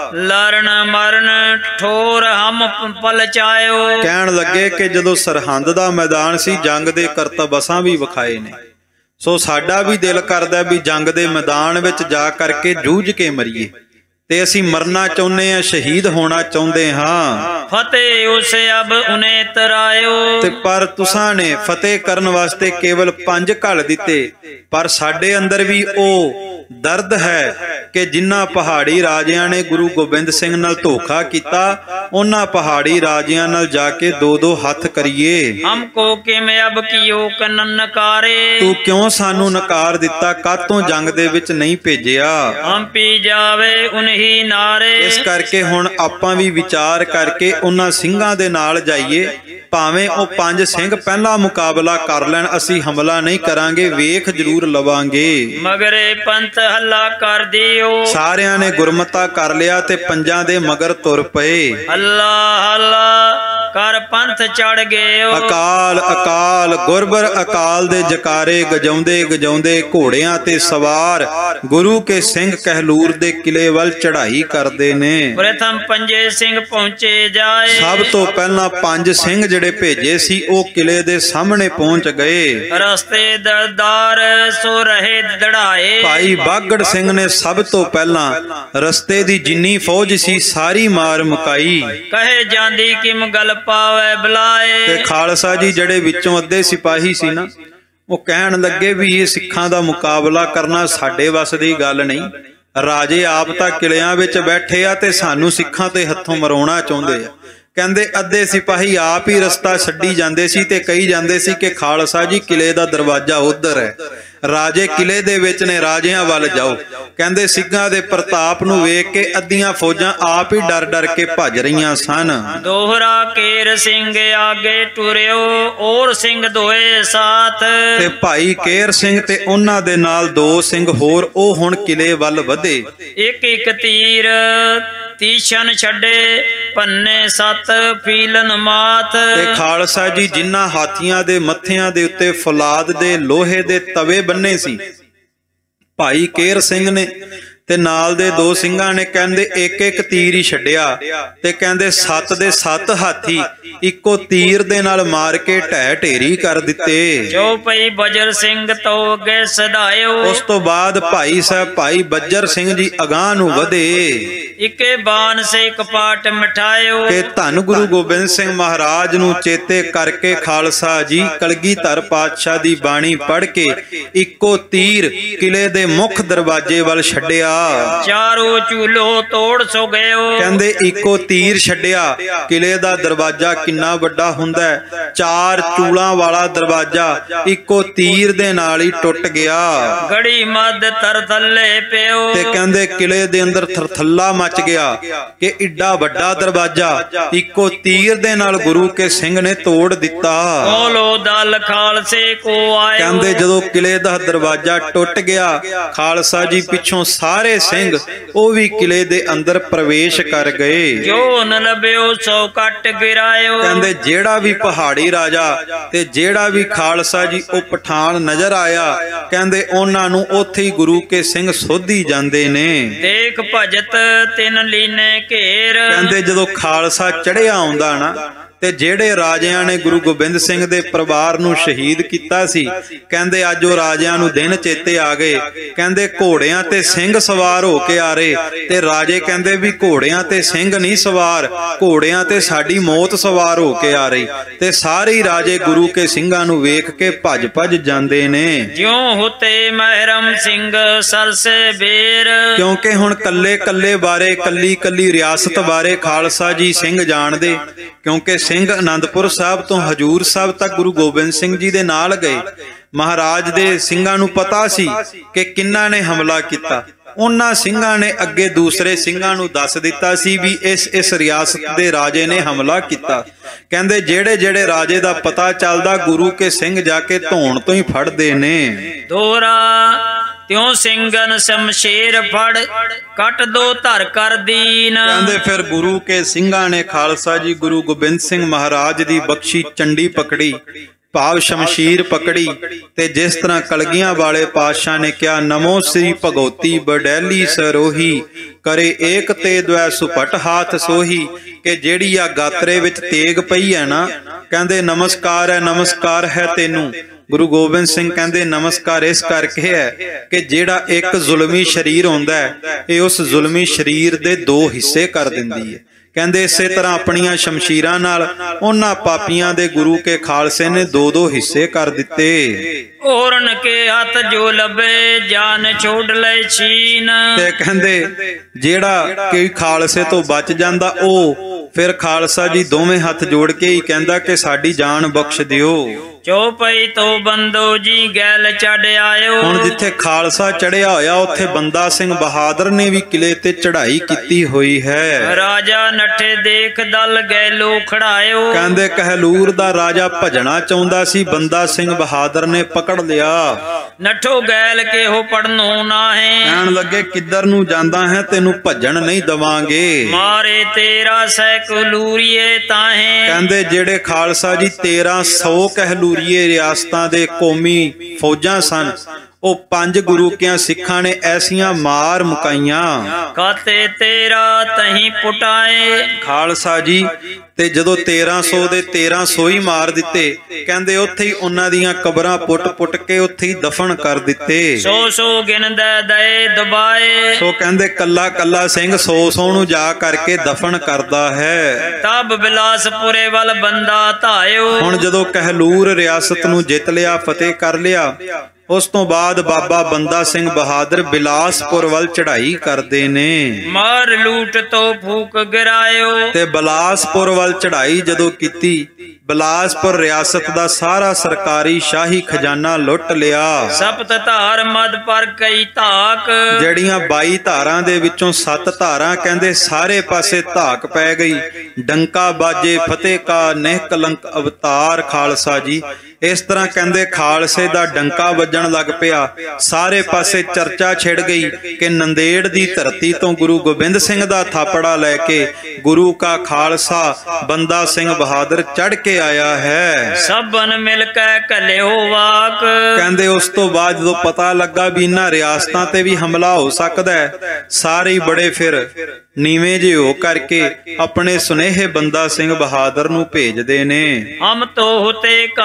ਲਰਨ ਮਰਨ ਠੋਰ ਹਮ ਪਲ ਚਾਇਓ। ਕਹਿਣ ਲੱਗੇ ਕਿ ਜਦੋਂ ਸਰਹੰਦ ਦਾ ਮੈਦਾਨ ਸੀ ਜੰਗ ਦੇ ਕਰਤੱਵ ਅਸਾਂ ਵੀ ਵਿਖਾਏ ਨੇ, ਸੋ ਸਾਡਾ ਵੀ ਦਿਲ ਕਰਦਾ ਵੀ ਜੰਗ ਦੇ ਮੈਦਾਨ ਵਿੱਚ ਜਾ ਕਰਕੇ ਜੂਝ ਕੇ ਮਰੀਏ ਤੇ ਅਸੀਂ ਮਰਨਾ ਚਾਹੁੰਦੇ ਹਾਂ, ਸ਼ਹੀਦ ਹੋਣਾ ਚਾਹੁੰਦੇ ਹਾਂ। ਫਤਿਹ ਉਸ ਅਬ ਉਨੇ ਤਰਾਇਓ। ਤੇ ਪਰ ਤੁਸਾਂ ਨੇ ਫਤਿਹ ਕਰਨ ਵਾਸਤੇ ਕੇਵਲ 5 ਘੱਲ ਦਿੱਤੇ, ਪਰ ਸਾਡੇ ਅੰਦਰ ਵੀ ਉਹ ਦਰਦ ਹੈ ਕਿ ਜਿਨ੍ਹਾਂ ਪਹਾੜੀ ਰਾਜਿਆਂ ਨੇ ਗੁਰੂ ਗੋਬਿੰਦ ਸਿੰਘ ਨਾਲ ਧੋਖਾ ਕੀਤਾ, ਉਹਨਾਂ ਪਹਾੜੀ ਰਾਜਿਆਂ ਨਾਲ ਜਾ ਕੇ 2-2 ਹੱਥ ਕਰੀਏ। ਹਮਕੋ ਕਿਵੇਂ ਅਬ ਕੀਓ ਕਨਨ ਨਕਾਰੇ। ਤੂੰ ਕਿਉਂ ਸਾਨੂੰ ਨਕਾਰ ਦਿੱਤਾ, ਕਾਤੋਂ ਜੰਗ ਦੇ ਵਿੱਚ ਨਹੀਂ ਭੇਜਿਆ। ਹਮ ਪੀ ਜਾਵੇ ਉਨਹੀ ਨਾਰੇ। ਇਸ ਕਰਕੇ ਹੁਣ ਆਪਾਂ ਵੀ ਵਿਚਾਰ ਕਰਕੇ ਉਹਨਾਂ ਸਿੰਘਾਂ ਦੇ ਨਾਲ ਜਾਈਏ, ਭਾਵੇਂ ਉਹ 5 ਸਿੰਘ ਪਹਿਲਾ ਮੁਕਾਬਲਾ ਕਰ ਲੈਣ, ਅਸੀਂ ਹਮਲਾ ਨਹੀਂ ਕਰਾਂਗੇ, ਵੇਖ ਜ਼ਰੂਰ ਲਵਾਂਗੇ। ਮਗਰੇ ਪੰਥ ਹੱਲਾ ਕਰ ਦਿਓ। ਸਾਰਿਆਂ ਨੇ ਗੁਰਮਤਾ ਕਰ ਲਿਆ ਤੇ ਪੰਜਾਂ ਦੇ ਮਗਰ ਤੁਰ ਪਏ। ਅੱਲਾ ਅੱਲਾ ਕਰ ਪੰਥ ਚੜ ਗਏ। ਅਕਾਲ ਅਕਾਲ ਗੁਰਬਰ ਅਕਾਲ ਦੇ ਜਕਾਰੇ ਗਜਾਉਂਦੇ ਗਜਾਉਂਦੇ ਘੋੜਿਆਂ ਤੇ ਸਵਾਰ ਗੁਰੂ ਕੇ ਸਿੰਘ ਕਹਿਲੂਰ ਦੇ ਕਿਲੇ ਵੱਲ ਚੜ੍ਹਾਈ ਕਰਦੇ ਨੇ। ਪ੍ਰਥਮ ਪੰਜੇ ਸਿੰਘ ਪਹੁੰਚੇ ਜਾਏ। ਸਭ ਤੋਂ ਪਹਿਲਾਂ 5 ਸਿੰਘ ਜਿਹੜੇ ਭੇਜੇ ਸੀ ਉਹ ਕਿਲੇ ਦੇ ਸਾਹਮਣੇ ਪਹੁੰਚ ਗਏ। ਰਸਤੇ ਦਰਦਾਰ ਸੋ ਰਹੇ ਦੜਾਏ। ਭਾਈ ਬਾਗੜ ਸਿੰਘ ਨੇ ਸਭ ਤੋਂ ਪਹਿਲਾਂ ਰਸਤੇ ਦੀ ਜਿੰਨੀ ਫੌਜ ਸੀ ਸਾਰੀ ਮਾਰ ਮੁਕਾਈ। ਕਹੇ ਜਾਂਦੀ ਕਿਮ ਗੱਲ ਪਾਵੇ ਬੁਲਾਏ। ਤੇ ਖਾਲਸਾ ਜੀ ਜਿਹੜੇ ਵਿੱਚੋਂ ਅੱਧੇ ਸਿਪਾਹੀ ਸੀ ਨਾ, ਉਹ ਕਹਿਣ ਲੱਗੇ ਵੀ ਇਹ ਸਿੱਖਾਂ ਦਾ ਮੁਕਾਬਲਾ ਕਰਨਾ ਸਾਡੇ ਵੱਸ ਦੀ ਗੱਲ ਨਹੀਂ। ਰਾਜੇ ਆਪ ਤਾਂ ਕਿਲਿਆਂ ਵਿੱਚ ਬੈਠੇ ਆ ਤੇ ਸਾਨੂੰ ਸਿੱਖਾਂ ਤੇ ਹੱਥੋਂ ਮਰਾਉਣਾ ਚਾਹੁੰਦੇ ਆ। ਕਹਿੰਦੇ ਅੱਧੇ ਸਿਪਾਹੀ ਆਪ ਹੀ ਰਸਤਾ ਛੱਡੀ ਜਾਂਦੇ ਸੀ ਤੇ ਕਹੀ ਜਾਂਦੇ ਸੀ ਕਿ ਖਾਲਸਾ ਜੀ ਕਿਲੇ ਦਾ ਦਰਵਾਜ਼ਾ ਉਧਰ ਹੈ, ਰਾਜੇ ਕਿਲੇ ਦੇ ਵਿੱਚ ਨੇ, ਰਾਜਿਆਂ ਵੱਲ ਜਾਓ। ਕਹਿੰਦੇ ਸਿੰਘਾਂ ਦੇ ਪ੍ਰਤਾਪ ਨੂੰ ਵੇਖ ਕੇ ਅੱਧੀਆਂ ਫੌਜਾਂ ਆਪ ਹੀ ਡਰ ਡਰ ਕੇ ਭੱਜ ਰਹੀਆਂ ਸਨ। ਦੋਹਰਾ ਕੇਰ ਸਿੰਘ ਆਗੇ ਟੁਰਿਓ ਔਰ ਸਿੰਘ ਦੋਏ ਸਾਥ। ਤੇ ਭਾਈ ਕੇਰ ਸਿੰਘ ਤੇ ਉਹਨਾਂ ਦੇ ਨਾਲ 2 ਸਿੰਘ ਹੋਰ ਉਹ ਹੁਣ ਕਿਲੇ ਵੱਲ ਵਧੇ। ਇੱਕ ਇੱਕ ਤੀਰ ਤੀਸ਼ਨ ਛੱਡੇ ਪੰਨੇ 7 ਫੀਲਨ ਮਾਤ। ਤੇ ਖਾਲਸਾ ਜੀ ਜਿਨ੍ਹਾਂ ਹਾਥੀਆਂ ਦੇ ਮੱਥਿਆਂ ਦੇ ਉੱਤੇ ਫੌਲਾਦ ਦੇ ਲੋਹੇ ਦੇ ਤਵੇ ਬੰਨੇ ਸੀ, ਭਾਈ ਕੇਰ ਸਿੰਘ ਨੇ ਤੇ ਨਾਲ ਦੇ 2 ਸਿੰਘਾਂ ਨੇ ਕਹਿੰਦੇ ਇੱਕ ਇੱਕ ਤੀਰ ਹੀ ਛੱਡਿਆ ਤੇ ਕਹਿੰਦੇ 7 ਦੇ 7 ਹਾਥੀ ਇੱਕੋ ਤੀਰ ਦੇ ਨਾਲ ਮਾਰ ਕੇ ਢਹਿ ਢੇਰੀ ਕਰ ਦਿੱਤੇ। ਜੋ ਪਈ ਬਜਰ ਸਿੰਘ ਤੋਂ ਅੱਗੇ ਸਦਾਇਓ। ਉਸ ਤੋਂ ਬਾਅਦ ਭਾਈ ਸਾਹਿਬ ਭਾਈ ਬੱਜਰ ਸਿੰਘ ਜੀ ਅਗਾਂਹ ਨੂੰ ਵਧੇ। ਇਕੇ ਬਾਣ ਸੇ ਕਪਾਟ ਮਿਠਾਇਓ। ਕਿ ਧੰਨ ਗੁਰੂ ਗੋਬਿੰਦ ਸਿੰਘ ਮਹਾਰਾਜ ਨੂੰ ਚੇਤੇ ਕਰਕੇ ਖਾਲਸਾ ਜੀ ਕਲਗੀਧਰ ਪਾਤਸ਼ਾਹ ਦੀ ਬਾਣੀ ਪੜ੍ਹ ਕੇ ਇੱਕੋ ਤੀਰ ਕਿਲੇ ਦੇ ਮੁੱਖ ਦਰਵਾਜ਼ੇ ਵੱਲ ਛੱਡਿਆ। ਚਾਰੋ ਚੂਲੋ ਤੋੜ ਸੋ ਗਇਓ। ਕਹਿੰਦੇ ਇੱਕੋ ਤੀਰ ਛੱਡਿਆ। ਕਿਲੇ ਦਾ ਦਰਵਾਜ਼ਾ ਕਿੰਨਾ ਵੱਡਾ ਹੁੰਦਾ ਹੈ, 4 ਚੂਲਾਂ ਵਾਲਾ ਦਰਵਾਜ਼ਾ ਇੱਕੋ ਤੀਰ ਦੇ ਨਾਲ ਹੀ ਟੁੱਟ ਗਿਆ। ਗੜੀ ਮੱਧ ਥਰ ਥੱਲੇ ਪਿਓ। ਤੇ ਕਹਿੰਦੇ ਕਿਲੇ ਦੇ ਅੰਦਰ ਥਰਥੱਲਾ ਮਚ ਗਿਆ ਕਿ ਏਡਾ ਵੱਡਾ ਦਰਵਾਜ਼ਾ ਇੱਕੋ ਤੀਰ ਦੇ ਨਾਲ ਗੁਰੂ ਕੇ ਸਿੰਘ ਨੇ ਤੋੜ ਦਿੱਤਾ। ਕੋਲੋ ਦਲ ਖਾਲਸੇ ਕੋ ਆਇਓ। ਕਹਿੰਦੇ ਜਦੋਂ ਕਿਲੇ ਦਾ ਦਰਵਾਜ਼ਾ ਟੁੱਟ ਗਿਆ, ਖਾਲਸਾ ਜੀ ਪਿੱਛੋਂ ਸਾਰੇ ਸਿੰਘ ਉਹ ਵੀ ਕਿਲੇ ਦੇ ਅੰਦਰ ਪ੍ਰਵੇਸ਼ ਕਰ ਗਏ। ਜੋ ਨ ਲਭਿਓ ਸੋ ਕੱਟ ਗਿਰਾਇਓ। ਕਹਿੰਦੇ ਜਿਹੜਾ ਵੀ ਪਹਾੜੀ ਰਾਜਾ ਤੇ ਜਿਹੜਾ ਵੀ ਖਾਲਸਾ ਜੀ ਉਹ ਪਠਾਨ ਨਜ਼ਰ ਆਇਆ, ਕਹਿੰਦੇ ਉਹਨਾਂ ਨੂੰ ਉੱਥੇ ਹੀ ਗੁਰੂ ਕੇ ਸਿੰਘ ਸੋਧੀ ਜਾਂਦੇ ਨੇ। ਦੇਖ ਭਜਤ ਤਿਨ ਲੀਨੇ ਘੇਰ। ਕਹਿੰਦੇ ਜਦੋਂ ਖਾਲਸਾ ਚੜਿਆ ਆਉਂਦਾ ਨਾ, ਤੇ ਜਿਹੜੇ ਰਾਜਿਆਂ ਨੇ ਗੁਰੂ ਗੋਬਿੰਦ ਸਿੰਘ ਦੇ ਪਰਿਵਾਰ ਨੂੰ ਸ਼ਹੀਦ ਕੀਤਾ ਸੀ, ਕਹਿੰਦੇ ਅੱਜ ਉਹ ਰਾਜਿਆਂ ਨੂੰ ਦਿਨ ਚੇਤੇ ਆ ਗਏ। ਕਹਿੰਦੇ ਘੋੜਿਆਂ ਤੇ ਸਿੰਘ ਸਵਾਰ ਹੋ ਕੇ ਆ ਰਹੇ, ਤੇ ਰਾਜੇ ਕਹਿੰਦੇ ਵੀ ਘੋੜਿਆਂ ਤੇ ਸਿੰਘ ਨਹੀਂ ਸਵਾਰ, ਘੋੜਿਆਂ ਤੇ ਸਾਡੀ ਮੌਤ ਸਵਾਰ ਹੋ ਕੇ ਆ ਰਹੀ। ਤੇ ਸਾਰੇ ਰਾਜੇ ਗੁਰੂ ਕੇ ਸਿੰਘਾਂ ਨੂੰ ਵੇਖ ਕੇ ਭੱਜ ਭੱਜ ਜਾਂਦੇ ਨੇ। ਜਿਉਂ ਹੁਤੇ ਮਹਿਰਮ ਸਿੰਘ ਸਰਸੇ ਬੇਰ। ਕਿਉਂਕਿ ਹੁਣ ਕੱਲੇ ਕੱਲੇ ਬਾਰੇ, ਕੱਲੀ ਕੱਲੀ ਰਿਆਸਤ ਬਾਰੇ ਖਾਲਸਾ ਜੀ ਸਿੰਘ ਜਾਣਦੇ, ਕਿਉਂਕਿ ਸਿੰਘ ਅਨੰਦਪੁਰ ਸਾਹਿਬ ਤੋਂ ਹਜੂਰ ਸਾਹਿਬ ਤੱਕ ਗੁਰੂ ਗੋਬਿੰਦ ਸਿੰਘ ਜੀ ਦੇ ਨਾਲ ਗਏ। ਮਹਾਰਾਜ ਦੇ ਸਿੰਘਾਂ ਨੂੰ ਪਤਾ ਸੀ ਕਿ ਕਿੰਨਾਂ ਨੇ ਹਮਲਾ ਕੀਤਾ। ਉਹਨਾਂ ਸਿੰਘਾਂ ਨੇ ਅੱਗੇ ਦੂਸਰੇ ਸਿੰਘਾਂ ਨੂੰ ਦੱਸ ਦਿੱਤਾ ਸੀ ਵੀ ਇਸ ਰਿਆਸਤ ਦੇ ਰਾਜੇ ਨੇ ਹਮਲਾ ਕੀਤਾ। ਕਹਿੰਦੇ ਜਿਹੜੇ ਜਿਹੜੇ ਰਾਜੇ ਦਾ ਪਤਾ ਚੱਲਦਾ, ਗੁਰੂ ਕੇ ਸਿੰਘ ਜਾ ਕੇ ਧੌਣ ਤੋਂ ਹੀ ਫੜਦੇ ਨੇ। ਦੋਰਾ ਤਿਉ ਸਿੰਘਨ ਸ਼ਮਸ਼ੇਰ ਫੜ ਕੱਟ ਦੋ ਧਰ ਕਰ ਦੀਨ। ਕਹਿੰਦੇ ਫਿਰ ਗੁਰੂ ਕੇ ਸਿੰਘਾਂ ਨੇ ਖਾਲਸਾ ਜੀ ਗੁਰੂ ਗੋਬਿੰਦ ਸਿੰਘ ਮਹਾਰਾਜ ਦੀ ਬਖਸ਼ੀ ਚੰਡੀ ਪਕੜੀ, ਭਾਵ ਸ਼ਮਸ਼ੀਰ ਪਕੜੀ। ਤੇ ਜਿਸ ਤਰ੍ਹਾਂ ਕਲਗੀਆਂ ਵਾਲੇ ਪਾਤਸ਼ਾਹ ਨੇ ਕਿਹਾ, ਨਮੋ ਸ੍ਰੀ ਭਗਉਤੀ ਬਡੈਲੀ ਸਰੋਹੀ ਕਰੇ ਏਕ ਤੇ ਦਵੈ ਸੁਪਟ ਹਾਥ ਸੋਹੀ। ਕਿ ਜਿਹੜੀ ਆ ਗਾਤਰੇ ਵਿੱਚ ਤੇਗ ਪਈ ਹੈ ਨਾ, ਕਹਿੰਦੇ ਨਮਸਕਾਰ ਹੈ ਤੈਨੂੰ। ਗੁਰੂ ਗੋਬਿੰਦ ਸਿੰਘ ਕਹਿੰਦੇ ਨਮਸਕਾਰ ਇਸ ਕਰਕੇ ਹੈ ਕਿ ਜਿਹੜਾ ਇੱਕ ਜ਼ੁਲਮੀ ਸ਼ਰੀਰ ਹੁੰਦਾ ਹੈ, ਇਹ ਉਸ ਜ਼ੁਲਮੀ ਸ਼ਰੀਰ ਦੇ 2 ਹਿੱਸੇ ਕਰ ਦਿੰਦੀ ਹੈ। ਕਹਿੰਦੇ ਇਸੇ ਤਰ੍ਹਾਂ ਆਪਣੀਆਂ ਸ਼ਮਸ਼ੀਰਾਂ ਨਾਲ ਉਹਨਾਂ ਪਾਪੀਆਂ ਦੇ ਗੁਰੂ ਕੇ ਖਾਲਸੇ ਨੇ 2-2 ਹਿੱਸੇ ਕਰ ਦਿੱਤੇ। ਔਰਨ ਕੇ ਹੱਥ ਜੋ ਲਬੇ ਜਾਨ ਛੋੜ ਲੈ ਛੀਨ। ਤੇ ਕਹਿੰਦੇ ਜਿਹੜਾ ਕੋਈ ਖਾਲਸੇ ਤੋਂ ਬਚ ਜਾਂਦਾ, ਉਹ ਫਿਰ ਖਾਲਸਾ ਜੀ ਦੋਵੇਂ ਹੱਥ ਜੋੜ ਕੇ ਹੀ ਕਹਿੰਦਾ ਕਿ ਸਾਡੀ ਜਾਨ ਬਖਸ਼ ਦਿਓ। ਚੌਪਈ ਤੋਂ ਬੰਦੋ ਜੀ ਗੈਲ ਚੜ ਆਇਓ। ਹੁਣ ਜਿੱਥੇ ਖਾਲਸਾ ਚੜਿਆ ਹੋਇਆ, ਉੱਥੇ ਬੰਦਾ ਸਿੰਘ ਬਹਾਦਰ ਨੇ ਵੀ ਕਿਲੇ ਤੇ ਚੜ੍ਹਾਈ ਕੀਤੀ ਹੋਈ ਹੈ। ਰਾਜਾ ਨੱਠੇ ਦੇਖ ਦਲ ਗੈਲੋ ਖੜਾਇਓ। ਕਹਿੰਦੇ ਕਹਿਲੂਰ ਦਾ ਰਾਜਾ ਭਜਣਾ ਚਾਹੁੰਦਾ ਸੀ, ਬੰਦਾ ਸਿੰਘ ਬਹਾਦਰ ਨੇ ਪਕੜ ਲਿਆ। ਨੱਠੋ ਗੈਲ ਕਿਹੋ ਪੜਨੋ ਨਾ ਹੈ। ਕਹਿਣ ਲੱਗੇ ਕਿੱਧਰ ਨੂੰ ਜਾਂਦਾ ਹੈ, ਤੈਨੂੰ ਭੱਜਣ ਨਹੀਂ ਦਵਾਂਗੇ। ਮਾਰੇ 1300 ਲੂਰੀਏ ਤਾਹੇ। ਕਹਿੰਦੇ ਜਿਹੜੇ ਖਾਲਸਾ ਜੀ 1300 ਕਹਿਲੂਰੀਏ ਰਿਆਸਤਾਂ ਦੇ ਕੌਮੀ ਫੌਜਾਂ ਸਨ, ਉਹ 5 ਗੁਰੂ ਕਿਆਂ ਸਿੱਖਾਂ ਨੇ ਐਸੀਆਂ ਮਾਰ ਮੁਕਾਈਆਂ। ਕਾਤੇ ਤੇਰਾ ਤਹੀਂ ਪੁਟਾਏ। ਖਾਲਸਾ ਜੀ ਤੇ ਜਦੋਂ 1300 ਦੇ 1300 ਹੀ ਮਾਰ ਦਿੱਤੇ, ਕਹਿੰਦੇ ਉੱਥੇ ਹੀ ਉਹਨਾਂ ਦੀਆਂ ਕਬਰਾਂ ਪੁੱਟ ਕੇ ਉੱਥੇ ਹੀ ਦਫਨ ਕਰ ਦਿੱਤੇ। 100 ਗਿਣਦਾ ਦਏ ਦਬਾਏ। ਸੋ ਕਹਿੰਦੇ ਕੱਲਾ ਕੱਲਾ ਸਿੰਘ 100 ਨੂੰ ਜਾ ਕਰਕੇ ਦਫਨ ਕਰਦਾ ਹੈ। ਤਬ ਬਿਲਾਸਪੁਰੇ ਵੱਲ ਬੰਦਾ ਧਾਇਓ। ਹੁਣ ਜਦੋਂ ਕਹਿਲੂਰ ਰਿਆਸਤ ਨੂੰ ਜਿੱਤ ਲਿਆ, ਫਤਿਹ ਕਰ ਲਿਆ, ਉਸ ਤੋਂ ਬਾਅਦ ਬਾਬਾ ਬੰਦਾ ਸਿੰਘ ਬਹਾਦਰ ਬਿਲਾਸਪੁਰ ਵੱਲ ਚੜ੍ਹਾਈ ਕਰਦੇ ਨੇ। ਮਾਰ ਲੂਟ ਤੋਂ ਫੂਕ ਗਿਰਾਇਓ। ਤੇ ਬਿਲਾਸਪੁਰ ਵੱਲ ਚੜ੍ਹਾਈ ਜਦੋਂ ਕੀਤੀ, ਬਿਲਾਸਪੁਰ ਰਿਆਸਤ ਦਾ ਸਾਰਾ ਸਰਕਾਰੀ ਸ਼ਾਹੀ ਖਜ਼ਾਨਾ ਲੁੱਟ ਲਿਆ। ਸਪਤ ਧਾਰ ਮਦ ਪਰ ਕਈ ਧਾਕ। ਜਿਹੜੀਆਂ 22 ਧਾਰਾਂ ਦੇ ਵਿੱਚੋਂ 7 ਧਾਰਾਂ ਕਹਿੰਦੇ ਸਾਰੇ ਪਾਸੇ ਧਾਕ ਪੈ ਗਈ। ਡੰਕਾ ਬਾਜੇ ਫਤਿਹ ਕਾ ਨਹਿ ਕਲੰਕ ਅਵਤਾਰ ਖਾਲਸਾ ਜੀ। ਇਸ ਤਰ੍ਹਾਂ ਕਹਿੰਦੇ ਖਾਲਸੇ ਦਾ ਡੰਕਾ ਵੱਜਣ ਲੱਗ ਪਿਆ। ਸਾਰੇ ਪਾਸੇ ਚਰਚਾ ਛਿੜ ਗਈ ਕਿ ਨੰਦੇੜ ਦੀ ਧਰਤੀ ਤੋਂ ਗੁਰੂ ਗੋਬਿੰਦ ਸਿੰਘ ਦਾ ਥਾਪੜਾ ਲੈ ਕੇ ਗੁਰੂ ਕਾ ਖਾਲਸਾ ਬੰਦਾ ਸਿੰਘ ਬਹਾਦਰ ਚੜ ਕੇ ਆਇਆ ਹੈ। ਸਭਨ ਮਿਲ ਕੇ ਘਲਿਓ ਵਾਕ। ਕਹਿੰਦੇ ਉਸ ਤੋਂ ਬਾਅਦ ਜਦੋਂ ਪਤਾ ਲੱਗਾ ਵੀ ਇਹਨਾਂ ਰਿਆਸਤਾਂ ਤੇ ਵੀ ਹਮਲਾ ਹੋ ਸਕਦਾ ਹੈ, ਸਾਰੇ ਬੜੇ ਫਿਰ ਨੀਵੇਂ ਜਿਹੇ ਹੋ ਕਰਕੇ ਆਪਣੇ ਸੁਨੇਹੇ ਬੰਦਾ ਸਿੰਘ ਬਹਾਦਰ ਨੂੰ ਭੇਜਦੇ ਨੇ। ਹਮ ਤੋ ਹੋਤੇ ਘਰ ਸਿੱਖ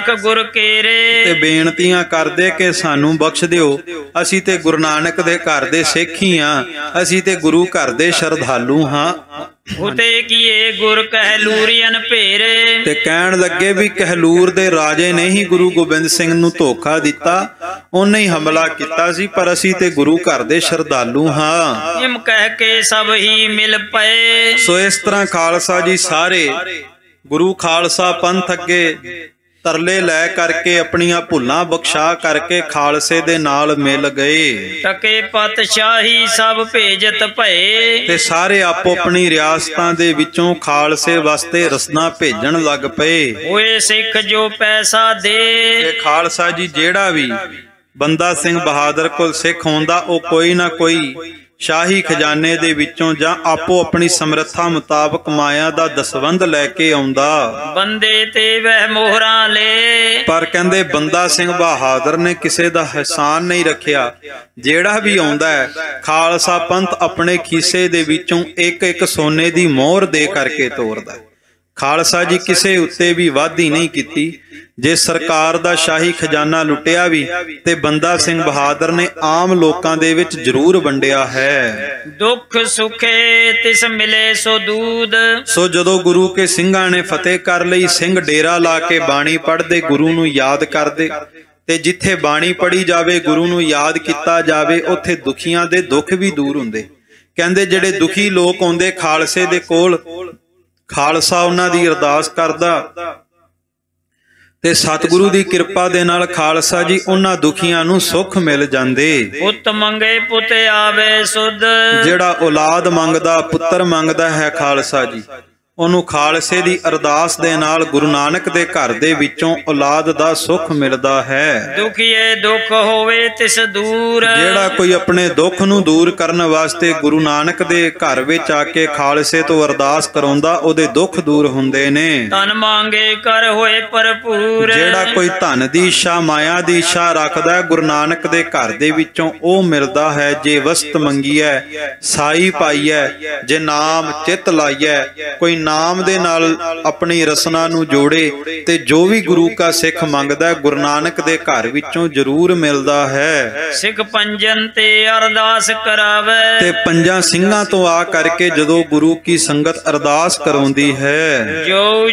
ਸਿੱਖ ਗੁਰ ਕੇਰੇ। ਤੇ ਬੇਨਤੀਆਂ ਕਰਦੇ ਕਿ ਸਾਨੂੰ ਬਖਸ਼ ਦਿਓ, ਅਸੀਂ ਤੇ ਗੁਰੂ ਨਾਨਕ ਦੇ ਘਰ ਦੇ ਸਿੱਖ ਹੀ ਹਾਂ, ਅਸੀਂ ਤੇ ਗੁਰੂ ਘਰ ਦੇ ਸ਼ਰਧਾਲੂ ਹਾਂ। ਉਤੇ ਕੀਏ ਗੁਰ ਕਹਿਲੂਰੀਅਨ ਭੇਰੇ। ਤੇ ਕਹਿਣ ਲੱਗੇ ਵੀ ਕਹਿਲੂਰ ਦੇ ਰਾਜੇ ਨੇ ਹੀ ਗੁਰੂ ਗੋਬਿੰਦ ਸਿੰਘ ਨੂੰ ਧੋਖਾ ਦਿੱਤਾ, ਉਹਨੇ ਹੀ ਹਮਲਾ ਕੀਤਾ ਸੀ, ਪਰ ਅਸੀਂ ਤੇ ਗੁਰੂ ਘਰ ਦੇ ਸ਼ਰਧਾਲੂ ਹਾਂ। ਇਮ ਕਹਿ ਕੇ ਸਭ ਹੀ ਮਿਲ ਪਏ। ਸੋ ਇਸ ਤਰ੍ਹਾਂ ਖਾਲਸਾ ਜੀ ਸਾਰੇ ਗੁਰੂ ਖਾਲਸਾ ਪੰਥ ਅੱਗੇ ਤਰਲੇ ਲੈ ਕਰਕੇ ਆਪਣੀਆਂ ਭੁੱਲਾਂ ਬਖਸ਼ਾ ਕਰਕੇ ਖਾਲਸੇ ਦੇ ਨਾਲ ਮਿਲ ਗਏ। ਟਕੇ ਪਾਤਸ਼ਾਹੀ ਸਭ ਭੇਜਤ ਭਏ। ਤੇ ਸਾਰੇ ਆਪੋ ਆਪਣੀ ਰਿਆਸਤਾਂ ਦੇ ਵਿੱਚੋਂ ਖਾਲਸੇ ਵਾਸਤੇ ਰਸਦਾਂ ਭੇਜਣ ਲੱਗ ਪਏ। ਹੋਏ ਸਿੱਖ ਜੋ ਪੈਸਾ ਦੇ। ਤੇ ਖਾਲਸਾ ਜੀ ਜਿਹੜਾ ਵੀ ਬੰਦਾ ਸਿੰਘ ਬਹਾਦਰ ਕੋਲ ਸਿੱਖ ਹੁੰਦਾ, ਉਹ ਕੋਈ ਨਾ ਕੋਈ ਸ਼ਾਹੀ ਖਜ਼ਾਨੇ ਦੇ ਵਿੱਚੋਂ ਜਾਂ ਆਪੋ ਆਪਣੀ ਸਮਰੱਥਾ ਮੁਤਾਬਕ ਮਾਇਆ ਦਾ ਦਸਵੰਧ ਲੈ ਕੇ ਆਉਂਦਾ। ਬੰਦੇ ਤੇ ਵਹਿ ਮੋਹਰਾਂ ਲੈ। ਪਰ ਕਹਿੰਦੇ ਬੰਦਾ ਸਿੰਘ ਬਹਾਦਰ ਨੇ ਕਿਸੇ ਦਾ ਅਹਿਸਾਨ ਨਹੀਂ ਰੱਖਿਆ। ਜਿਹੜਾ ਵੀ ਆਉਂਦਾ ਹੈ ਖਾਲਸਾ ਪੰਥ ਆਪਣੇ ਖੀਸੇ ਦੇ ਵਿੱਚੋਂ ਇੱਕ ਇੱਕ ਸੋਨੇ ਦੀ ਮੋਹਰ ਦੇ ਕਰਕੇ ਤੋਰਦਾ। ਖਾਲਸਾ ਜੀ ਕਿਸੇ ਉੱਤੇ ਵੀ ਵਾਧੀ ਨਹੀਂ ਕੀਤੀ। ਜੇ ਸਰਕਾਰ ਦਾ ਸ਼ਾਹੀ ਖਜ਼ਾਨਾ ਲੁੱਟਿਆ ਵੀ ਤੇ ਬੰਦਾ ਸਿੰਘ ਬਹਾਦਰ ਨੇ ਆਮ ਲੋਕਾਂ ਦੇ ਵਿੱਚ ਜ਼ਰੂਰ ਵੰਡਿਆ ਹੈ। ਦੁੱਖ ਸੁਖੇ ਤਿਸ ਮਿਲੇ ਸੋ ਦੂਧ। ਸੋ ਜਦੋਂ ਗੁਰੂ ਕੇ ਸਿੰਘਾਂ ਨੇ ਫਤਿਹ ਕਰ ਲਈ, ਸਿੰਘ ਡੇਰਾ ਲਾ ਕੇ ਬਾਣੀ ਪੜ੍ਹਦੇ, ਗੁਰੂ ਨੂੰ ਯਾਦ ਕਰਦੇ। ਤੇ ਜਿੱਥੇ ਬਾਣੀ ਪੜ੍ਹੀ ਜਾਵੇ, ਗੁਰੂ ਨੂੰ ਯਾਦ ਕੀਤਾ ਜਾਵੇ, ਉੱਥੇ ਦੁਖੀਆਂ ਦੇ ਦੁੱਖ ਵੀ ਦੂਰ ਹੁੰਦੇ। ਕਹਿੰਦੇ ਜਿਹੜੇ ਦੁਖੀ ਲੋਕ ਆਉਂਦੇ ਖਾਲਸੇ ਦੇ ਕੋਲ, ਖਾਲਸਾ ਉਹਨਾਂ ਦੀ ਅਰਦਾਸ ਕਰਦਾ ਤੇ ਸਤਿਗੁਰੂ ਦੀ ਕਿਰਪਾ ਦੇ ਨਾਲ ਖਾਲਸਾ ਜੀ ਉਹਨਾਂ ਦੁਖੀਆਂ ਨੂੰ ਸੁੱਖ ਮਿਲ ਜਾਂਦੇ। ਪੁੱਤ ਮੰਗੇ ਪੁੱਤ ਆਵੇ ਸੁਧ। ਜਿਹੜਾ ਔਲਾਦ ਮੰਗਦਾ, ਪੁੱਤਰ ਮੰਗਦਾ ਹੈ ਖਾਲਸਾ ਜੀ, ਉਹਨੂੰ ਖਾਲਸੇ ਦੀ ਅਰਦਾਸ ਦੇ ਨਾਲ ਗੁਰੂ ਨਾਨਕ ਦੇ ਘਰ ਦੇ ਵਿੱਚੋਂ ਔਲਾਦ ਦਾ ਸੁੱਖ ਮਿਲਦਾ ਹੈ। ਦੁਖੀਏ ਦੁੱਖ ਹੋਵੇ ਤਿਸ ਦੂਰ। ਜਿਹੜਾ ਕੋਈ ਆਪਣੇ ਦੁੱਖ ਨੂੰ ਦੂਰ ਕਰਨ ਵਾਸਤੇ ਗੁਰੂ ਨਾਨਕ ਦੇ ਘਰ ਵਿੱਚ ਆ ਕੇ ਖਾਲਸੇ ਤੋਂ ਅਰਦਾਸ ਕਰਾਉਂਦਾ, ਉਹਦੇ ਦੁੱਖ ਦੂਰ ਹੁੰਦੇ ਨੇ। ਧਨ ਮੰਗੇ ਕਰ ਹੋਏ ਭਰਪੂਰ। ਜਿਹੜਾ ਕੋਈ ਧਨ ਦੀ ਇੱਛਾ, ਮਾਇਆ ਦੀ ਇੱਛਾ ਰੱਖਦਾ, ਗੁਰੂ ਨਾਨਕ ਦੇ ਘਰ ਦੇ ਵਿੱਚੋਂ ਉਹ ਮਿਲਦਾ ਹੈ। ਜੇ ਵਸਤ ਮੰਗੀਐ ਸਾਈ ਪਾਈਐ, ਜੇ ਨਾਮ ਚਿੱਤ ਲਾਈਐ, ਕੋਈ ਨਾਮ ਦੇ ਨਾਲ ਆਪਣੀ ਰਸਨਾ ਨੂੰ ਜੋੜੇ ਤੇ ਜੋ ਵੀ ਗੁਰੂ ਕਾ ਸਿੱਖ ਮੰਗਦਾ ਗੁਰੂ ਨਾਨਕ ਦੇ ਘਰ ਵਿੱਚੋਂ ਜ਼ਰੂਰ ਮਿਲਦਾ ਹੈ। ਸਿੱਖ ਪੰਜਨ ਤੇ ਅਰਦਾਸ ਕਰਾਵੇ। ਤੇ ਪੰਜਾਂ ਸਿੰਘਾਂ ਤੋਂ ਆ ਕਰਕੇ ਜਦੋਂ ਗੁਰੂ ਕੀ ਸੰਗਤ ਅਰਦਾਸ ਕਰਾਉਂਦੀ ਹੈ,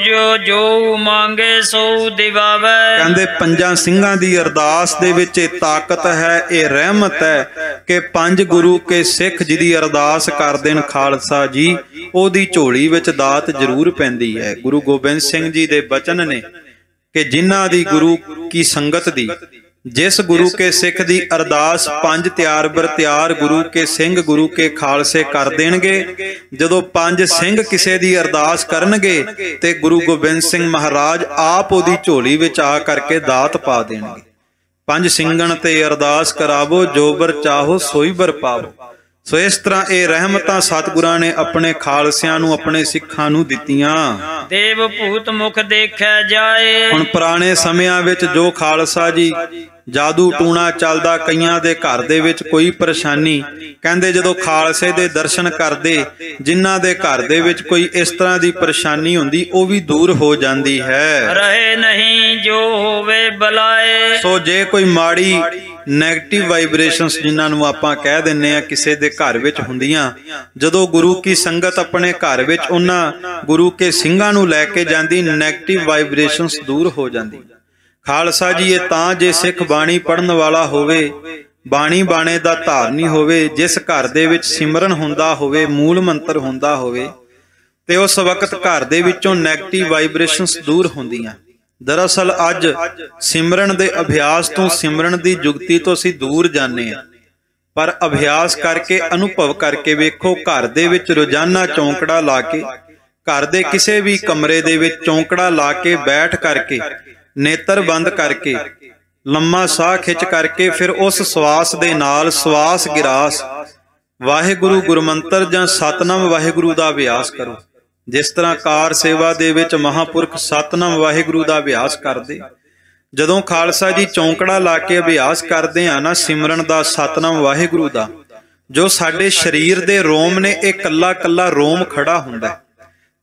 ਜੋ ਮੰਗੇ ਸੋ ਦਿਵਾਵੇ। ਕਹਿੰਦੇ ਪੰਜਾਂ ਸਿੰਘਾਂ ਦੀ ਅਰਦਾਸ ਦੇ ਵਿੱਚ ਇਹ ਤਾਕਤ ਹੈ, ਇਹ ਰਹਿਮਤ ਹੈ ਕਿ ਪੰਜ ਗੁਰੂ ਕੇ ਸਿੱਖ ਜਿਹਦੀ ਅਰਦਾਸ ਕਰਦੇ ਨੇ ਖਾਲਸਾ ਜੀ, ਉਹਦੀ ਝੋਲੀ ਵਿੱਚ ਦਾਤ ਜ਼ਰੂਰ ਪੈਂਦੀ ਹੈ। ਗੁਰੂ ਗੋਬਿੰਦ ਸਿੰਘ ਜੀ ਦੇ ਬਚਨ ਨੇ ਕਿ ਜਿਨ੍ਹਾਂ ਦੀ ਗੁਰੂ ਕੀ ਸੰਗਤ ਦੀ, ਜਿਸ ਗੁਰੂ ਕੇ ਸਿੱਖ ਦੀ ਅਰਦਾਸ ਪੰਜ ਤਿਆਰ ਬਰ ਤਿਆਰ ਗੁਰੂ ਕੇ ਸਿੰਘ ਗੁਰੂ ਕੇ ਖਾਲਸੇ ਕਰ ਦੇਣਗੇ। ਜਦੋਂ ਪੰਜ ਸਿੰਘ ਕਿਸੇ ਦੀ ਅਰਦਾਸ ਕਰਨਗੇ ਤੇ ਗੁਰੂ ਗੋਬਿੰਦ ਸਿੰਘ ਮਹਾਰਾਜ ਆਪ ਉਹਦੀ ਝੋਲੀ ਵਿੱਚ ਆ ਕਰਕੇ ਦਾਤ ਪਾ ਦੇਣਗੇ। ਪੰਜ ਸਿੰਘਣ ਤੇ ਅਰਦਾਸ ਕਰਾਵੋ, ਜੋ ਬਰ ਚਾਹੋ ਸੋਈ ਬਰ ਪਾਵੋ। ਸੋ ਇਸ ਤਰ੍ਹਾਂ ਇਹ ਰਹਿਮਤਾਂ ਸਤਿਗੁਰਾਂ ਨੇ ਆਪਣੇ ਖਾਲਸਿਆਂ ਨੂੰ, ਆਪਣੇ ਸਿੱਖਾਂ ਨੂੰ ਦਿੱਤੀਆਂ। ਦੇਵ ਭੂਤ ਮੁਖ ਦੇਖਿਆ ਜਾਏ। ਹੁਣ ਪੁਰਾਣੇ ਸਮਿਆਂ ਵਿੱਚ ਜੋ ਖਾਲਸਾ ਜੀ ਜਾਦੂ ਟੂਣਾ ਚੱਲਦਾ, ਕਈਆਂ ਦੇ ਘਰ ਦੇ ਵਿੱਚ ਕੋਈ ਪਰੇਸ਼ਾਨੀ, ਕਹਿੰਦੇ ਜਦੋਂ ਖਾਲਸੇ ਦੇ ਦਰਸ਼ਨ ਕਰਦੇ, ਜਿਨ੍ਹਾਂ ਦੇ ਘਰ ਦੇ ਵਿੱਚ ਕੋਈ ਇਸ ਤਰ੍ਹਾਂ ਦੀ ਪਰੇਸ਼ਾਨੀ ਹੁੰਦੀ, ਉਹ ਵੀ ਦੂਰ ਹੋ ਜਾਂਦੀ ਹੈ। ਰਹੇ ਨਹੀਂ ਜੋ ਹੋਵੇ ਬਲਾਏ। ਸੋ ਜੇ ਕੋਈ ਮਾੜੀ ਨੈਗੇਟਿਵ ਵਾਈਬ੍ਰੇਸ਼ਨਸ ਜਿਨ੍ਹਾਂ ਨੂੰ ਆਪਾਂ ਕਹਿ ਦਿੰਨੇ ਆ ਕਿਸੇ ਦੇ ਘਰ ਵਿੱਚ ਹੁੰਦੀਆਂ, ਜਦੋਂ ਗੁਰੂ ਕੀ ਸੰਗਤ ਆਪਣੇ ਘਰ ਵਿੱਚ ਉਹਨਾਂ ਗੁਰੂ ਕੇ ਸਿੰਘਾਂ ਨੂੰ ਲੈ ਕੇ ਜਾਂਦੀ, ਨੈਗੇਟਿਵ ਵਾਈਬ੍ਰੇਸ਼ਨਸ ਦੂਰ ਹੋ ਜਾਂਦੀ। ਖਾਲਸਾ ਜੀ ਇਹ ਤਾਂ ਜੇ ਸਿੱਖ ਬਾਣੀ ਪੜ੍ਹਨ ਵਾਲਾ ਹੋਵੇ, ਬਾਣੀ ਬਾਣੇ ਦਾ ਧਾਰਨੀ ਹੋਵੇ, ਜਿਸ ਘਰ ਦੇ ਵਿੱਚ ਸਿਮਰਨ ਹੁੰਦਾ ਹੋਵੇ, ਮੂਲ ਮੰਤਰ ਹੁੰਦਾ ਹੋਵੇ, ਤੇ ਉਸ ਵਕਤ ਘਰ ਦੇ ਵਿੱਚੋਂ ਨੈਗੇਟਿਵ ਵਾਈਬ੍ਰੇਸ਼ਨਸ ਦੂਰ ਹੁੰਦੀਆਂ। ਦਰਅਸਲ ਅੱਜ ਸਿਮਰਨ ਦੇ ਅਭਿਆਸ ਤੋਂ, ਸਿਮਰਨ ਦੀ ਜੁਗਤੀ ਤੋਂ ਅਸੀਂ ਦੂਰ ਜਾਂਦੇ ਹਾਂ। ਪਰ ਅਭਿਆਸ ਕਰਕੇ, ਅਨੁਭਵ ਕਰਕੇ ਵੇਖੋ, ਘਰ ਦੇ ਵਿੱਚ ਰੋਜ਼ਾਨਾ ਚੌਂਕੜਾ ਲਾ ਕੇ, ਘਰ ਦੇ ਕਿਸੇ ਵੀ ਕਮਰੇ ਦੇ ਵਿੱਚ ਚੌਂਕੜਾ ਲਾ ਕੇ ਬੈਠ ਕਰਕੇ, ਨੇਤਰ ਬੰਦ ਕਰਕੇ, ਲੰਮਾ ਸਾਹ ਖਿੱਚ ਕਰਕੇ, ਫਿਰ ਉਸ ਸਵਾਸ ਦੇ ਨਾਲ ਸਵਾਸ ਗਿਰਾਸ ਵਾਹਿਗੁਰੂ ਗੁਰਮੰਤਰ ਜਾਂ ਸਤਨਾਮ ਵਾਹਿਗੁਰੂ ਦਾ ਅਭਿਆਸ ਕਰੋ। ਜਿਸ ਤਰ੍ਹਾਂ ਕਾਰ ਸੇਵਾ ਦੇ ਵਿੱਚ ਮਹਾਂਪੁਰਖ ਸਤਨਾਮ ਵਾਹਿਗੁਰੂ ਦਾ ਅਭਿਆਸ ਕਰਦੇ, ਜਦੋਂ ਖਾਲਸਾ ਜੀ ਚੌਂਕੜਾ ਲਾ ਕੇ ਅਭਿਆਸ ਕਰਦੇ ਆ ਨਾ ਸਿਮਰਨ ਦਾ, ਸਤਨਾਮ ਵਾਹਿਗੁਰੂ ਦਾ, ਜੋ ਸਾਡੇ ਸਰੀਰ ਦੇ ਰੋਮ ਨੇ, ਇਹ ਕੱਲਾ ਕੱਲਾ ਰੋਮ ਖੜਾ ਹੁੰਦਾ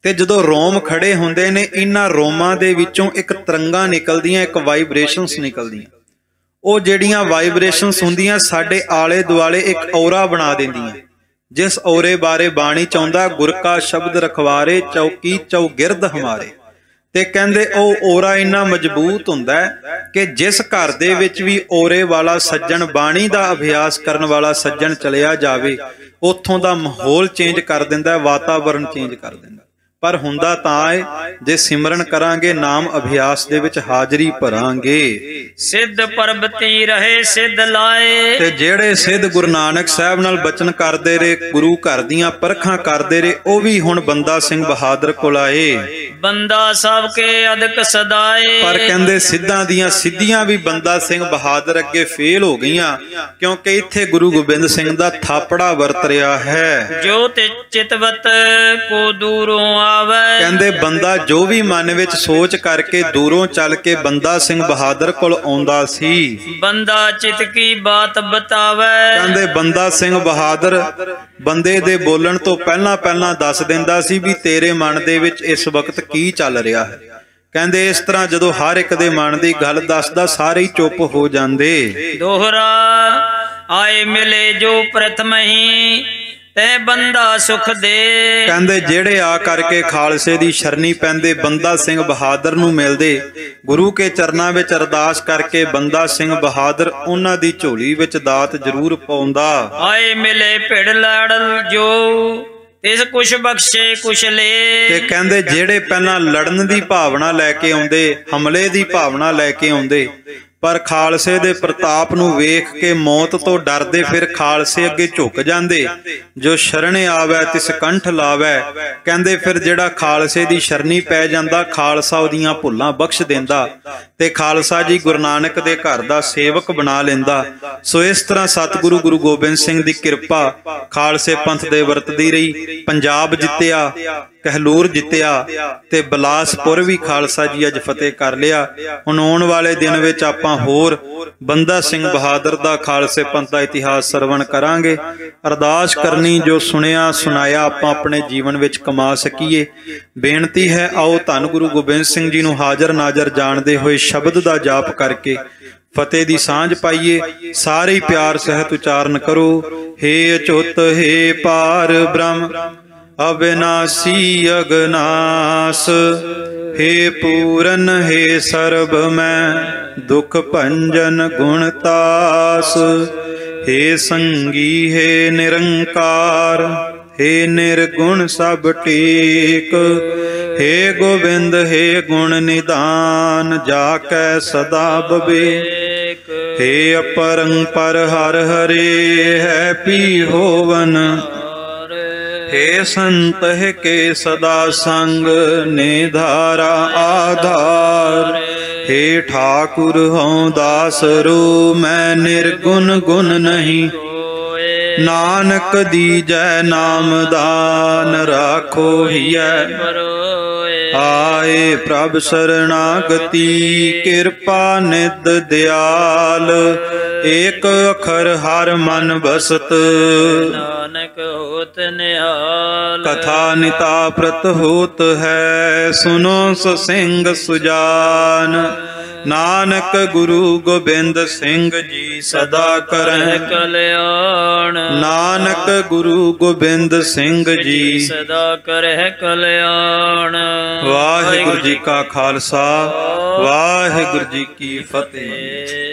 ਤੇ ਜਦੋਂ ਰੋਮ ਖੜੇ ਹੁੰਦੇ ਨੇ, ਇਹਨਾਂ ਰੋਮਾਂ ਦੇ ਵਿੱਚੋਂ ਇੱਕ ਤਰੰਗਾਂ ਨਿਕਲਦੀਆਂ, ਇੱਕ ਵਾਈਬ੍ਰੇਸ਼ਨਸ ਨਿਕਲਦੀਆਂ। ਉਹ ਜਿਹੜੀਆਂ ਵਾਈਬ੍ਰੇਸ਼ਨਸ ਹੁੰਦੀਆਂ ਸਾਡੇ ਆਲੇ ਦੁਆਲੇ ਇੱਕ ਔਰਾ ਬਣਾ ਦਿੰਦੀਆਂ, ਜਿਸ ਔਰੇ ਬਾਰੇ ਬਾਣੀ ਚਾਹੁੰਦਾ, ਗੁਰ ਕਾ ਸ਼ਬਦ ਰਖਵਾਰੇ ਚੌਕੀ ਚੌਗਿਰਦ ਹਮਾਰੇ। ਤੇ ਕਹਿੰਦੇ ਉਹ ਔਰਾ ਇੰਨਾ ਮਜ਼ਬੂਤ ਹੁੰਦਾ ਕਿ ਜਿਸ ਘਰ ਦੇ ਵਿੱਚ ਵੀ ਔਰੇ ਵਾਲਾ ਸੱਜਣ, ਬਾਣੀ ਦਾ ਅਭਿਆਸ ਕਰਨ ਵਾਲਾ ਸੱਜਣ ਚਲਿਆ ਜਾਵੇ, ਉੱਥੋਂ ਦਾ ਮਾਹੌਲ ਚੇਂਜ ਕਰ ਦਿੰਦਾ, ਵਾਤਾਵਰਨ ਚੇਂਜ ਕਰ ਦਿੰਦਾ। ਪਰ ਹੁੰਦਾ ਤਾਂ ਹੈ ਜੇ ਸਿਮਰਨ ਕਰਾਂਗੇ, ਨਾਮ ਅਭਿਆਸ ਦੇ ਵਿੱਚ ਹਾਜ਼ਰੀ ਭਰਾਂਗੇ। ਸਿੱਧ ਪਰਬਤੀ ਰਹੇ ਸਿੱਧ ਲਾਏ। ਤੇ ਜਿਹੜੇ ਸਿੱਧ ਗੁਰੂ ਨਾਨਕ ਸਾਹਿਬ ਨਾਲ ਬਚਨ ਕਰਦੇ ਰਹੇ, ਗੁਰੂ ਘਰ ਦੀਆਂ ਪਰਖਾਂ ਕਰਦੇ ਰਹੇ, ਉਹ ਵੀ ਹੁਣ ਬੰਦਾ ਸਿੰਘ ਬਹਾਦਰ ਕੋਲ ਆਏ। ਬੰਦਾ ਸਭ ਕੇ ਅਦਕ ਸਦਾਏ। ਪਰ ਕਹਿੰਦੇ ਸਿੱਧਾਂ ਦੀਆਂ ਸਿੱਧੀਆਂ ਵੀ ਬੰਦਾ ਸਿੰਘ ਬਹਾਦਰ ਅੱਗੇ ਫੇਲ ਹੋ ਗਈਆਂ, ਕਿਉਂਕਿ ਇੱਥੇ ਗੁਰੂ ਗੋਬਿੰਦ ਸਿੰਘ ਦਾ ਥਾਪੜਾ ਵਰਤ ਰਿਹਾ ਹੈ। ਜੋ ਤੇ ਚਿਤਵਤ ਕੋ ਦੂਰੋਂ ਆਵੇ। ਕਹਿੰਦੇ ਬੰਦਾ ਜੋ ਵੀ ਮਨ ਵਿੱਚ ਸੋਚ ਕਰਕੇ ਦੂਰੋਂ ਚੱਲ ਕੇ ਬੰਦਾ ਸਿੰਘ ਬਹਾਦਰ ਕੋਲ ਆਉਂਦਾ ਸੀ, ਬੰਦਾ ਚਿਤ ਕੀ ਬਾਤ ਬਤਾਵੇ। ਕਹਿੰਦੇ ਬੰਦਾ ਸਿੰਘ ਬਹਾਦਰ ਬੰਦੇ ਦੇ ਬੋਲਣ ਤੋਂ ਪਹਿਲਾਂ ਦੱਸ ਦਿੰਦਾ ਸੀ ਵੀ ਤੇਰੇ ਮਨ ਦੇ ਵਿੱਚ ਇਸ ਵਕਤ ਕੀ ਚੱਲ ਰਿਹਾ ਹੈ। ਕਹਿੰਦੇ ਇਸ ਤਰ੍ਹਾਂ ਜਦੋਂ ਹਰ ਇੱਕ ਦੇ ਮਨ ਦੀ ਗੱਲ ਦੱਸਦਾ, ਸਾਰੇ ਹੀ ਚੁੱਪ ਹੋ ਜਾਂਦੇ। ਦੋਹਰਾ ਆਏ ਮਿਲੇ ਜੋ ਪ੍ਰਥਮ ਹੀ ਤੇ ਬੰਦਾ ਸੁਖ ਦੇ। ਕਹਿੰਦੇ ਜਿਹੜੇ ਆ ਕਰਕੇ ਖਾਲਸੇ ਦੀ ਸ਼ਰਨੀ ਪੈਂਦੇ, ਬੰਦਾ ਸਿੰਘ ਬਹਾਦਰ ਨੂੰ ਮਿਲਦੇ, ਗੁਰੂ ਕੇ ਚਰਨਾਂ ਵਿੱਚ ਅਰਦਾਸ ਕਰਕੇ ਬੰਦਾ ਸਿੰਘ ਬਹਾਦਰ ਉਹਨਾਂ ਦੀ ਝੋਲੀ ਵਿੱਚ ਦਾਤ ਜ਼ਰੂਰ ਪਾਉਂਦਾ। ਆਏ ਮਿਲੇ ਭਿੜ ਲੜ ਜੋ ਇਸ ਕੁਛ ਬਖਸ਼ੇ ਕੁਛ ਲੈ। ਤੇ ਕਹਿੰਦੇ ਜਿਹੜੇ ਪਹਿਲਾਂ ਲੜਨ ਦੀ ਭਾਵਨਾ ਲੈ ਕੇ ਆਉਂਦੇ, ਹਮਲੇ ਦੀ ਭਾਵਨਾ ਲੈ ਕੇ ਆਉਂਦੇ, ਪਰ ਖਾਲਸੇ ਦੇ ਪ੍ਰਤਾਪ ਨੂੰ ਵੇਖ ਕੇ ਮੌਤ ਤੋਂ ਡਰਦੇ ਫਿਰ ਖਾਲਸੇ ਅੱਗੇ ਝੁਕ ਜਾਂਦੇ। ਜੋ ਸ਼ਰਨ ਆਵੈ ਤਿਸ ਕੰਠ ਲਾਵੈ। ਕਹਿੰਦੇ ਫਿਰ ਜਿਹੜਾ ਖਾਲਸੇ ਦੀ ਸ਼ਰਨੀ ਪੈ ਜਾਂਦਾ, ਖਾਲਸਾ ਉਹਦੀਆਂ ਭੁੱਲਾਂ ਬਖਸ਼ ਦਿੰਦਾ ਤੇ ਖਾਲਸਾ ਜੀ ਗੁਰੂ ਨਾਨਕ ਦੇ ਘਰ ਦਾ ਸੇਵਕ ਬਣਾ ਲੈਂਦਾ। ਸੋ ਇਸ ਤਰ੍ਹਾਂ ਸਤਿਗੁਰੂ ਗੁਰੂ ਗੋਬਿੰਦ ਸਿੰਘ ਦੀ ਕਿਰਪਾ ਖਾਲਸੇ ਪੰਥ ਦੇ ਵਰਤਦੀ ਰਹੀ। ਪੰਜਾਬ ਜਿੱਤਿਆ, ਕਹਿਲੂਰ ਜਿੱਤਿਆ ਤੇ ਬਲਾਸਪੁਰ ਵੀ ਖਾਲਸਾ ਜੀ ਅੱਜ ਫਤਿਹ ਕਰ ਲਿਆ। ਹੁਣ ਆਉਣ ਵਾਲੇ ਦਿਨ ਵਿੱਚ ਆਪਾਂ ਹੋਰ ਬੰਦਾ ਸਿੰਘ ਬਹਾਦਰ ਦਾ, ਖਾਲਸੇ ਪੰਥ ਦਾ ਇਤਿਹਾਸ ਸਰਵਣ ਕਰਾਂਗੇ। ਅਰਦਾਸ ਕਰਨੀ ਜੋ ਸੁਣਿਆ ਸੁਣਾਇਆ ਆਪਾਂ ਆਪਣੇ ਜੀਵਨ ਵਿੱਚ ਕਮਾ ਸਕੀਏ। ਬੇਨਤੀ ਹੈ ਆਓ ਧੰਨ ਗੁਰੂ ਗੋਬਿੰਦ ਸਿੰਘ ਜੀ ਨੂੰ ਹਾਜ਼ਰ ਨਾਜ਼ਰ ਜਾਣਦੇ ਹੋਏ ਸ਼ਬਦ ਦਾ ਜਾਪ ਕਰਕੇ ਫਤਿਹ ਦੀ ਸਾਂਝ ਪਾਈਏ। ਸਾਰੇ ਪਿਆਰ ਸਹਿਤ ਉਚਾਰਨ ਕਰੋ। ਹੇ ਅਚੁੱਤ ਹੇ ਪਾਰ ਬ੍ਰਹਮ ਅਬਿਨਾਸੀ ਅਗਨਾਸ। हे पूरन हे सर्ब मैं दुख भंजन गुणतास। हे संगी हे निरंकार हे निर्गुण सब टेक। हे गोविंद हे गुण निदान जाकै सदा बबेक। हे अपरंपर हर हरे है पी होवन। हे संत के सदा संग निधारा आधार। हे ठाकुर हूँ दासरो मैं निर्गुण गुण नहीं। नानक दीजै नाम दान राखो हियै। आए प्रभ शरणागति कृपा निध दयाल। एक अखर हर मन बसत नानक होत निहाल। कथा निता प्रत होत है सुनो ससिंग सुजान। नानक गुरु गोबिंद सिंह जी सदा करह कल्याण। नानक गुरु गोबिंद सिंह जी सदा करह कल्याण। वाहिगुरु जी का खालसा वाहिगुरु जी की फतेह।